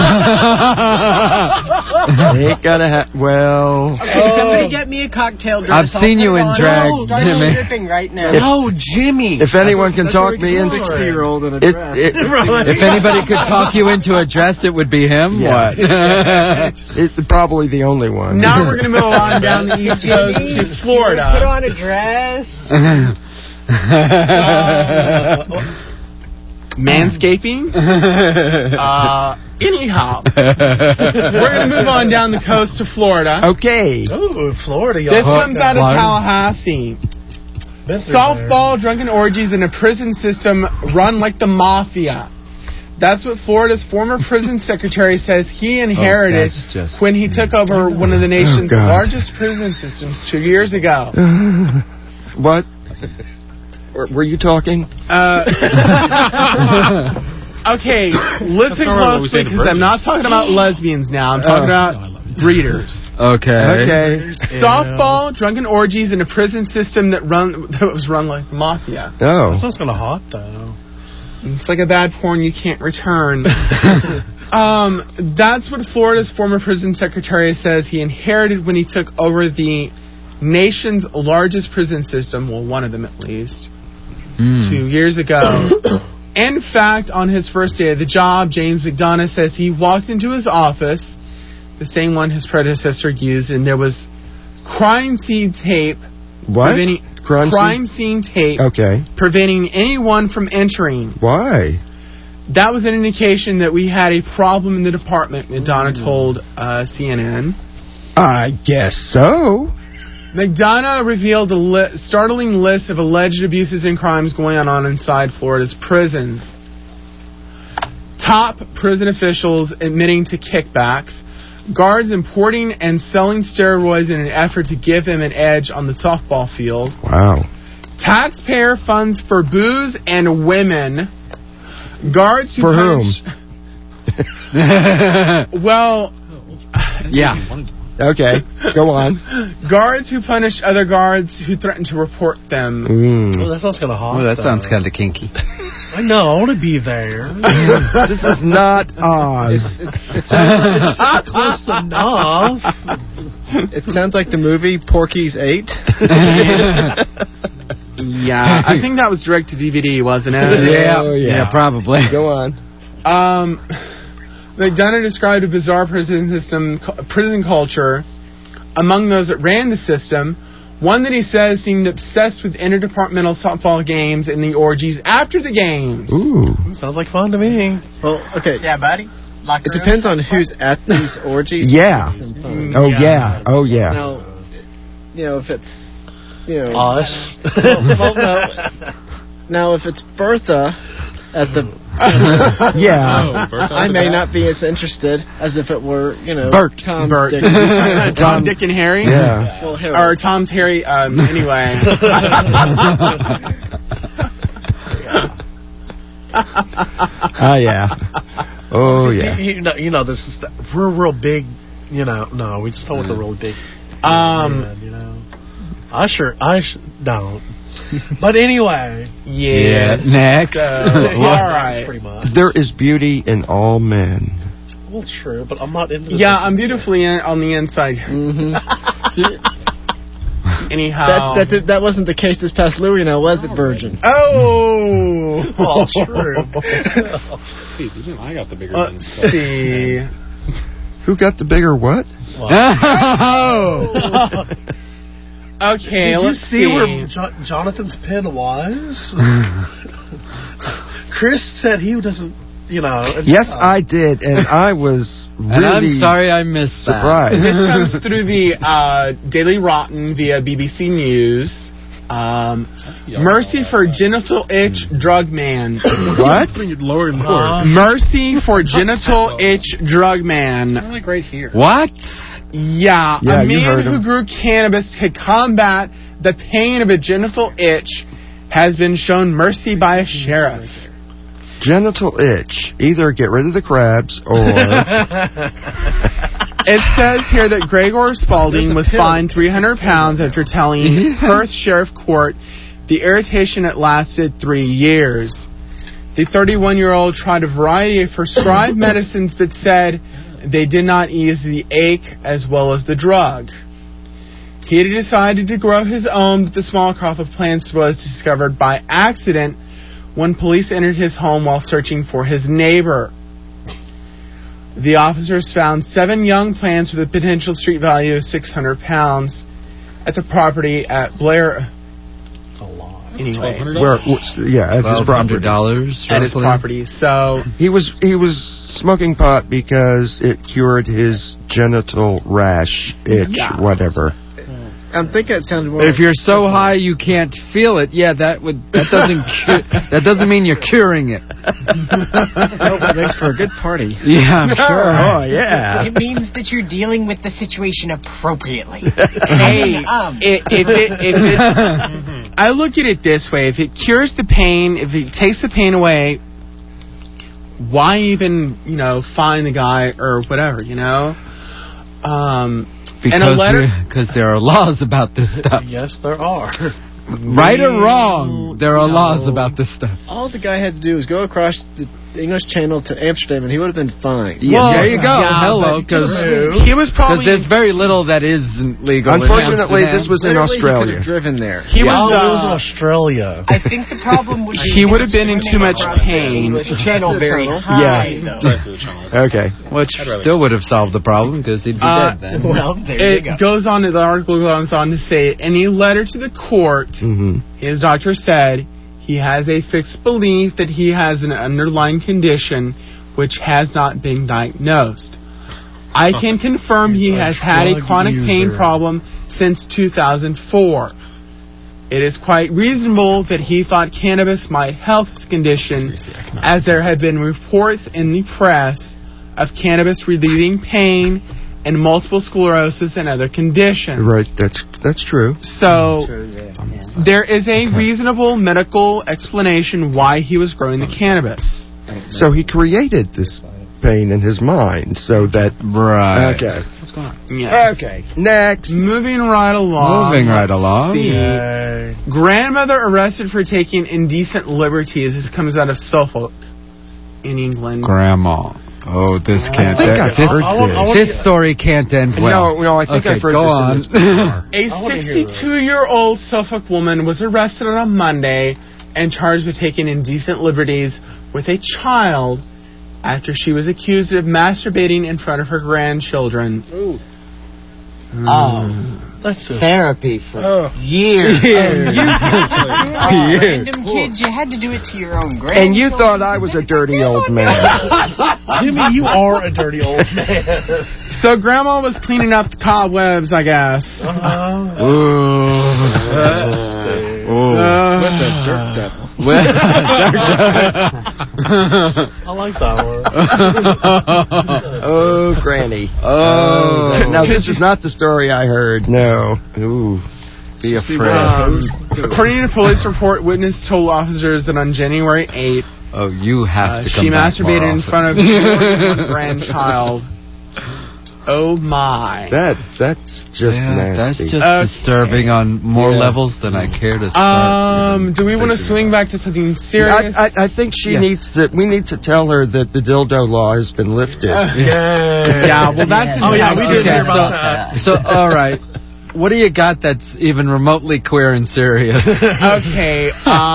Ain't gotta have. Well. Okay, somebody get me a cocktail dress. I've seen you in drag, Jimmy. Stripping right now. Jimmy! If anyone can talk me into 60-year-old in a dress. If anybody could talk you into a dress, it would be him. Yeah. What? It's probably the only one. Now we're going to move on down the East Coast to Florida. Put on a dress. Manscaping? Anyhow. We're going to move on down the coast to Florida. Okay. Oh, Florida, y'all. This comes out of Tallahassee. Softball, drunken orgies, and a prison system run like the mafia. That's what Florida's former prison secretary says he inherited when he took over one of the nation's largest prison systems 2 years ago. What? Were you talking? Okay, listen closely, because I'm not talking about lesbians now. I'm talking about breeders. Okay. Softball, drunken orgies, and a prison system that was run like the mafia. Oh. That sounds kind of hot, though. It's like a bad porn you can't return. That's what Florida's former prison secretary says he inherited when he took over the nation's largest prison system, well, one of them at least, 2 years ago. In fact, on his first day of the job, James McDonough says he walked into his office, the same one his predecessor used, and there was crime scene tape. What? Crime scene tape. Okay. Preventing anyone from entering. Why? That was an indication that we had a problem in the department, McDonough told CNN. I guess so. McDonough revealed a startling list of alleged abuses and crimes going on inside Florida's prisons. Top prison officials admitting to kickbacks. Guards importing and selling steroids in an effort to give them an edge on the softball field. Wow. Taxpayer funds for booze and women. Guards who for whom? Well, yeah. Okay, go on. Guards who punish other guards who threaten to report them. Oh, that sounds kind of hot. Oh, that sounds kind of kinky. I know, I want to be there. This is not Oz. It sounds close enough. It sounds like the movie Porky's 8. Yeah, I think that was direct to DVD, wasn't it? Yeah, probably. Go on. McDonough described a bizarre prison culture among those that ran the system. One that he says seemed obsessed with interdepartmental softball games and the orgies after the games. Ooh. Sounds like fun to me. Well, okay. Yeah, buddy. It depends on who's at these orgies. Yeah. Oh, yeah. Oh, yeah. Now, if it's, us. Well, no. Now, if it's Bertha at the... yeah. I may not be as interested as if it were, Bert. Tom, Bert. Dick, Tom, Dick, and Harry? Yeah. Well, Harry. Or Tom's Harry, anyway. Oh, yeah. Oh, yeah. This is... We're real big, no, we just told with the real big... I don't. But anyway. Yeah. Next. All right. Pretty much. There is beauty in all men. Well, true, but I'm not into Yeah, I'm beautifully on the inside. Mm-hmm. Anyhow. That wasn't the case this past Louis, now was it, Virgin? Oh! Oh, true. I got the bigger Let's see. Who got the bigger what? Oh! Okay, Did let's you see where Jonathan's pen was? Chris said he doesn't, Yes, I did, and I was really And I'm sorry I missed surprised. This comes through the Daily Rotten via BBC News. Mercy for genital itch drug man. What? Lower and lower. Mercy for genital itch drug man. Like right here. What? Yeah, Yeah, a you man heard who him. grew cannabis to combat the pain of a genital itch has been shown mercy by a sheriff. Genital itch. Either get rid of the crabs or... It says here that Gregor Spalding was fined £300 after telling Perth Sheriff Court the irritation had lasted 3 years. The 31-year-old tried a variety of prescribed medicines but said they did not ease the ache as well as the drug. He had decided to grow his own, but the small crop of plants was discovered by accident when police entered his home while searching for his neighbor. The officers found 7 young plants with a potential street value of £600 at the property at Blair. That's a lot. Anyway, at his property. $1,200 at his property. So He was smoking pot because it cured his genital rash, itch, whatever. I'm thinking it sounded more. If you're so high you can't feel it, that doesn't mean you're curing it. It makes for a good party. Yeah, I'm sure. Oh, yeah. It means that you're dealing with the situation appropriately. hey, I look at it this way: if it cures the pain, if it takes the pain away, why even find the guy or whatever, Because there are laws about this stuff. Yes, there are. Right or wrong, there are laws about this stuff. All the guy had to do was go across the English Channel to Amsterdam, and he would have been fine. Yeah, there you go. Hello, because he was probably there's very little that isn't legal. Unfortunately, this was in Australia. He could have driven there. He was in Australia. I think the problem would be he would have been in too much pain. The channel very high, though. Okay. Which still would have solved the problem because he'd be dead then. Well, there you go. It goes on. The article goes on to say, in a letter to the court, his doctor said he has a fixed belief that he has an underlying condition which has not been diagnosed. I can confirm he has had a chronic pain problem since 2004. It is quite reasonable that he thought cannabis might help his condition, as there have been reports in the press of cannabis relieving pain and multiple sclerosis and other conditions. Right, that's true. So, there is a reasonable medical explanation why he was growing the cannabis. So he created this pain in his mind, so that... Right. Okay. What's going on? Yeah. Okay, next. Moving right along. Yay. Grandmother arrested for taking indecent liberties. This comes out of Suffolk in England. Grandma. Oh, this can't end. This story can't end well. No, I think I've heard this before. A 62-year-old Suffolk woman was arrested on a Monday and charged with taking indecent liberties with a child after she was accused of masturbating in front of her grandchildren. Ooh. That's therapy for years. Random kids, you had to do it to your own grandchildren. And you thought I was a dirty old man. Jimmy, you are a dirty old man. So Grandma was cleaning up the cobwebs, I guess. With the dirt devil. I like that word. Oh, Granny. Oh. Now, this is not the story I heard. No. Ooh. Be afraid. According to a police report, witness told officers that on January 8th, oh, you have to come she back masturbated in front of more than one grandchild. Oh my! That's just nasty. That's just disturbing on more levels than I care to start. Do we want to swing back to something serious? I think she needs to. We need to tell her that the dildo law has been lifted. Yeah. Well, that's. Oh yeah, we did hear about that. So all right. What do you got that's even remotely queer and serious? Okay.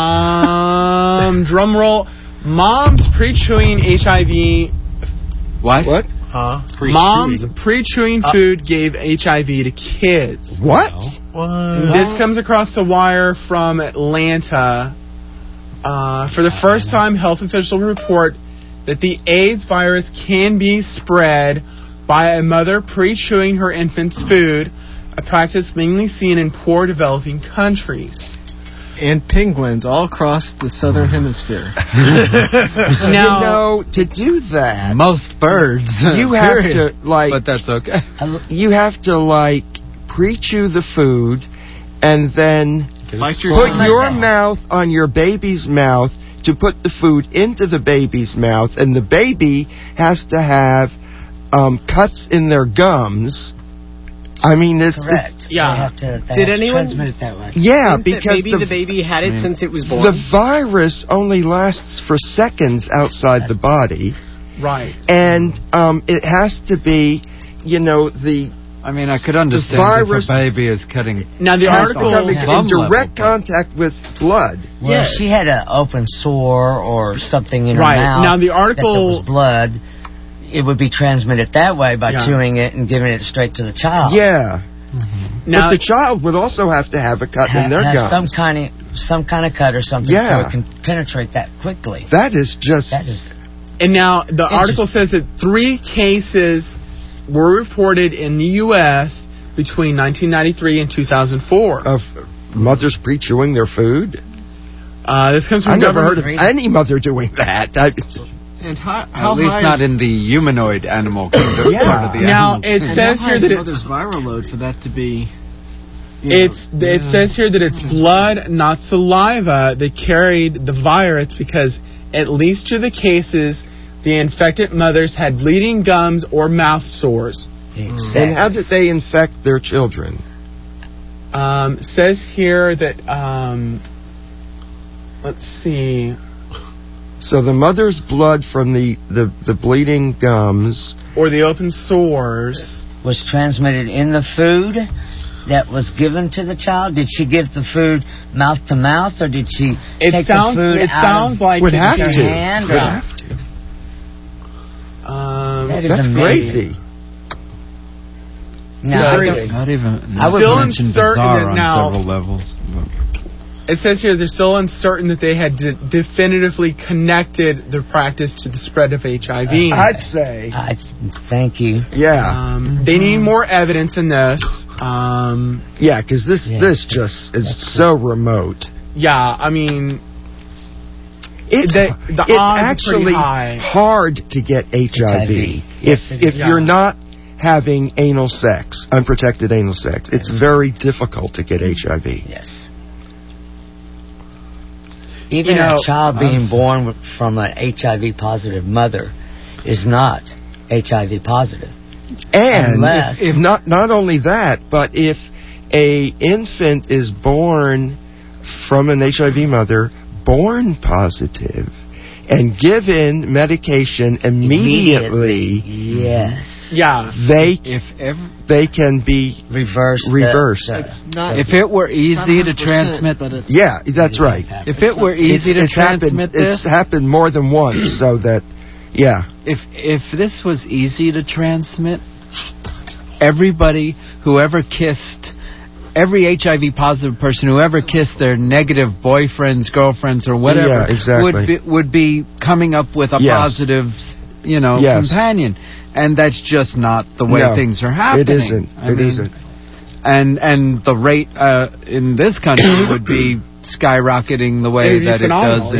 Drum roll. Moms pre-chewing HIV. What? Huh? Moms pre-chewing food gave HIV to kids. What? This comes across the wire from Atlanta. For the first time, health officials report that the AIDS virus can be spread by a mother pre-chewing her infant's food, a practice mainly seen in poor developing countries. And penguins all across the southern hemisphere. Now, to do that, most birds. You have to, like... But that's okay. You have to, like, pre-chew the food and then put your mouth on your baby's mouth to put the food into the baby's mouth, and the baby has to have cuts in their gums. I mean, it's... Correct. Yeah. Did anyone transmit it that way? Yeah, think because that maybe the baby had it since it was born? The virus only lasts for seconds outside the body. Right. And it has to be, the... I mean, I could understand virus, if a baby is cutting... Now, the article... in direct contact with blood. Well, if she had an open sore or something in her mouth... Now, the article... that was blood... It would be transmitted that way by chewing it and giving it straight to the child. Yeah. Now, but the child would also have to have a cut in their gums. Some kind of cut or something so it can penetrate that quickly. That is just... And now the article says that 3 cases were reported in the U.S. between 1993 and 2004. Of mothers pre-chewing their food? This comes from I never heard of any mother doing that. And how at least high not in the humanoid animal kingdom. Part of the now animal. it says here that it's viral load for that to be. It says here that it's blood, not saliva, that carried the virus because at least 2 of the cases, the infected mothers had bleeding gums or mouth sores. Exactly. And how did they infect their children? Says here that let's see. So the mother's blood from the bleeding gums... Or the open sores... was transmitted in the food that was given to the child? Did she give the food mouth to mouth, or did she take the food out of like her hand? Would have to. That is that's amazing. crazy. No, I would mention bizarre on several levels. It says here they're still uncertain that they had definitively connected their practice to the spread of HIV. I'd say. Thank you. Yeah. They need more evidence in this. Yeah, because this just is so remote. Yeah, I mean... It's actually hard to get HIV. If you're not having anal sex, unprotected anal sex, it's very difficult to get HIV. Yes. Even a child being born from an HIV-positive mother is not HIV positive. And if not only that, but if a infant is born from an HIV mother, born positive, and given medication immediately, yes, yeah, they can be reversed. If it were easy to transmit, yeah, that's right. If it were easy to transmit it's happened more than once. So that, yeah. If this was easy to transmit, everybody who ever kissed. Every HIV positive person who ever kissed their negative boyfriends, girlfriends, or whatever would be coming up with a positive, companion, and that's just not the way things are happening. It isn't. And the rate in this country would be skyrocketing the way that it does.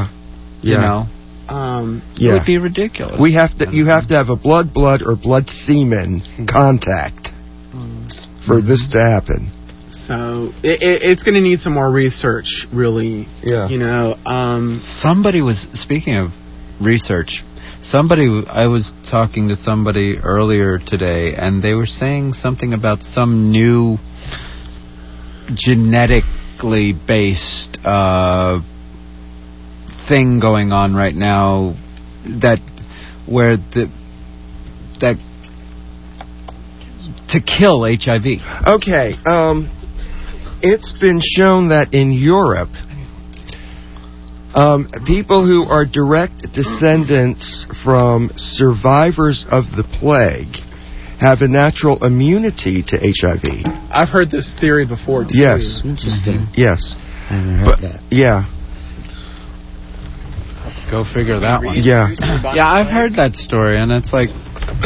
It would be ridiculous. You have to have a blood or blood semen contact for this to happen. So it's going to need some more research, really. Yeah. Somebody was speaking of research. I was talking to somebody earlier today, and they were saying something about some new genetically based thing going on right now to kill HIV. Okay. It's been shown that in Europe, people who are direct descendants from survivors of the plague have a natural immunity to HIV. I've heard this theory before, too. Yes. Interesting. Yes. I haven't heard that. Yeah. Go figure that one. Yeah. Yeah, I've heard that story, and it's like...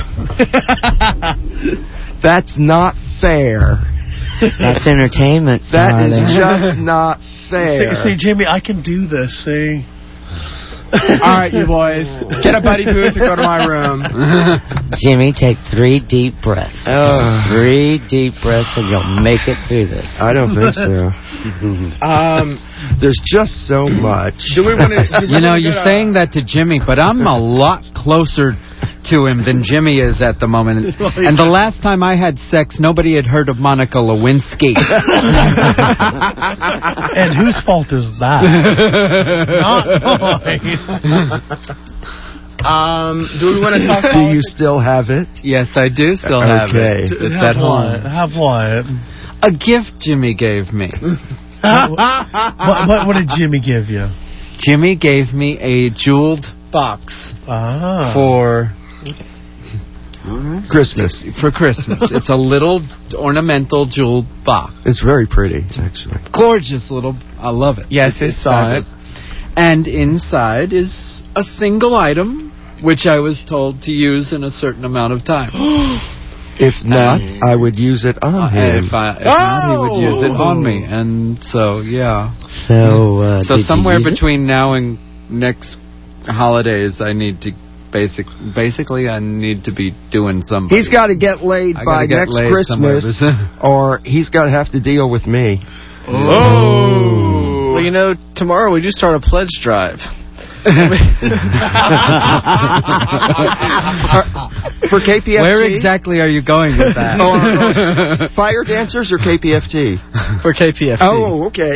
That's not fair. That's entertainment. That is just not fair. See, Jimmy, I can do this, see? All right, you boys. Get a buddy booth and go to my room. Jimmy, take 3 deep breaths. 3 deep breaths and you'll make it through this. I don't think so. There's just so much. Do we want to? You know, you're saying that to Jimmy, but I'm a lot closer to him than Jimmy is at the moment. And the last time I had sex, nobody had heard of Monica Lewinsky. And whose fault is that? Not mine. Do we want to talk? Do you still have it? Yes, I do still have it. It's at home. Have what? A gift Jimmy gave me. What did Jimmy give you? Jimmy gave me a jeweled box for Christmas. For Christmas. It's a little ornamental jeweled box. It's very pretty, actually. Gorgeous little... I love it. Yes, I saw it. And inside is a single item, which I was told to use in a certain amount of time. If not, I would use it on him. If not, he would use it on me. And so, yeah. So somewhere between now and next holidays, I need to basically I need to be doing something. He's got to get laid by next Christmas, or he's got to have to deal with me. Oh. Well, you know, tomorrow we do start a pledge drive. For KPFT? Where exactly are you going with that? Fire dancers or KPFT? For KPFT. Oh, okay.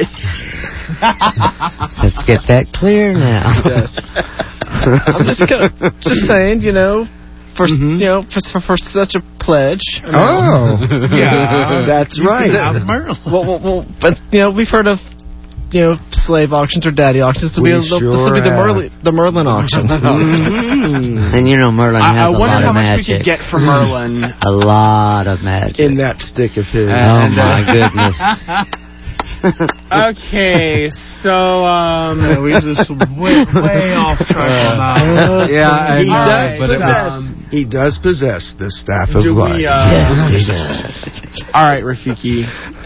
Let's get that clear now. Yes. I'm just saying, you know, for such a pledge. Yeah, that's right. Well, but you know, we've heard of slave auctions or daddy auctions. This will be the Merlin auction. And you know Merlin has a lot of magic. I wonder how much we could get from Merlin. A lot of magic. In that stick of his. Oh, my goodness. Okay, so we just went way off track on that. He does possess the staff of life. Yes, he does. All right, Rafiki.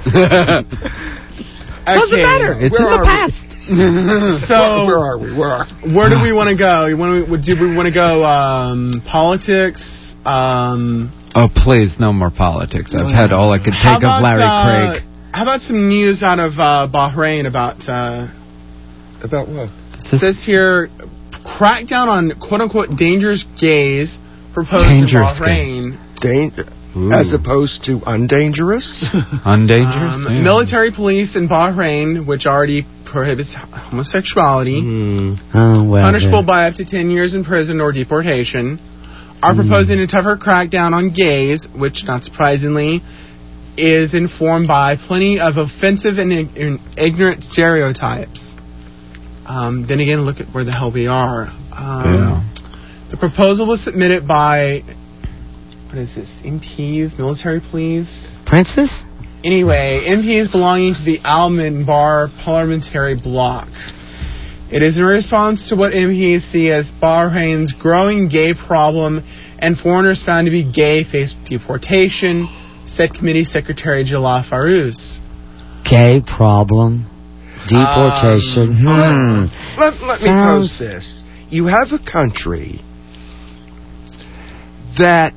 Doesn't matter. It's in the past. So where are we? Where do we want to go? Do we want to go politics? Oh, please, no more politics. I've had all I could take of Larry Craig. How about some news out of Bahrain about what? It says here, crackdown on quote-unquote dangerous gays proposed dangerous in Bahrain. As opposed to undangerous? Undangerous? Military police in Bahrain, which already prohibits homosexuality, punishable by up to 10 years in prison or deportation, are proposing a tougher crackdown on gays, which, not surprisingly, is informed by plenty of offensive and ignorant stereotypes. Then again, look at where the hell we are. The proposal was submitted by... What is this? MPs, military police? Princess? Anyway, MPs belonging to the Al-Minbar parliamentary bloc. It is in response to what MPs see as Bahrain's growing gay problem and foreigners found to be gay face deportation, said Committee Secretary Jalal Farouz. Gay problem? Deportation? Let me pose this. You have a country that...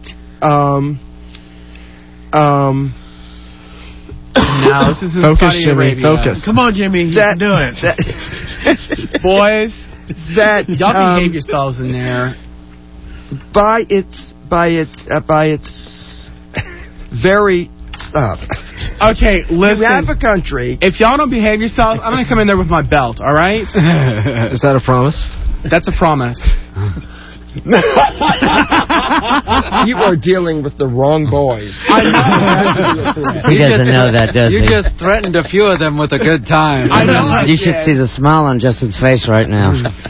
Now, this is in focus, Saudi Jimmy. Arabia. Focus. Come on, Jimmy. You can do it. Boys, y'all behave yourselves in there. By its very stop. Okay, listen. You have a country. If y'all don't behave yourselves, I'm going to come in there with my belt, all right? Is that a promise? That's a promise. You are dealing with the wrong boys. He doesn't know that, does he? You just threatened a few of them with a good time. I know. You should see the smile on Justin's face right now.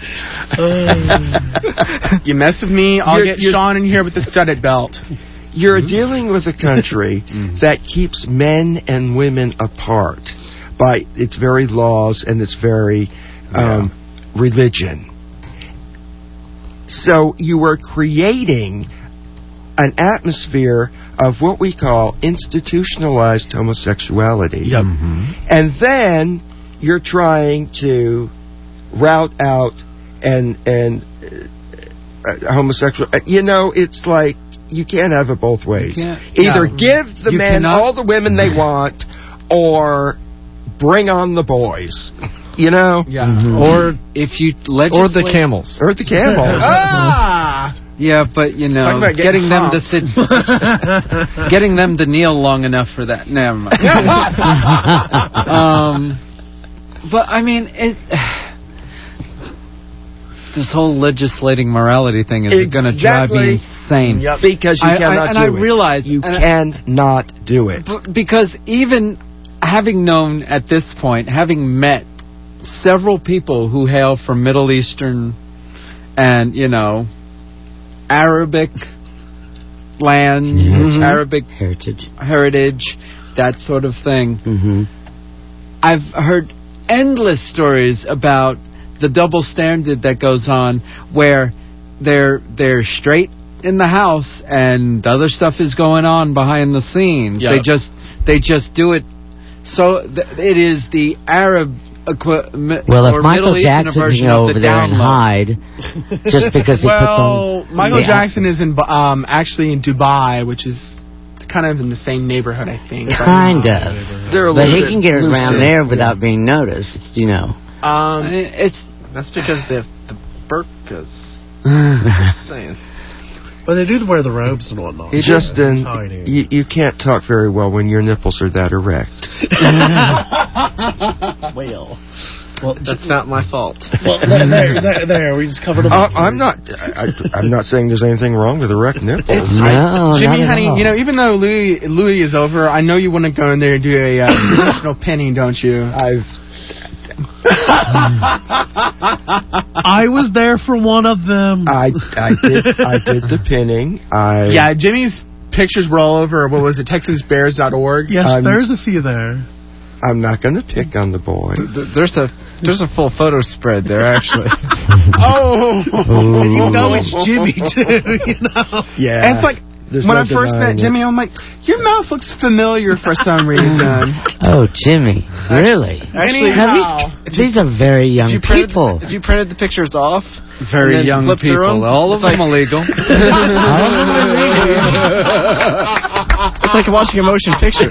You mess with me, I'll get Sean in here with the studded belt. You're dealing with a country that keeps men and women apart by its very laws and its very religion. So you were creating an atmosphere of what we call institutionalized homosexuality. Yep. And then you're trying to route out and homosexual. It's like you can't have it both ways. Either give the men all the women they want, or bring on the boys. Yeah. Or if you legislate... Or the camels. Or the camels. Yeah, but getting them to sit, getting them to kneel long enough for that. Never mind. But I mean, this whole legislating morality thing is going to drive me insane. Yep. Because you cannot do it. And I realize you cannot do it. Because even having known at this point, having met several people who hail from Middle Eastern and Arabic land, Arabic heritage, that sort of thing. I've heard endless stories about the double standard that goes on, where they're straight in the house and other stuff is going on behind the scenes. Yep. They just do it. So it is the Arab if Michael Jackson can go over there and hide just because he puts on... Michael Jackson is actually in Dubai, which is kind of in the same neighborhood, I think. Kind of. But he can get around there without being noticed, That's because they have the burqas. Just saying. Well, they do wear the robes and whatnot. Justin, you can't talk very well when your nipples are that erect. Well, that's not my fault. Well, there, we just covered them. I'm not saying there's anything wrong with erect nipples. No, Jimmy, honey, even though Louis is over, I know you want to go in there and do a traditional pinning, don't you? I was there for one of them. I did the pinning. Jimmy's pictures were all over, what was it, TexasBears.org? Yes, there's a few there. I'm not going to pick on the boy. There's a full photo spread there, actually. And it's Jimmy, too, Yeah. And it's like, when I first met Jimmy, I'm like, your mouth looks familiar for some reason. Oh, Jimmy, really? Actually, these are very young people. If you printed the pictures off, very young people, all of them illegal. It's like watching a motion picture.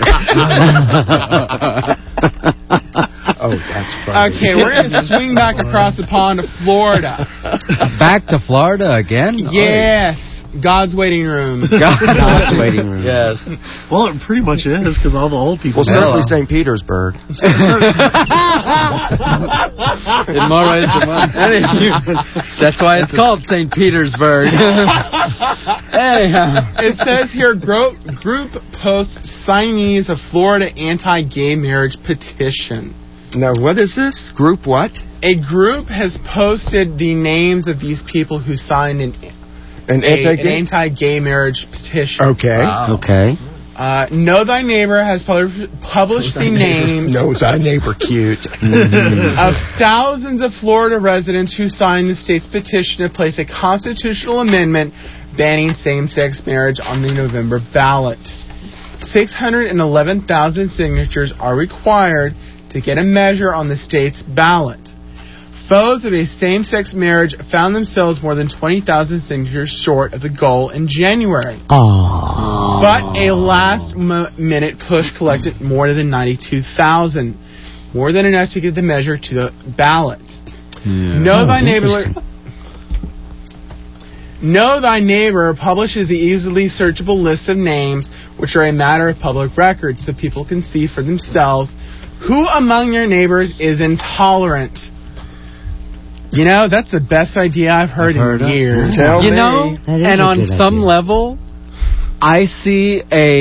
Oh, that's funny. Okay, we're going to swing back across the pond to Florida. Back to Florida again? Yes. God's waiting room. God's waiting room. Yes. Well, it pretty much is, because all the old people... Well, certainly St. Petersburg. That's why it's called St. Petersburg. Anyhow. It says here, group posts signees of Florida anti-gay marriage petition. Now, what is this? Group what? A group has posted the names of these people who signed an anti-gay marriage petition. Okay. Wow. Okay. Know Thy Neighbor has published the names... Know Thy Neighbor, cute. ...of thousands of Florida residents who signed the state's petition to place a constitutional amendment banning same-sex marriage on the November ballot. 611,000 signatures are required to get a measure on the state's ballot. Foes of a same-sex marriage found themselves more than 20,000 signatures short of the goal in January. Aww. But a last-minute push collected more than 92,000, more than enough to get the measure to the ballot. Yeah. Know Thy Neighbor publishes the easily searchable list of names, which are a matter of public record, so people can see for themselves who among your neighbors is intolerant. That's the best idea I've heard in years. Tell me. And on some level, I see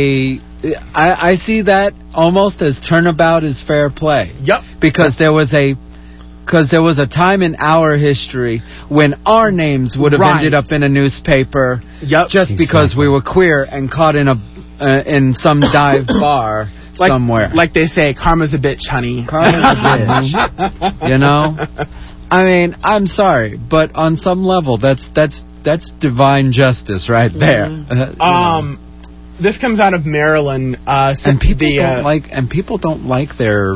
that almost as turnabout is fair play. Yep. Because there was a time in our history when our names would have ended up in a newspaper just because we were queer and caught in some dive bar somewhere. Like they say, karma's a bitch, honey. Karma's a bitch. I mean, I'm sorry, but on some level, that's that's divine justice right there. This comes out of Maryland. And people don't like their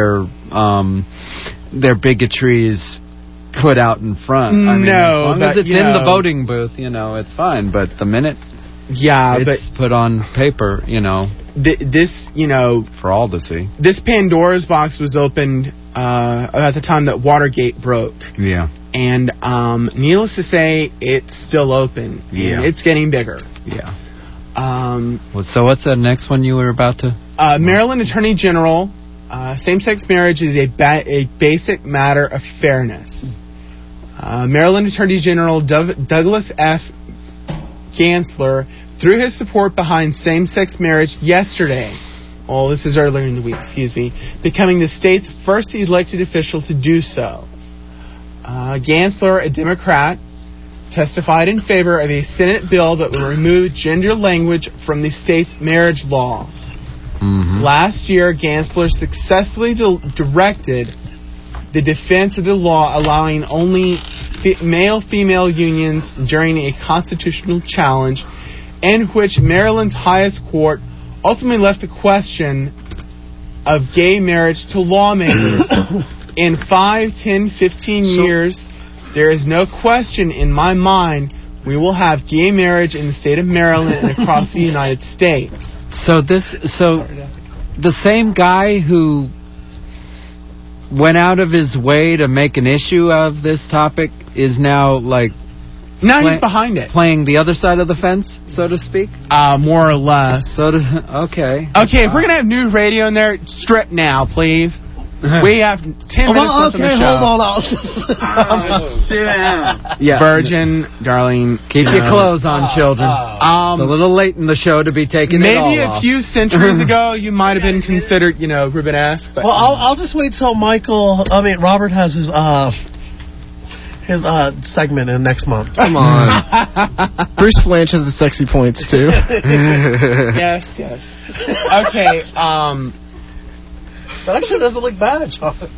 bigotries put out in front. I mean, as long as it's in the voting booth, it's fine. But the minute it's put on paper, this, for all to see. This Pandora's box was opened at the time that Watergate broke. Yeah. And needless to say, it's still open. Yeah. It's getting bigger. Yeah. So what's the next one you were about to? Maryland Attorney General, same-sex marriage is a basic matter of fairness. Maryland Attorney General Douglas F. Gansler threw his support behind same-sex marriage yesterday. Well, this is earlier in the week, becoming the state's first elected official to do so. Gansler, a Democrat, testified in favor of a Senate bill that would remove gender language from the state's marriage law. Mm-hmm. Last year, Gansler successfully directed the defense of the law allowing only male-female unions during a constitutional challenge in which Maryland's highest court ultimately left the question of gay marriage to lawmakers. In 5, 10, 15 years, there is no question in my mind we will have gay marriage in the state of Maryland and across the United States. So the same guy who went out of his way to make an issue of this topic is now he's behind it, playing the other side of the fence, so to speak. More or less. Okay. If we're gonna have new radio in there, strip now, please. We have 10 minutes left on the show. Hold on. Sit down. Yeah. Virgin, darling. Keep your clothes on, children. It's a little late in the show to be taking it all Maybe a off. few centuries ago, you might have been considered, Rubenesque. But well, I'll just wait till Robert has his segment in next month. Come on. Bruce Flanch has the sexy points, too. Yes. Okay, That actually doesn't look bad, Jonathan.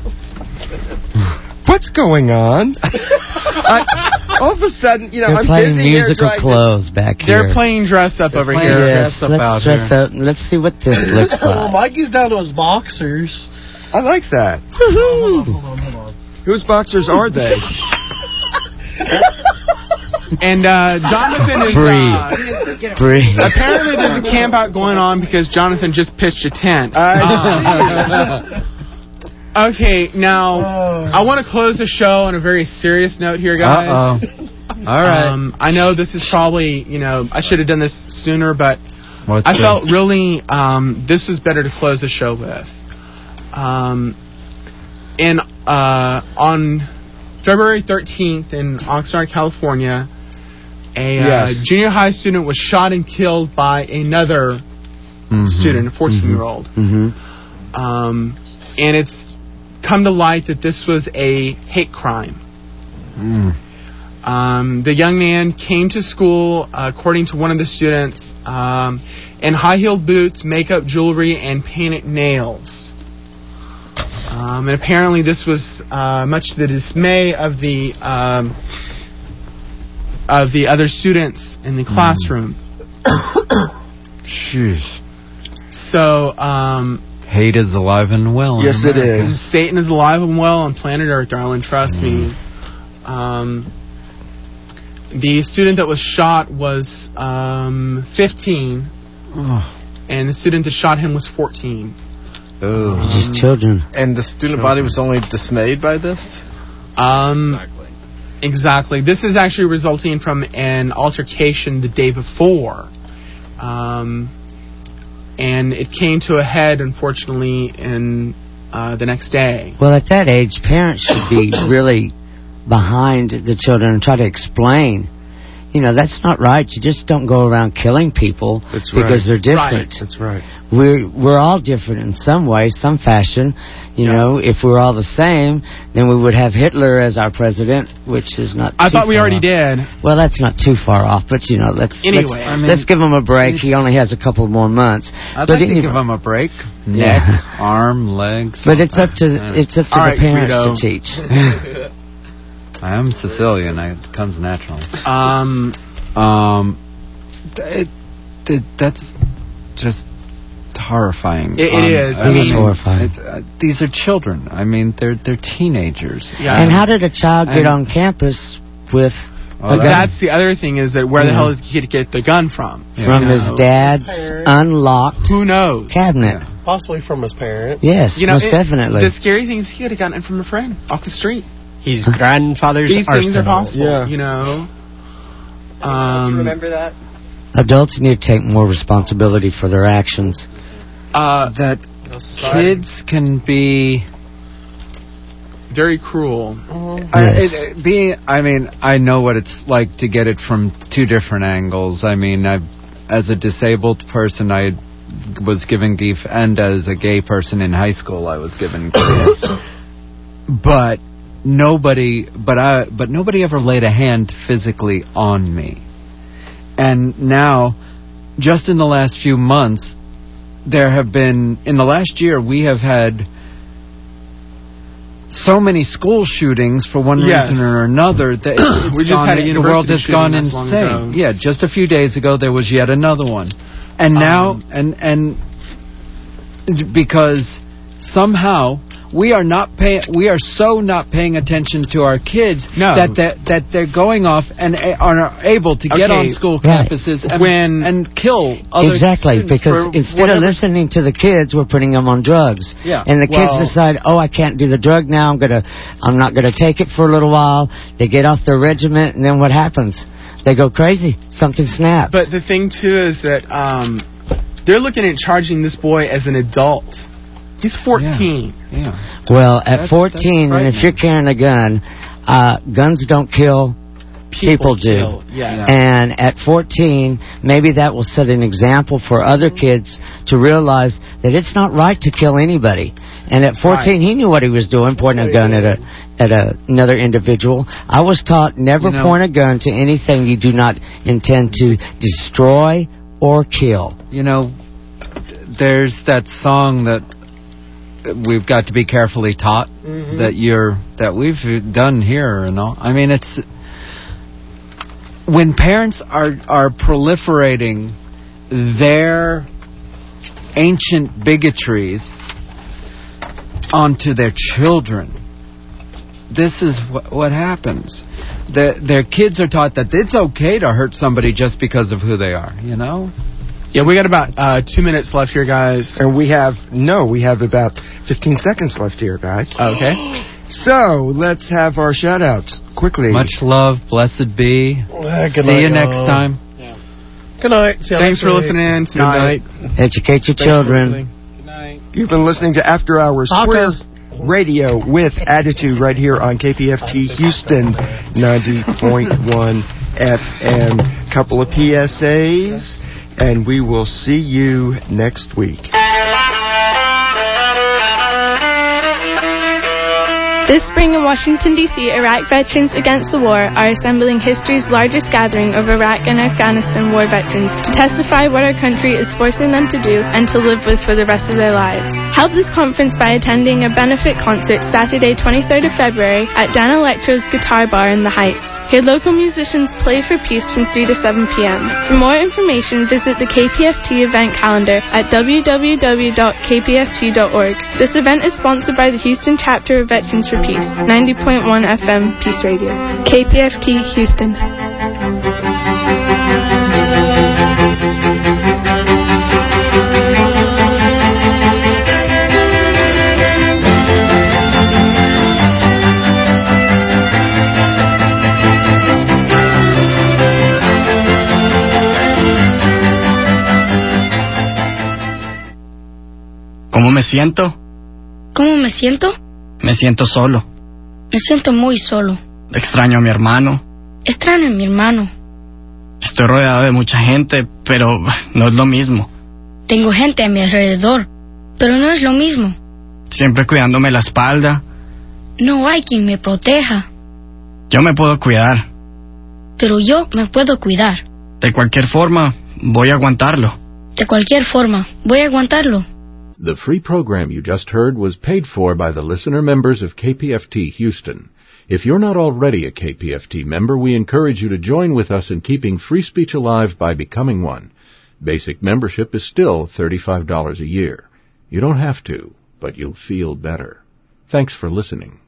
What's going on? All of a sudden, They're I'm playing busy musical here clothes back here. They're playing dress up over here. Yes, let's dress up. Let's see what this looks like. Well, Mikey's down to his boxers. I like that. Hold on. Whose boxers are they? And Jonathan is... Breathe. Apparently there's a camp out going on because Jonathan just pitched a tent. Okay, now, I want to close the show on a very serious note here, guys. Uh-oh. All right. I know this is probably, I should have done this sooner, but What's I this? felt really this was better to close the show with. On February 13th in Oxnard, California, a junior high student was shot and killed by another student, a 14-year-old. Mm-hmm. And it's come to light that this was a hate crime. The young man came to school, according to one of the students, in high-heeled boots, makeup, jewelry, and painted nails. And apparently this was much to the dismay of the other students in the classroom. Jeez. So, hate is alive and well. Yes, it is. Satan is alive and well on planet Earth, darling. Trust me. The student that was shot was 15, and the student that shot him was 14. Just children. And the student body was only dismayed by this? Exactly. This is actually resulting from an altercation the day before. And it came to a head, unfortunately, in the next day. Well, at that age, parents should be really behind the children and try to explain. That's not right. You just don't go around killing people because they're different. Right. That's right. We're all different in some way, some fashion. If we're all the same, then we would have Hitler as our president, which is not. I thought we already did. Well, that's not too far off, but let's give him a break. He only has a couple more months. I'd like to give him a break. Neck, arm, legs. But it's up to the parents to teach. I am Sicilian. It comes natural. That's just horrifying. It is. It is horrifying. These are children. I mean, they're teenagers. Yeah. And how did a child get on campus with a gun? That's the other thing, is that where the hell did he get the gun from? From his dad's unlocked cabinet. Possibly from his parent. Yes, most definitely. The scary thing is he could have gotten it from a friend off the street. His grandfather's These arsenal. things are possible, you know. Remember that? Adults need to take more responsibility for their actions. That kids can be very cruel. I know what it's like to get it from two different angles. I mean, as a disabled person, I was given grief, and as a gay person in high school, I was given grief. But nobody ever laid a hand physically on me. And now, just in the last few months, in the last year, we have had so many school shootings for one reason or another that the world has gone insane. Yeah, just a few days ago, there was yet another one. And now, and because somehow we are so not paying attention to our kids that they're going off and are able to get on school campuses and kill other Exactly, because instead of listening to the kids, we're putting them on drugs. Yeah. And the kids decide, I can't do the drug now. I'm not gonna take it for a little while. They get off their regiment, and then what happens? They go crazy. Something snaps. But the thing too is that they're looking at charging this boy as an adult. He's 14. Yeah. Well, at 14, and if you're carrying a gun, guns don't kill, people do. Yeah. And at 14, maybe that will set an example for other kids to realize that it's not right to kill anybody. And at 14, he knew what he was doing, pointing a gun at another individual. I was taught never point a gun to anything you do not intend to destroy or kill. You know, there's that song that we've got to be carefully taught that we've done here and all. I mean, it's when parents are proliferating their ancient bigotries onto their children. This is what happens. Their kids are taught that it's okay to hurt somebody just because of who they are, you know? Yeah, we got about 2 minutes left here, guys. And we have about 15 seconds left here, guys. Okay. So, let's have our shout-outs quickly. Much love, blessed be. See you next time. Yeah. Good night. Thanks for listening in tonight. Educate your children. Good night. You've been listening to After Hours Queer Radio with Attitude right here on KPFT Houston 90.1 FM. Couple of PSAs, and we will see you next week. This spring in Washington, D.C., Iraq Veterans Against the War are assembling history's largest gathering of Iraq and Afghanistan war veterans to testify what our country is forcing them to do and to live with for the rest of their lives. Help this conference by attending a benefit concert Saturday, 23rd of February at Dan Electro's Guitar Bar in the Heights. Hear local musicians play for peace from 3 to 7 p.m. For more information, visit the KPFT event calendar at www.kpft.org. This event is sponsored by the Houston Chapter of Veterans for Peace, 90.1 FM Peace Radio. KPFT Houston. ¿Cómo me siento? ¿Cómo me siento? Me siento solo. Me siento muy solo. Extraño a mi hermano. Extraño a mi hermano. Estoy rodeado de mucha gente, pero no es lo mismo. Tengo gente a mi alrededor, pero no es lo mismo. Siempre cuidándome la espalda. No hay quien me proteja. Yo me puedo cuidar. Pero yo me puedo cuidar. De cualquier forma, voy a aguantarlo. De cualquier forma, voy a aguantarlo. The free program you just heard was paid for by the listener members of KPFT Houston. If you're not already a KPFT member, we encourage you to join with us in keeping free speech alive by becoming one. Basic membership is still $35 a year. You don't have to, but you'll feel better. Thanks for listening.